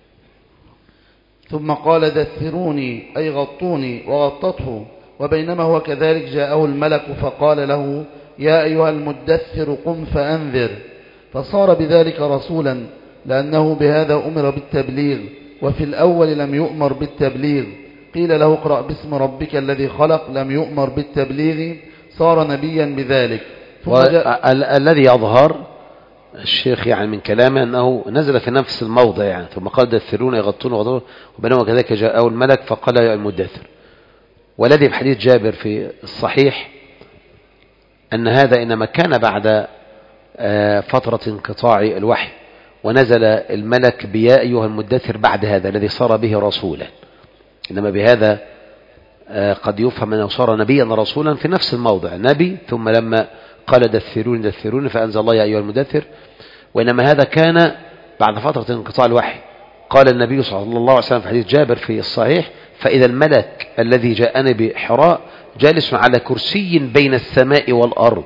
B: ثم قال دثروني أي غطوني، وغطته، وبينما هو كذلك جاءه الملك فقال له يا أيها المدثر قم فأنذر، فصار بذلك رسولا، لأنه بهذا أمر بالتبليغ، وفي الأول لم يؤمر بالتبليغ. قيل له اقرأ باسم ربك الذي خلق، لم يؤمر بالتبليغ، صار نبيا بذلك.
A: الذي يظهر الشيخ يعني من كلامه أنه نزل في نفس الموضع، يعني ثم قال دثرون يغطون وغطون، وبينما كذلك جاءه الملك فقال يا المدثر. والذي بحديث جابر في الصحيح أن هذا إنما كان بعد فترة انقطاع الوحي، ونزل الملك بيا أيها المدثر بعد هذا الذي صار به رسولا، إنما بهذا قد يفهم أنه صار نبيا رسولا في نفس الموضع، نبي ثم لما قال دثرون دثرون فأنزل الله يا أيها المدثر. وإنما هذا كان بعد فترة انقطاع الوحي. قال النبي صلى الله عليه وسلم في حديث جابر في الصحيح فإذا الملك الذي جاءني بحراء جالس على كرسي بين السماء والأرض،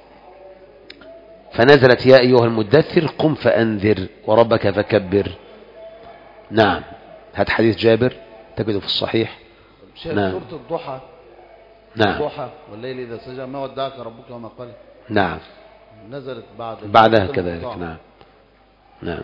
A: فنزلت يا أيها المدثر قم فأنذر وربك فكبر. نعم، هذا حديث جابر تجده في الصحيح.
B: نعم. سورة الضحى.
A: نعم.
B: الضحى والليل إذا سجى ما ودعك ربك وما قال.
A: نعم.
B: نزلت بعد
A: بعدها كذلك. نعم. نعم.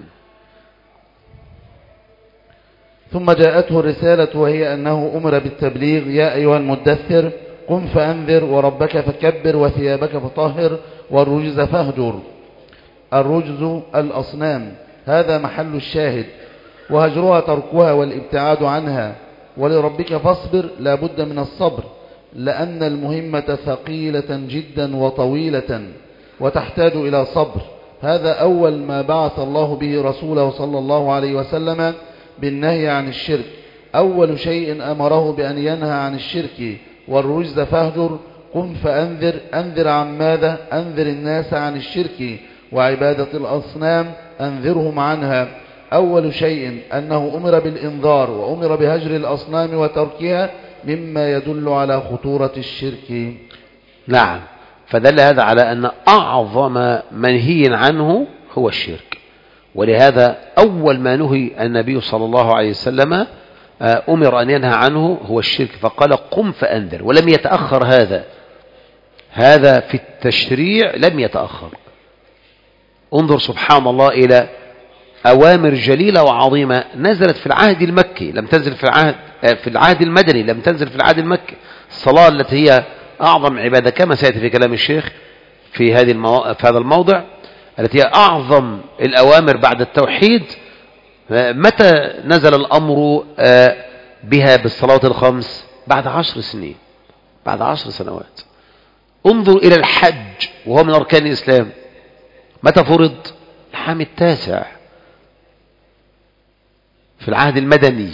B: ثم جاءته الرسالة وهي أنه أمر بالتبليغ يا أيها المدثر قم فأنذر وربك فكبر وثيابك فطهر والرجز فاهجر. الرجز الأصنام، هذا محل الشاهد، وهجرها تركها والابتعاد عنها. ولربك فاصبر، لا بد من الصبر، لأن المهمة ثقيلة جدا وطويلة وتحتاج إلى صبر. هذا أول ما بعث الله به رسوله صلى الله عليه وسلم بالنهي عن الشرك، أول شيء أمره بأن ينهى عن الشرك. والرجز فاهجر، قم فأنذر، أنذر عن ماذا؟ أنذر الناس عن الشرك وعبادة الأصنام، أنذرهم عنها. أول شيء أنه أمر بالإنذار وأمر بهجر الأصنام وتركها، مما يدل على خطورة الشرك.
A: نعم، فدل هذا على أن أعظم منهي عنه هو الشرك، ولهذا أول ما نهي النبي صلى الله عليه وسلم أمر أن ينهى عنه هو الشرك، فقال قم فأنذر، ولم يتأخر هذا هذا في التشريع لم يتأخر. انظر سبحان الله إلى أوامر جليلة وعظيمة نزلت في العهد المكي، لم تنزل في العهد في العهد المدني، لم تنزل في العهد المكي. الصلاة التي هي أعظم عبادة كما سيأتي في كلام الشيخ في هذه المو... في هذا الموضع، التي هي أعظم الأوامر بعد التوحيد، متى نزل الأمر بها بالصلوات الخمس؟ بعد عشر سنين، بعد عشر سنوات. انظر إلى الحج وهو من أركان الإسلام، متى فرض؟ العام التاسع في العهد المدني.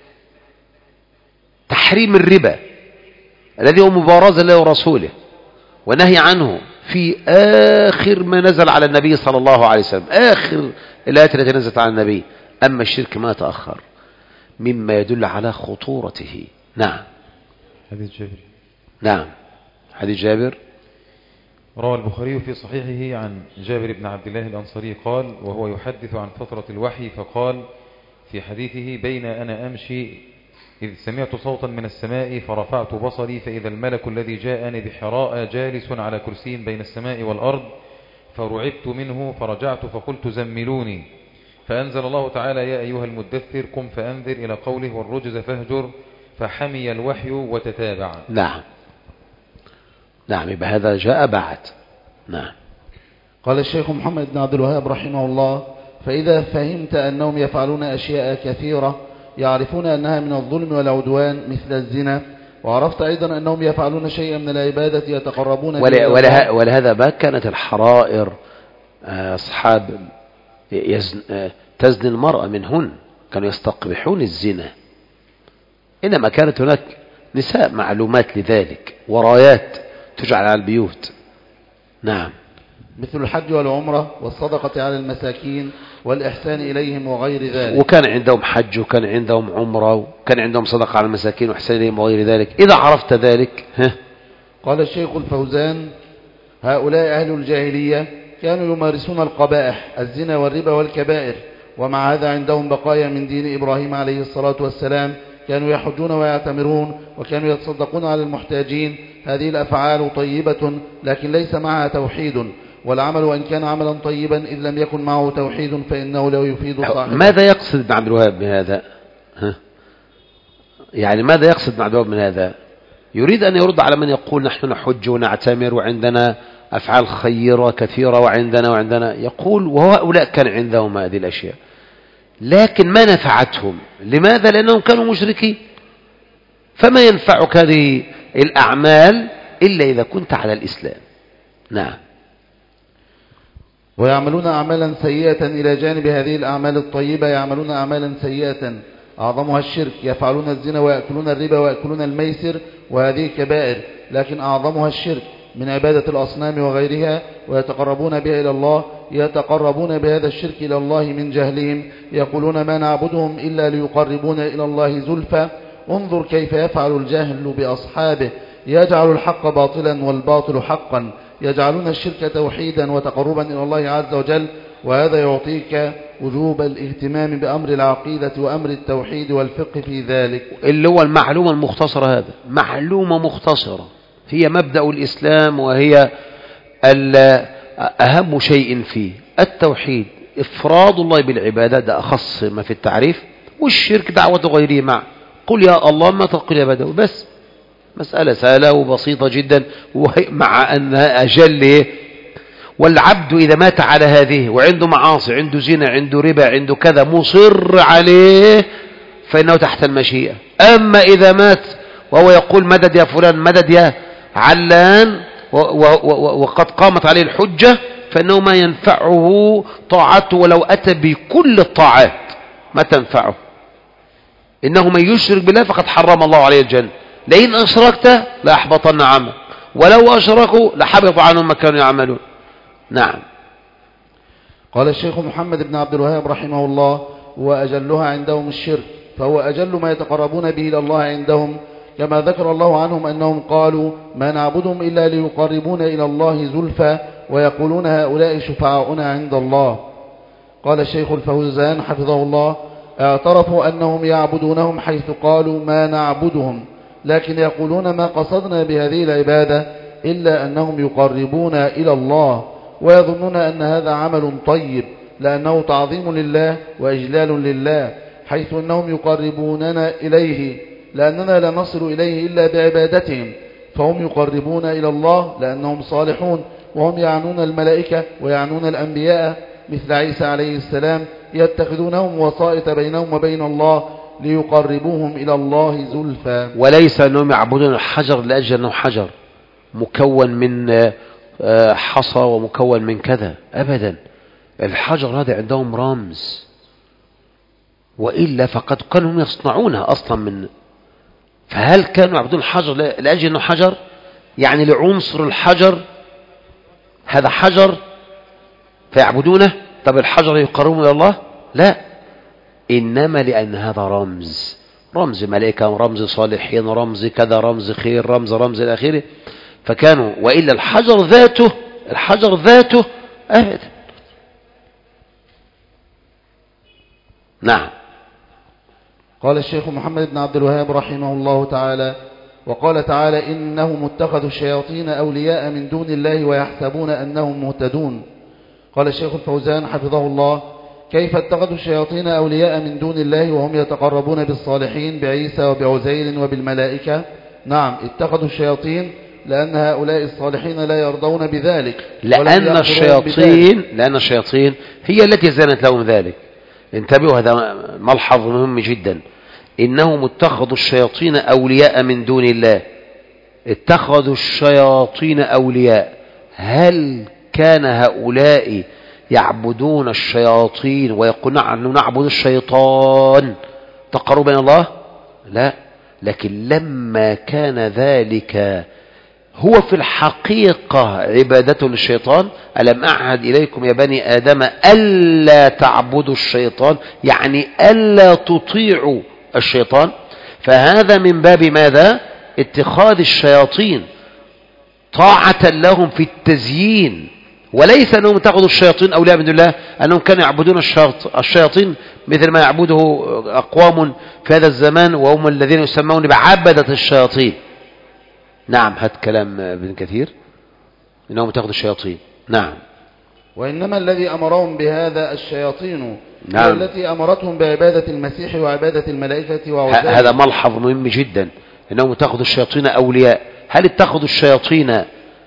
A: تحريم الربا الذي هو مبارزة له ورسوله ونهي عنه في آخر ما نزل على النبي صلى الله عليه وسلم، آخر الآيات التي نزلت على النبي. أما الشرك ما تأخر، مما يدل على خطورته. نعم.
C: حديث جابر.
A: نعم، حديث جابر
C: روى البخاري في صحيحه عن جابر بن عبد الله الأنصاري قال وهو يحدث عن فترة الوحي فقال في حديثه: بين أنا أمشي إذ سمعت صوتا من السماء فرفعت بصري فإذا الملك الذي جاءني بحراء جالس على كرسي بين السماء والأرض، فرعبت منه فرجعت فقلت زملوني، فأنزل الله تعالى: يا أيها المدثر قم فأنذر إلى قوله: والرجز فاهجر، فحمي الوحي وتتابع.
A: نعم نعم، يبقى هذا جاء بعد. نعم.
B: قال الشيخ محمد بن عبد الوهاب رحمه الله: فإذا فهمت أنهم يفعلون أشياء كثيرة يعرفون أنها من الظلم والعدوان مثل الزنا، وعرفت أيضا أنهم يفعلون شيئا من العبادة يتقربون
A: وله وله ولهذا ما كانت الحرائر أصحاب تزني المرأة منهن، كانوا يستقبحون الزنا، إنما كانت هناك نساء معلومات لذلك ورايات تجعل على البيوت. نعم.
B: مثل الحج والعمرة والصدقة على المساكين والإحسان إليهم وغير ذلك.
A: وكان عندهم حج وكان عندهم عمرة وكان عندهم صدقة على المساكين وإحسان إليهم وغير ذلك. إذا عرفت ذلك ها.
B: قال الشيخ الفوزان: هؤلاء أهل الجاهلية كانوا يمارسون القبائح الزنا والربا والكبائر، ومع هذا عندهم بقايا من دين إبراهيم عليه الصلاة والسلام، كانوا يحجون ويعتمرون وكانوا يتصدقون على المحتاجين. هذه الأفعال طيبة لكن ليس معها توحيد، والعمل وإن كان عملا طيبا إذ لم يكن معه توحيد فإنه لا يفيد صاحبه.
A: ماذا يقصد ابن عبد الوهاب بهذا؟ ها؟ يعني ماذا يقصد ابن عبد الوهاب من هذا؟ يريد أن يرد على من يقول نحن نحج ونعتمر وعندنا أفعال خيرة كثيرة وعندنا وعندنا يقول وهؤلاء كان عندهم هذه الأشياء لكن ما نفعتهم. لماذا؟ لأنهم كانوا مشركين. فما ينفعك هذه الأعمال إلا إذا كنت على الإسلام. نعم.
B: ويعملون أعمالا سيئة إلى جانب هذه الأعمال الطيبة، يعملون أعمالا سيئة أعظمها الشرك، يفعلون الزنا ويأكلون الربا ويأكلون الميسر، وهذه كبائر، لكن أعظمها الشرك من عبادة الأصنام وغيرها، ويتقربون بها إلى الله، يتقربون بهذا الشرك إلى الله من جهلهم، يقولون ما نعبدهم إلا ليقربونا إلى الله زلفى. انظر كيف يفعل الجاهل بأصحابه، يجعل الحق باطلا والباطل حقا، يجعلون الشرك توحيدا وتقربا إلى الله عز وجل. وهذا يعطيك وجوب الاهتمام بأمر العقيدة وأمر التوحيد والفقه في ذلك،
A: اللي هو المعلومة المختصرة. هذا معلومة مختصرة هي مبدأ الإسلام، وهي أهم شيء فيه التوحيد، إفراد الله بالعبادة، ده أخص ما في التعريف، والشرك دعوة غيره معه. قل يا الله ما تقل يا بدو، بس مسألة سهلة وبسيطة جدا، مع أنها أجل. والعبد إذا مات على هذه وعنده معاصي، عنده زنا، عنده ربا، عنده كذا، مصر عليه، فإنه تحت المشيئة. أما إذا مات وهو يقول مدد يا فلان، مدد يا علان، وقد قامت عليه الحجة، فإنه ما ينفعه طاعته ولو أتى بكل الطاعات ما تنفعه. إنه من يشرك بالله فقد حرم الله عليه الجنة، لئن أشركت لأحبطن عملك، ولو أشركوا لحبط عنهم ما كانوا يعملون. نعم.
B: قال الشيخ محمد بن عبد الوهاب رحمه الله: وأجلها عندهم الشرك، فهو أجل ما يتقربون به إلى الله عندهم، كما ذكر الله عنهم أنهم قالوا ما نعبدهم إلا ليقربونا إلى الله زلفى ويقولون هؤلاء شفعاؤنا عند الله. قال الشيخ الفوزان حفظه الله اعترفوا أنهم يعبدونهم حيث قالوا ما نعبدهم، لكن يقولون ما قصدنا بهذه العبادة إلا أنهم يقربونا إلى الله، ويظنون أن هذا عمل طيب لأنه تعظيم لله وإجلال لله، حيث أنهم يقربوننا إليه لأننا لا نصل إليه إلا بعبادتهم، فهم يقربون إلى الله لأنهم صالحون، وهم يعنون الملائكة ويعنون الأنبياء مثل عيسى عليه السلام يتخذونهم وسائط بينهم وبين الله ليقربوهم إلى الله زلفى.
A: وليس أنهم يعبدون الحجر لأجل أنه حجر مكون من حصى ومكون من كذا، أبدا. الحجر هذا عندهم رمز، وإلا فقد كانوا هم يصنعونها أصلا من. فهل كانوا يعبدون الحجر لأجل أنه حجر؟ يعني لعنصر الحجر هذا حجر فيعبدونه؟ طب الحجر يقربون إلى الله؟ لا، إنما لأن هذا رمز، رمز ملائكة، رمز صالحين، رمز كذا، رمز خير، رمز رمز إلى آخره. فكانوا، وإلا الحجر ذاته، الحجر ذاته أبدا. نعم.
B: قال الشيخ محمد بن عبد الوهاب رحمه الله تعالى وقال تعالى إنهم اتخذوا الشياطين أولياء من دون الله ويحسبون أنهم مهتدون. قال الشيخ الفوزان حفظه الله كيف اتخذوا الشياطين أولياء من دون الله وهم يتقربون بالصالحين بعيسى وبعزير وبالملائكة؟ نعم، اتخذوا الشياطين لأن هؤلاء الصالحين لا يرضون بذلك،
A: لأن الشياطين لأن الشياطين هي التي زانت لهم ذلك. انتبهوا، هذا ملحظ مهم جدا. إنهم اتخذوا الشياطين أولياء من دون الله. اتخذوا الشياطين أولياء، هل كان هؤلاء يعبدون الشياطين ويقولون نحن نعبد الشيطان تقربا إلى الله؟ لا، لكن لما كان ذلك هو في الحقيقة عبادته للشيطان، ألم أعهد إليكم يا بني آدم ألا تعبدوا الشيطان، يعني ألا تطيعوا الشيطان. فهذا من باب ماذا؟ اتخاذ الشياطين طاعة لهم في التزيين، وليس أنهم اتخذوا الشياطين أولياء من دون الله، أنهم كانوا يعبدون الشياطين مثل ما يعبده أقوام في هذا الزمان وهم الذين يسمون بعبدة الشياطين. نعم، هذا كلام ابن كثير، إنهم اتخذوا الشياطين. نعم.
B: وإنما الذي أمرهم بهذا الشياطين،
A: نعم،
B: التي أمرتهم بعبادة المسيح وعبادة الملائكة وعزيز.
A: هذا ملحظ مهم جدا، إنهم اتخذوا الشياطين أولياء. هل اتخذوا الشياطين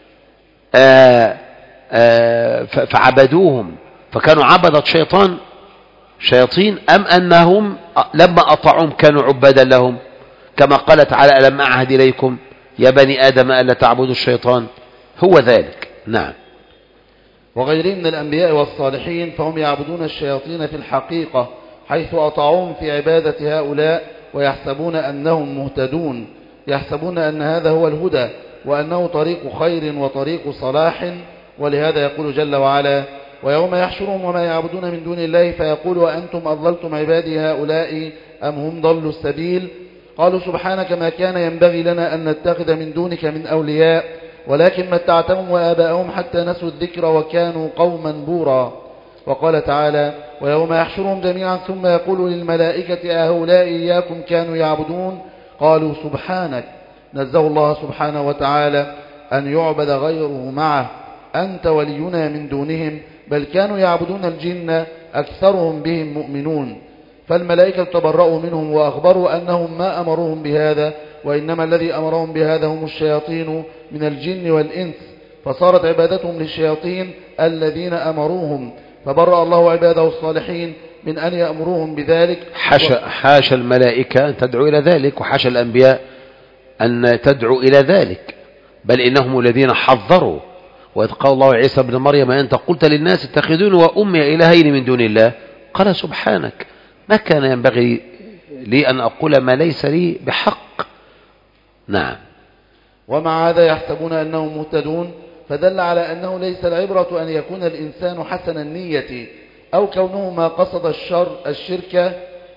A: آآ آآ فعبدوهم فكانوا عبدة شيطان شياطين، أم أنهم لما أطاعوهم كانوا عبادا لهم؟ كما قال تعالى ألم أعهد إليكم يا بني آدم ألا تعبدوا الشيطان، هو ذلك. نعم.
B: وغيرهم من الأنبياء والصالحين فهم يعبدون الشياطين في الحقيقة، حيث أطاعوهم في عبادة هؤلاء ويحسبون أنهم مهتدون، يحسبون أن هذا هو الهدى وأنه طريق خير وطريق صلاح. ولهذا يقول جل وعلا ويوم يحشرهم وما يعبدون من دون الله فيقول وأنتم أضللتم عبادي هؤلاء أم هم ضلوا السبيل؟ قالوا سبحانك ما كان ينبغي لنا أن نتخذ من دونك من أولياء ولكن متعتهم وآباءهم حتى نسوا الذكر وكانوا قوما بورا. وقال تعالى ويوم يحشرهم جميعا ثم يقول للملائكة أهؤلاء إياكم كانوا يعبدون؟ قالوا سبحانك، نزه الله سبحانه وتعالى أن يعبد غيره معه، أنت ولينا من دونهم، بل كانوا يعبدون الجن أكثرهم بهم مؤمنون. فالملائكة تبرأوا منهم وأخبروا أنهم ما أمروهم بهذا، وإنما الذي أمرهم بهذا هم الشياطين من الجن والإنس، فصارت عبادتهم للشياطين الذين أمروهم، فبرأ الله عباده الصالحين من أن يأمروهم بذلك.
A: حاشا حاشا الملائكة أن تدعو إلى ذلك، وحاشا الأنبياء أن تدعو إلى ذلك، بل إنهم الذين حذروا. وإذ قال الله عيسى ابن مريم أنت قلت للناس اتخذون وأمي إلهين من دون الله، قال سبحانك ما كان ينبغي لي أن أقول ما ليس لي بحق. نعم.
B: ومع هذا يحسبون أنهم مهتدون، فدل على أنه ليس العبرة أن يكون الإنسان حسن النية أو كونه ما قصد الشر الشرك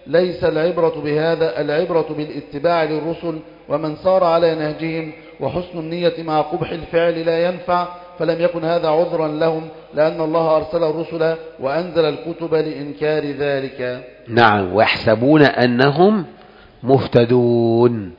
B: ليس العبرة بهذا، العبرة بالاتباع للرسل ومن سار على نهجهم، وحسن النية مع قبح الفعل لا ينفع، فلم يكن هذا عذرا لهم، لأن الله أرسل الرسل وأنزل الكتب لإنكار ذلك.
A: نعم، ويحسبون أنهم مهتدون.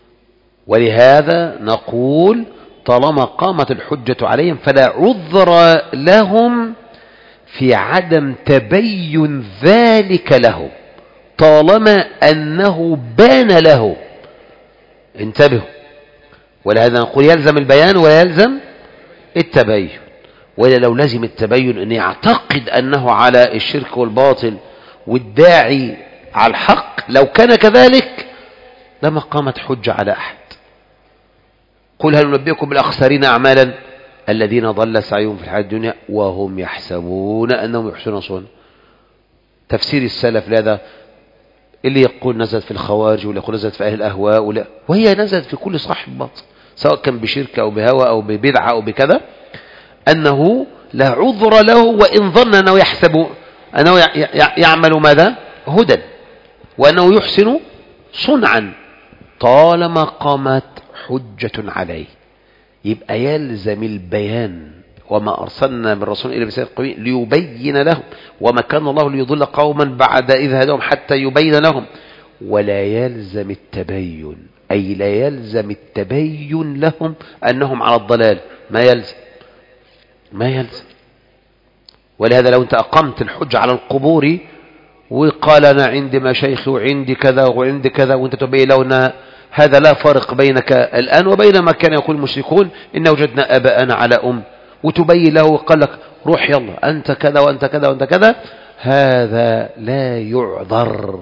A: ولهذا نقول طالما قامت الحجة عليهم فلا عذر لهم في عدم تبين ذلك لهم، طالما أنه بان له. انتبهوا، ولهذا نقول يلزم البيان ولا يلزم التبين. وإلا لو لزم التبين أن يعتقد أنه على الشرك والباطل والداعي على الحق، لو كان كذلك لما قامت حجة على أحد. قل هل ننبئكم بالأخسرين أعمالا الذين ضل سعيهم في الحياة الدنيا وهم يحسبون أنهم يحسنون صنعا. تفسير السلف لهذا اللي يقول نزلت في الخوارج، واللي يقول نزلت في أهل الأهواء، ولا وهي نزلت في كل صاحب باطل، سواء كان بشرك أو بهوى أو ببدعة أو بكذا، أنه لا عذر له وإن ظن أنه يحسب أنه يعمل ماذا؟ هدى، وأنه يحسن صنعا، طالما قامت حجة عليه. يبقى يلزم البيان، وما أرسلنا من رسول إلا بلسان قوي ليبين لهم، وما كان الله ليضل قوما بعد إذ هداهم حتى يبين لهم. ولا يلزم التبين، أي لا يلزم التبين لهم أنهم على الضلال، ما يلزم ما يلزم. ولهذا لو أنت أقمت الحجة على القبور وقال أنا عندي مشايخ وعندي كذا وعندي كذا، وأنت تبين له أن هذا لا فرق بينك الآن وبين ما كان يقول المشركون إن وجدنا أباءنا على أم، وتبين له وقال لك روح يلا أنت كذا وأنت كذا وأنت كذا، هذا لا يعذر،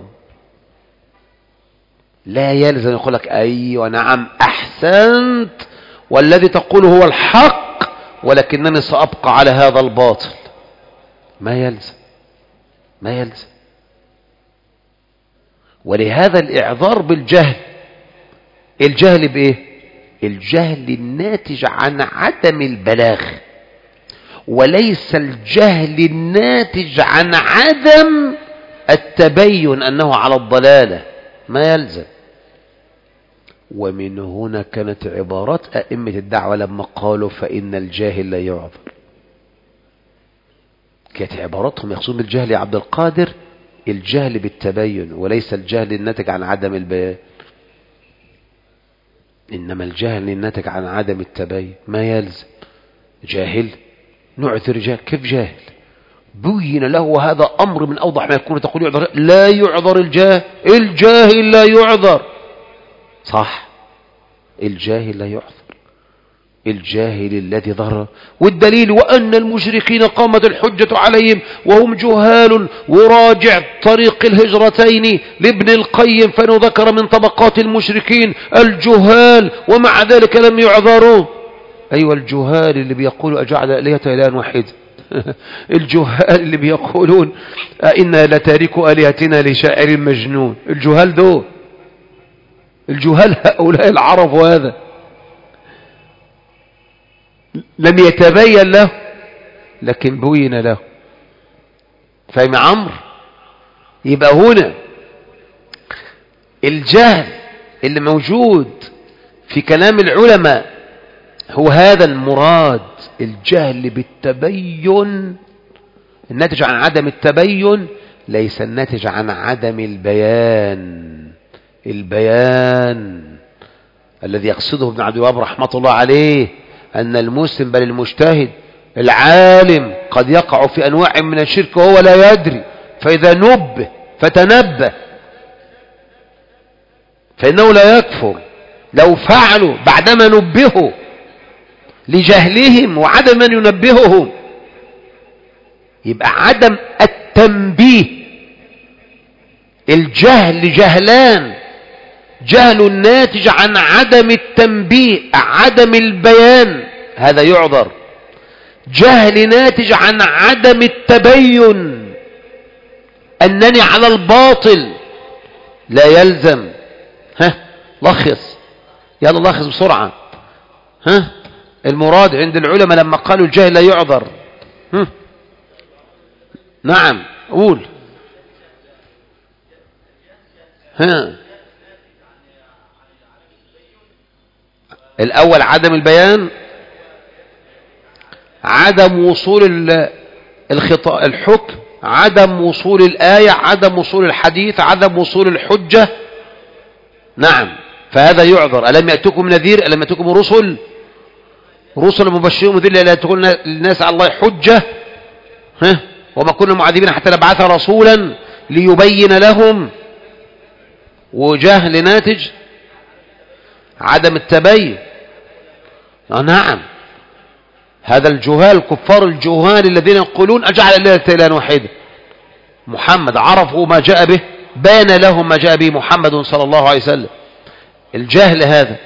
A: لا يلزم يقول لك أيوة نعم أحسنت والذي تقوله هو الحق ولكنني سأبقى على هذا الباطل. ما يلزم ما يلزم. ولهذا الإعذار بالجهل، الجهل بإيه؟ الجهل الناتج عن عدم البلاغ، وليس الجهل الناتج عن عدم التبين أنه على الضلالة. ما يلزم. ومن هنا كانت عبارات أئمة الدعوة لما قالوا فإن الجاهل لا يعذر، كانت عباراتهم يقصدون بالجهل يا عبد القادر الجهل بالتبين، وليس الجهل الناتج عن عدم البيان، إنما الجهل الناتج عن عدم التبين. ما يلزم. جاهل نعذر جاهل، كيف جاهل؟ بين له هذا أمر من أوضح ما يكون، تقول يعذر، لا يعذر الجاهل، الجاهل لا يعذر. صح، الجاهل لا يعذر، الجاهل الذي ظهر. والدليل وأن المشركين قامت الحجة عليهم وهم جهال. وراجع طريق الهجرتين لابن القيم فإنه ذكر من طبقات المشركين الجهال ومع ذلك لم يعذروا. أيوة الجهال اللي بيقولوا أجعل آلهة إلها واحد، الجهال اللي بيقولون إنا لتاركوا آلهتنا لشاعر مجنون، الجهال دول، الجهال هؤلاء العرب، وهذا لم يتبين له لكن بين له. فاهم عمرو؟ يبقى هنا الجهل اللي موجود في كلام العلماء هو هذا المراد، الجهل بالتبين الناتج عن عدم التبين، ليس الناتج عن عدم البيان. البيان الذي يقصده ابن عبد الوهاب رحمة الله عليه أن المسلم بل المجتهد العالم قد يقع في أنواع من الشرك وهو لا يدري، فإذا نبه فتنبه فإنه لا يكفر. لو فعلوا بعدما نبهوا لجهلهم وعدم من ينبههم، يبقى عدم التنبيه. الجهل جهلان، جهل ناتج عن عدم التنبيه عدم البيان هذا يعذر، جهل ناتج عن عدم التبين أنني على الباطل لا يلزم. ها لخص يلا لخص بسرعة. ها المراد عند العلماء لما قالوا الجهل لا يعذر. نعم قول. ها الأول عدم البيان، عدم وصول الخطأ الحكم، عدم وصول الآية، عدم وصول الحديث، عدم وصول الحجة. نعم، فهذا يعذر. ألم يأتكم نذير؟ ألم يأتكم رسل رسل مبشرين ومنذرين لا تكون للناس على الله حجة. ها وما كنا معذبين حتى نبعث رسولا ليبين لهم. وجهل ناتج عدم التبين. آه نعم، هذا الجهال كفار الجهال الذين يقولون أجعل الله إلها واحدا. محمد عرفوا ما جاء به، بان لهم ما جاء به محمد صلى الله عليه وسلم. الجهل هذا،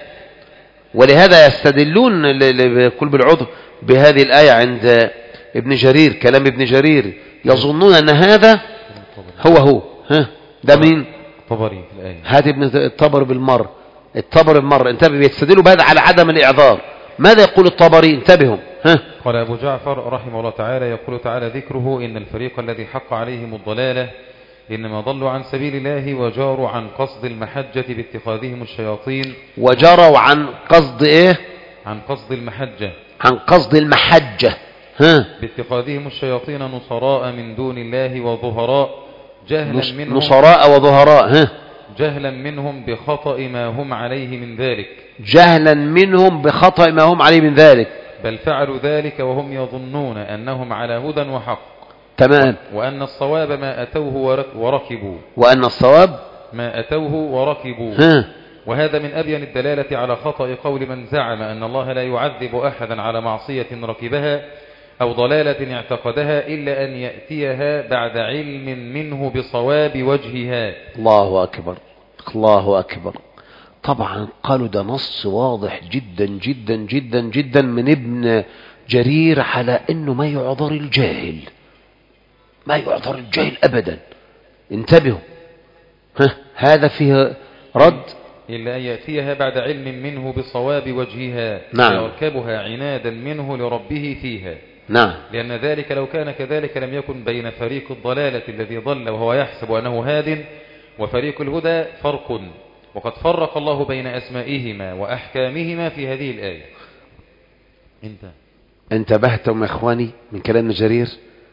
A: ولهذا يستدلون كل بالعذر بهذه الآية عند ابن جرير، كلام ابن جرير، يظنون أن هذا هو هو. ها ده مين؟
C: الطبري في الآية.
A: هذا ابن الطبري بالمر، الطبري بالمر. انتبه، بيستدلوا بهذا على عدم الإعذار. ماذا يقول الطبري؟ انتبهوا. ها
C: قال أبو جعفر رحمه الله تعالى: يقول تعالى ذكره: إن الفريق الذي حق عليهم الضلالة إنما ضلوا عن سبيل الله وجاروا عن قصد المحجة باتخاذهم الشياطين.
A: وجاروا عن قصد ايه؟
C: عن قصد المحجة.
A: عن قصد المحجة. ها
C: باتخاذهم الشياطين نصراء من دون الله وظهراء جهلا منهم
A: نصراء وظهراء. ها
C: جهلا منهم بخطأ ما هم عليه من ذلك.
A: جهلا منهم بخطأ ما هم عليه من ذلك.
C: بل فعلوا ذلك وهم يظنون أنهم على هدى وحق.
A: تمام.
C: وأن الصواب ما أتوه وركبوا.
A: وأن الصواب
C: ما أتوه وركبوا.
A: ها.
C: وهذا من أبين الدلالة على خطأ قول من زعم أن الله لا يعذب أحدا على معصية ركبها أو ضلالة اعتقدها إلا أن يأتيها بعد علم منه بصواب وجهها.
A: الله أكبر، الله أكبر. طبعا قالوا ده نص واضح جدا جدا جدا جدا من ابن جرير على أنه ما يعذر الجاهل، ما يعذر الجاهل أبدا. انتبهوا، ها هذا فيه رد.
C: إلا أن يأتيها بعد علم منه بصواب وجهها.
A: نعم.
C: فيركبها عنادا منه لربه فيها.
A: نعم.
C: لأن ذلك لو كان كذلك لم يكن بين فريق الضلالة الذي ضل وهو يحسب أنه هاد وفريق الهدى فرق، وقد فرق الله بين أسمائهما وأحكامهما في هذه الآية. انت
A: انتبهتم يا إخواني من كلام ابن جرير؟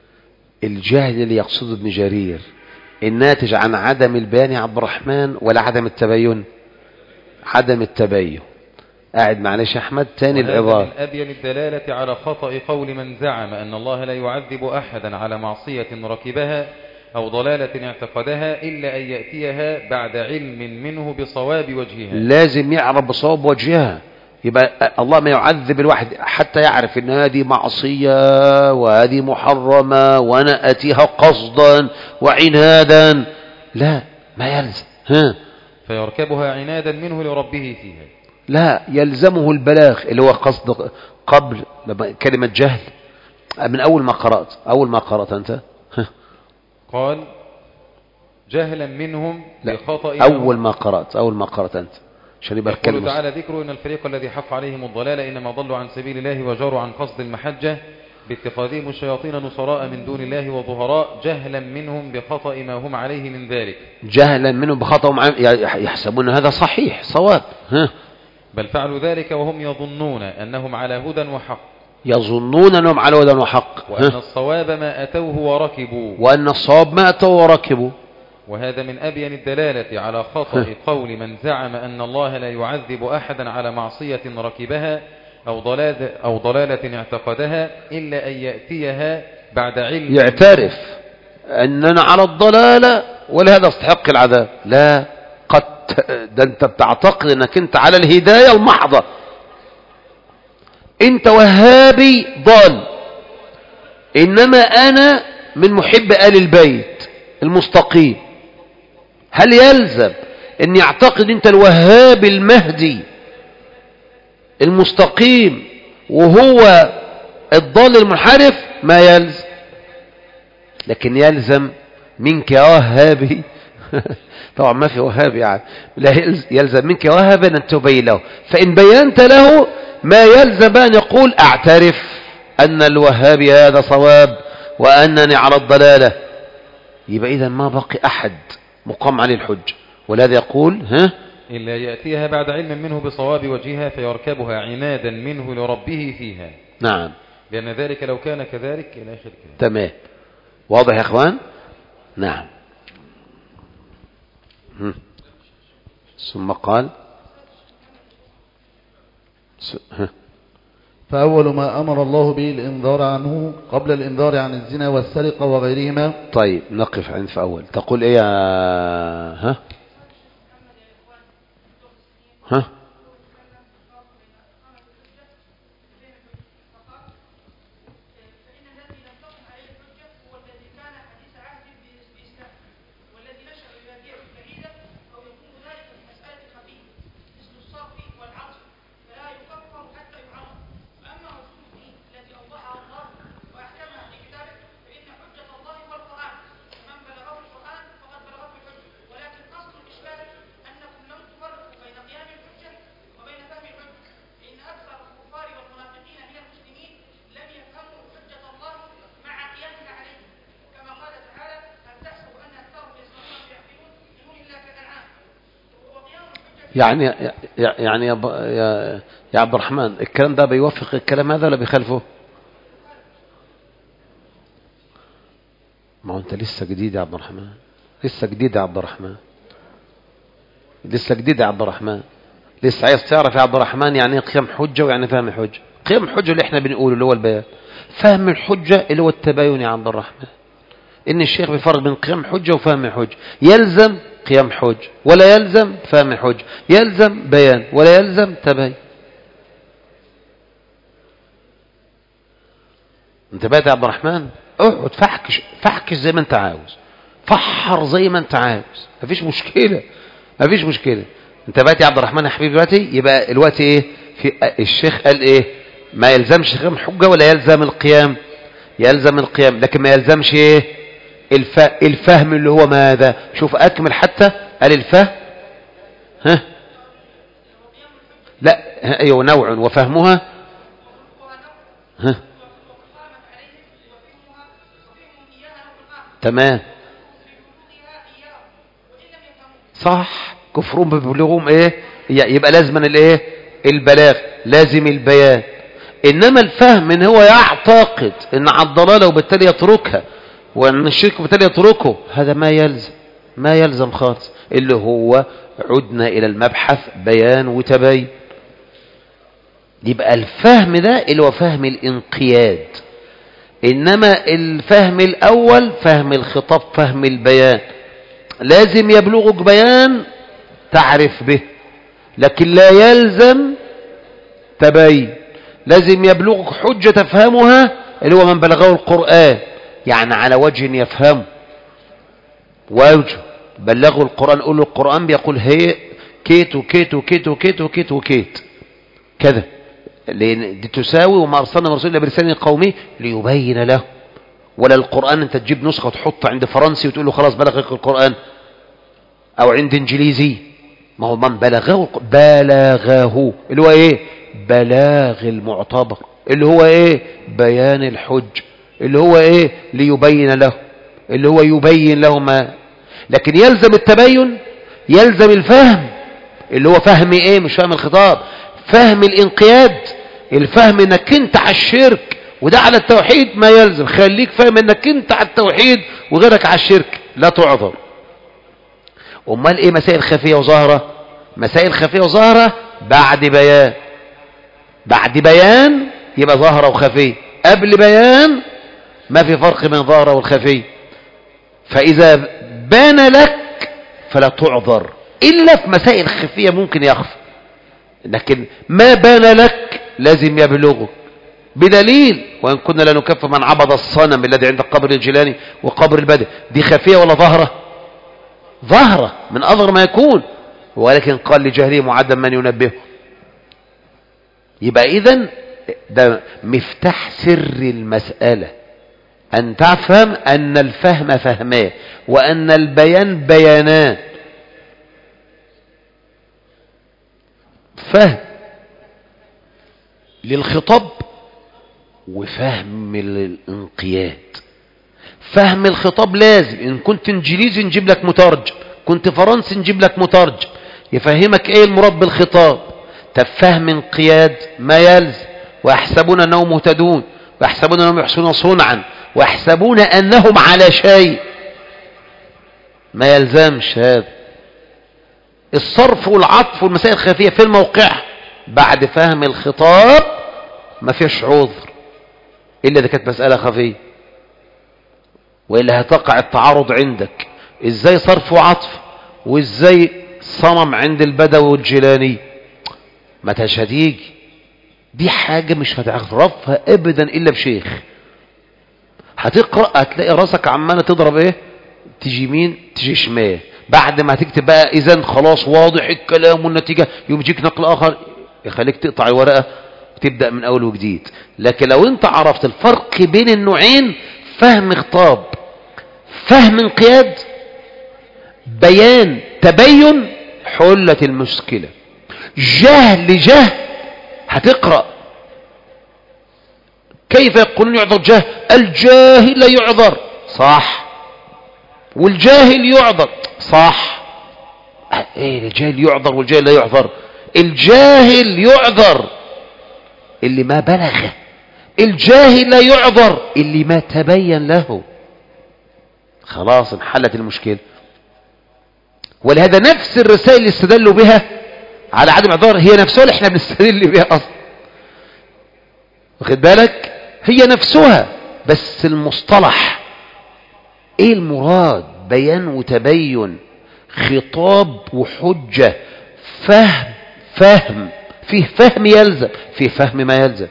A: الجهل اللي يقصده ابن جرير الناتج عن عدم البيان يا عبد الرحمن ولا عدم التبين؟ عدم التبين. قاعد معلش يا أحمد تاني العبارة.
C: من أبين الدلالة على خطأ قول من زعم أن الله لا يعذب أحدا على معصية ركبها أو ضلالة اعتقدها إلا أن يأتيها بعد علم منه بصواب وجهها. لازم
A: يعرف بصواب وجهها. يبقى الله ما يعذب الواحد حتى يعرف ان هذه معصية وهذه محرمة وانا اتيها قصدا وعنادا. لا، ما يلزم. ها
C: فيركبها عنادا منه لربه فيها.
A: لا، يلزمه البلاغ اللي هو قصد قبل كلمة جهل. من اول ما قرأت اول ما قرأت انت ها.
C: قال جهلا منهم بخطأ.
A: اول ما قرأت اول ما قرأت انت عشان يبقى
C: يقول تعالى ذكره: إن الفريق الذي حق عليهم الضلالة إنما ضلوا عن سبيل الله وجاروا عن قصد المحجة باتخاذهم الشياطين نصراء من دون الله وظهراء جهلا منهم بخطأ ما هم عليه من ذلك.
A: جهلا منهم بخطأ هم يحسبون هذا صحيح صواب. ها.
C: بل فعلوا ذلك وهم يظنون أنهم على هدى وحق.
A: يظنون أنهم على هدى وحق.
C: وأن الصواب ما أتوه وركبوا.
A: وأن الصواب ما أتوه وركبوا.
C: وهذا من أبين الدلالة على خطأ قول من زعم أن الله لا يعذب أحدا على معصية ركبها أو ضلالة, أو ضلالة اعتقدها إلا أن يأتيها بعد علم.
A: يعترف أننا على الضلالة ولهذا استحق العذاب. لا، قد ده أنت بتعتقد أنك أنت على الهداية المحضة، أنت وهابي ضال، إنما أنا من محب آل البيت المستقيم. هل يلزم أن يعتقد أنت الوهابي المهدي المستقيم وهو الضال المنحرف؟ ما يلزم. لكن يلزم منك يا وهابي طبعا ما في وهابي يعني. لا يلزم منك يا وهابي أن تبين له، فإن بينت له ما يلزم أن يقول أعترف أن الوهابي هذا صواب وأنني على الضلالة. يبقى إذا ما بقي أحد مقام عليه الحج والذي يقول ها
E: إلا يأتيها بعد علم منه بصواب وجهها فيركبها عنادا منه لربه فيها.
A: نعم،
E: لأن ذلك لو كان كذلك إلى آخر الكلام.
A: تمام، واضح يا اخوان. نعم. هم. ثم قال س... ها.
B: فأول ما أمر الله به الإنذار عنه قبل الإنذار عن الزنا والسرقة وغيرهما.
A: طيب نقف عند فأول. تقول إيه يا ها ها يعني يعني يا يا يا عبد الرحمن، الكلام ده بيوافق الكلام هذا ولا بيخالفه؟ ما هو انت لسه جديد يا عبد الرحمن، لسه جديد يا عبد الرحمن، لسه جديد يا عبد الرحمن، لسه عايز تعرف يا عبد الرحمن يعني ايه قيام حجه ويعني فهم حجه. قيام الحجه اللي احنا بنقوله اللي هو البيان، فهم الحجه اللي هو التباين يا عبد الرحمن. ان الشيخ بيفرق بين قيام حجه وفهم حجه. يلزم قيام حجه ولا يلزم فهم حجه، يلزم بيان ولا يلزم تباين. انت بقى يا عبد الرحمن اقعد فحكش فحكش زي ما انت عاوز، فحر زي ما انت عاوز، مفيش مشكله مفيش مشكله. انت بقى يا عبد الرحمن يا حبيبي دلوقتي يبقى الوقت ايه في الشيخ قال ايه؟ ما يلزمش قيام حجه ولا يلزم القيام؟ يلزم القيام، لكن ما يلزمش ايه؟ الف... الفهم اللي هو ماذا؟ شوف اكمل حتى قال الفهم ها لا ايوه نوع وفهمها ها تمام صح. كفرهم ببلغهم ايه؟ يبقى لازما الايه؟ البلاغ، لازم البيان. انما الفهم ان هو يعتقد ان على الضلاله وبالتالي يتركها، وان الشرك وبالتالي يتركه، هذا ما يلزم ما يلزم خالص. اللي هو عدنا الى المبحث بيان وتبين. يبقى الفهم ده اللي هو فهم الانقياد، انما الفهم الاول فهم الخطاب فهم البيان. لازم يبلغك بيان تعرف به، لكن لا يلزم تبين. لازم يبلغك حجة تفهمها اللي هو من بلغه القرآن، يعني على وجه يفهم وجه. بلغوا القرآن، قولوا القرآن بيقول هي كيت وكيت وكيت وكيت وكيت وكيت كذا، لأن دي تساوي وما أرسلنا رسول الله بلسان قومه ليبين له. ولا القرآن أنت تجيب نسخة وتحط عند فرنسي وتقول له خلاص بلغك القرآن، أو عند إنجليزي. ما هو من بلغه بلغه اللي هو إيه؟ بلاغ المعتبر، اللي هو إيه؟ بيان الحج، اللي هو إيه؟ ليبين له، اللي هو يبين له ما. لكن يلزم التبين، يلزم الفهم اللي هو فهم إيه؟ مش فهم الخطاب، فهم الانقياد، الفهم انك انت على الشرك وده على التوحيد ما يلزم. خليك فاهم انك انت على التوحيد وغيرك على الشرك، لا تعذر. امال ايه مسائل خفية وظاهرة؟ مسائل خفية وظاهرة بعد بيان. بعد بيان يبقى ظاهرة وخفية، قبل بيان ما في فرق بين ظاهرة والخفية. فاذا بان لك فلا تعذر، الا في مسائل خفية ممكن يخفى، لكن ما بان لك لازم يبلغه بدليل. وإن كنا لا نكف من عبد الصنم الذي عند قبر الجيلاني وقبر البدر، دي خفية ولا ظاهرة؟ ظاهرة من أظهر ما يكون، ولكن قال لجهله معدا من ينبهه. يبقى إذن ده مفتاح سر المسألة، أن تفهم أن الفهم فهمان وأن البيان بيانان. فهم للخطاب وفهم للانقياد. فهم الخطاب لازم، إن كنت انجليزي نجيب لك مترجم، كنت فرنسي نجيب لك مترجم يفهمك ايه المراد بالخطاب. تفهم انقياد ما يلزم، ويحسبون انهم مهتدون، ويحسبون انهم يحسنون صنعا، ويحسبون انهم على شيء. ما يلزمش هذا. الصرف والعطف والمسائل الخفية في الموقع بعد فهم الخطاب ما فيش عذر إلا إذا كانت مسألة خفية، وإلا هتقع التعارض عندك. إزاي صرف وعطف وإزاي صنم عند البدوي والجيلاني؟ ما هتيجي دي حاجة مش هتعرفها أبدا إلا بشيخ. هتقرأ هتلاقي راسك عمالة تضرب إيه، تيجي يمين تيجي شمال. بعد ما هتكتب بقى إذن خلاص واضح الكلام والنتيجة، يوم يجيك نقل آخر يخليك تقطع الورقة وتبدأ من أول وجديد. لكن لو أنت عرفت الفرق بين النوعين، فهم خطاب، فهم انقياد، بيان تبين، حلت المشكلة. جهل جهل هتقرأ كيف يقولون يعذر جهل؟ الجاهل لا يعذر، صح، والجاهل يعذر، صح. ايه الجاهل يعذر والجاهل لا يعذر؟ الجاهل يعذر اللي ما بلغ، الجاهل لا يعذر اللي ما تبين له. خلاص انحلت المشكلة. ولهذا نفس الرسائل اللي استدلوا بها على عدم اعذار هي نفسها اللي احنا بنستدل بها اصلا، واخد بالك؟ هي نفسها، بس المصطلح ايه المراد؟ بيان وتبين، خطاب وحجة، فهم فهم فيه فهم يلزم، فيه فهم ما يلزم.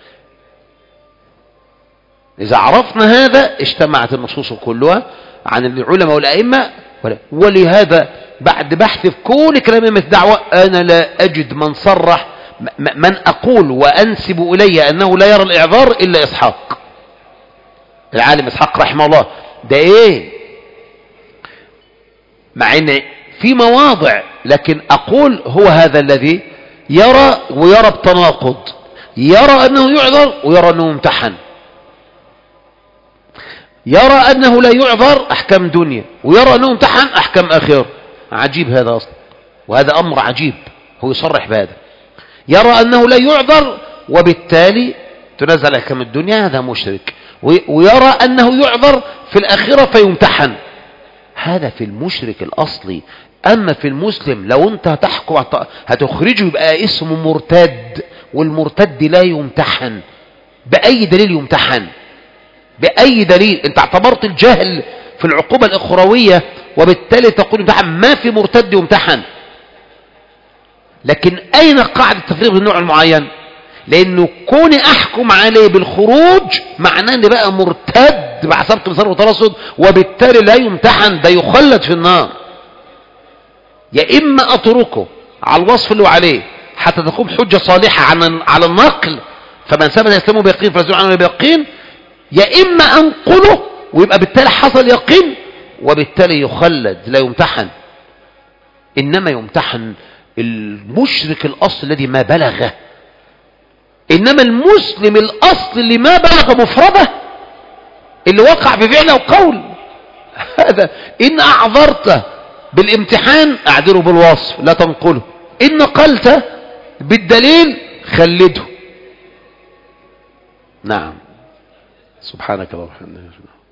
A: إذا عرفنا هذا اجتمعت النصوص كلها عن العلماء والأئمة. ولهذا بعد بحث في كل كلام من الدعوة أنا لا أجد من صرح من أقول وأنسب إلي أنه لا يرى الإعذار إلا إسحاق، العالم إسحاق رحمه الله. ده إيه؟ مع أن في مواضع، لكن أقول هو هذا الذي يرى ويرى بتناقض، يرى أنه يعذر ويرى أنه ممتحن، يرى أنه لا يعذر أحكام دنيا ويرى أنه ممتحن أحكام آخرة. عجيب هذا أصلا، وهذا أمر عجيب. هو يصرح بهذا، يرى أنه لا يعذر وبالتالي تنزل أحكام الدنيا، هذا مشرك، ويرى أنه يعذر في الآخرة فيمتحن، هذا في المشرك الأصلي. أما في المسلم لو أنت هتحكم هتخرجه يبقى اسمه مرتد، والمرتد لا يمتحن. بأي دليل يمتحن؟ بأي دليل؟ أنت اعتبرت الجهل في العقوبة الأخروية وبالتالي تقول يمتحن. ما في مرتد يمتحن. لكن أين قاعدة التفريق بالنوع المعين؟ لأنه كوني أحكم عليه بالخروج معناه أن بقى مرتد مع سبق بصر وترصد، وبالتالي لا يمتحن، ده يخلد في النار. يا إما أتركه على الوصف اللي هو عليه حتى تقوم حجة صالحة عن على النقل، فمن ثبت إسلامه بيقين فلازم عنه بيقين، يا إما أنقله ويبقى بالتالي حصل يقين وبالتالي يخلد لا يمتحن. إنما يمتحن المشرك الأصل الذي ما بلغه. إنما المسلم الأصل اللي ما بلغ مفرده، اللي وقع في فعل أو قول، هذا إن أعذرته بالامتحان أعذره بالوصف لا تنقله، إن نقلته بالدليل خلده. نعم. سبحانك اللهم وبحمدك.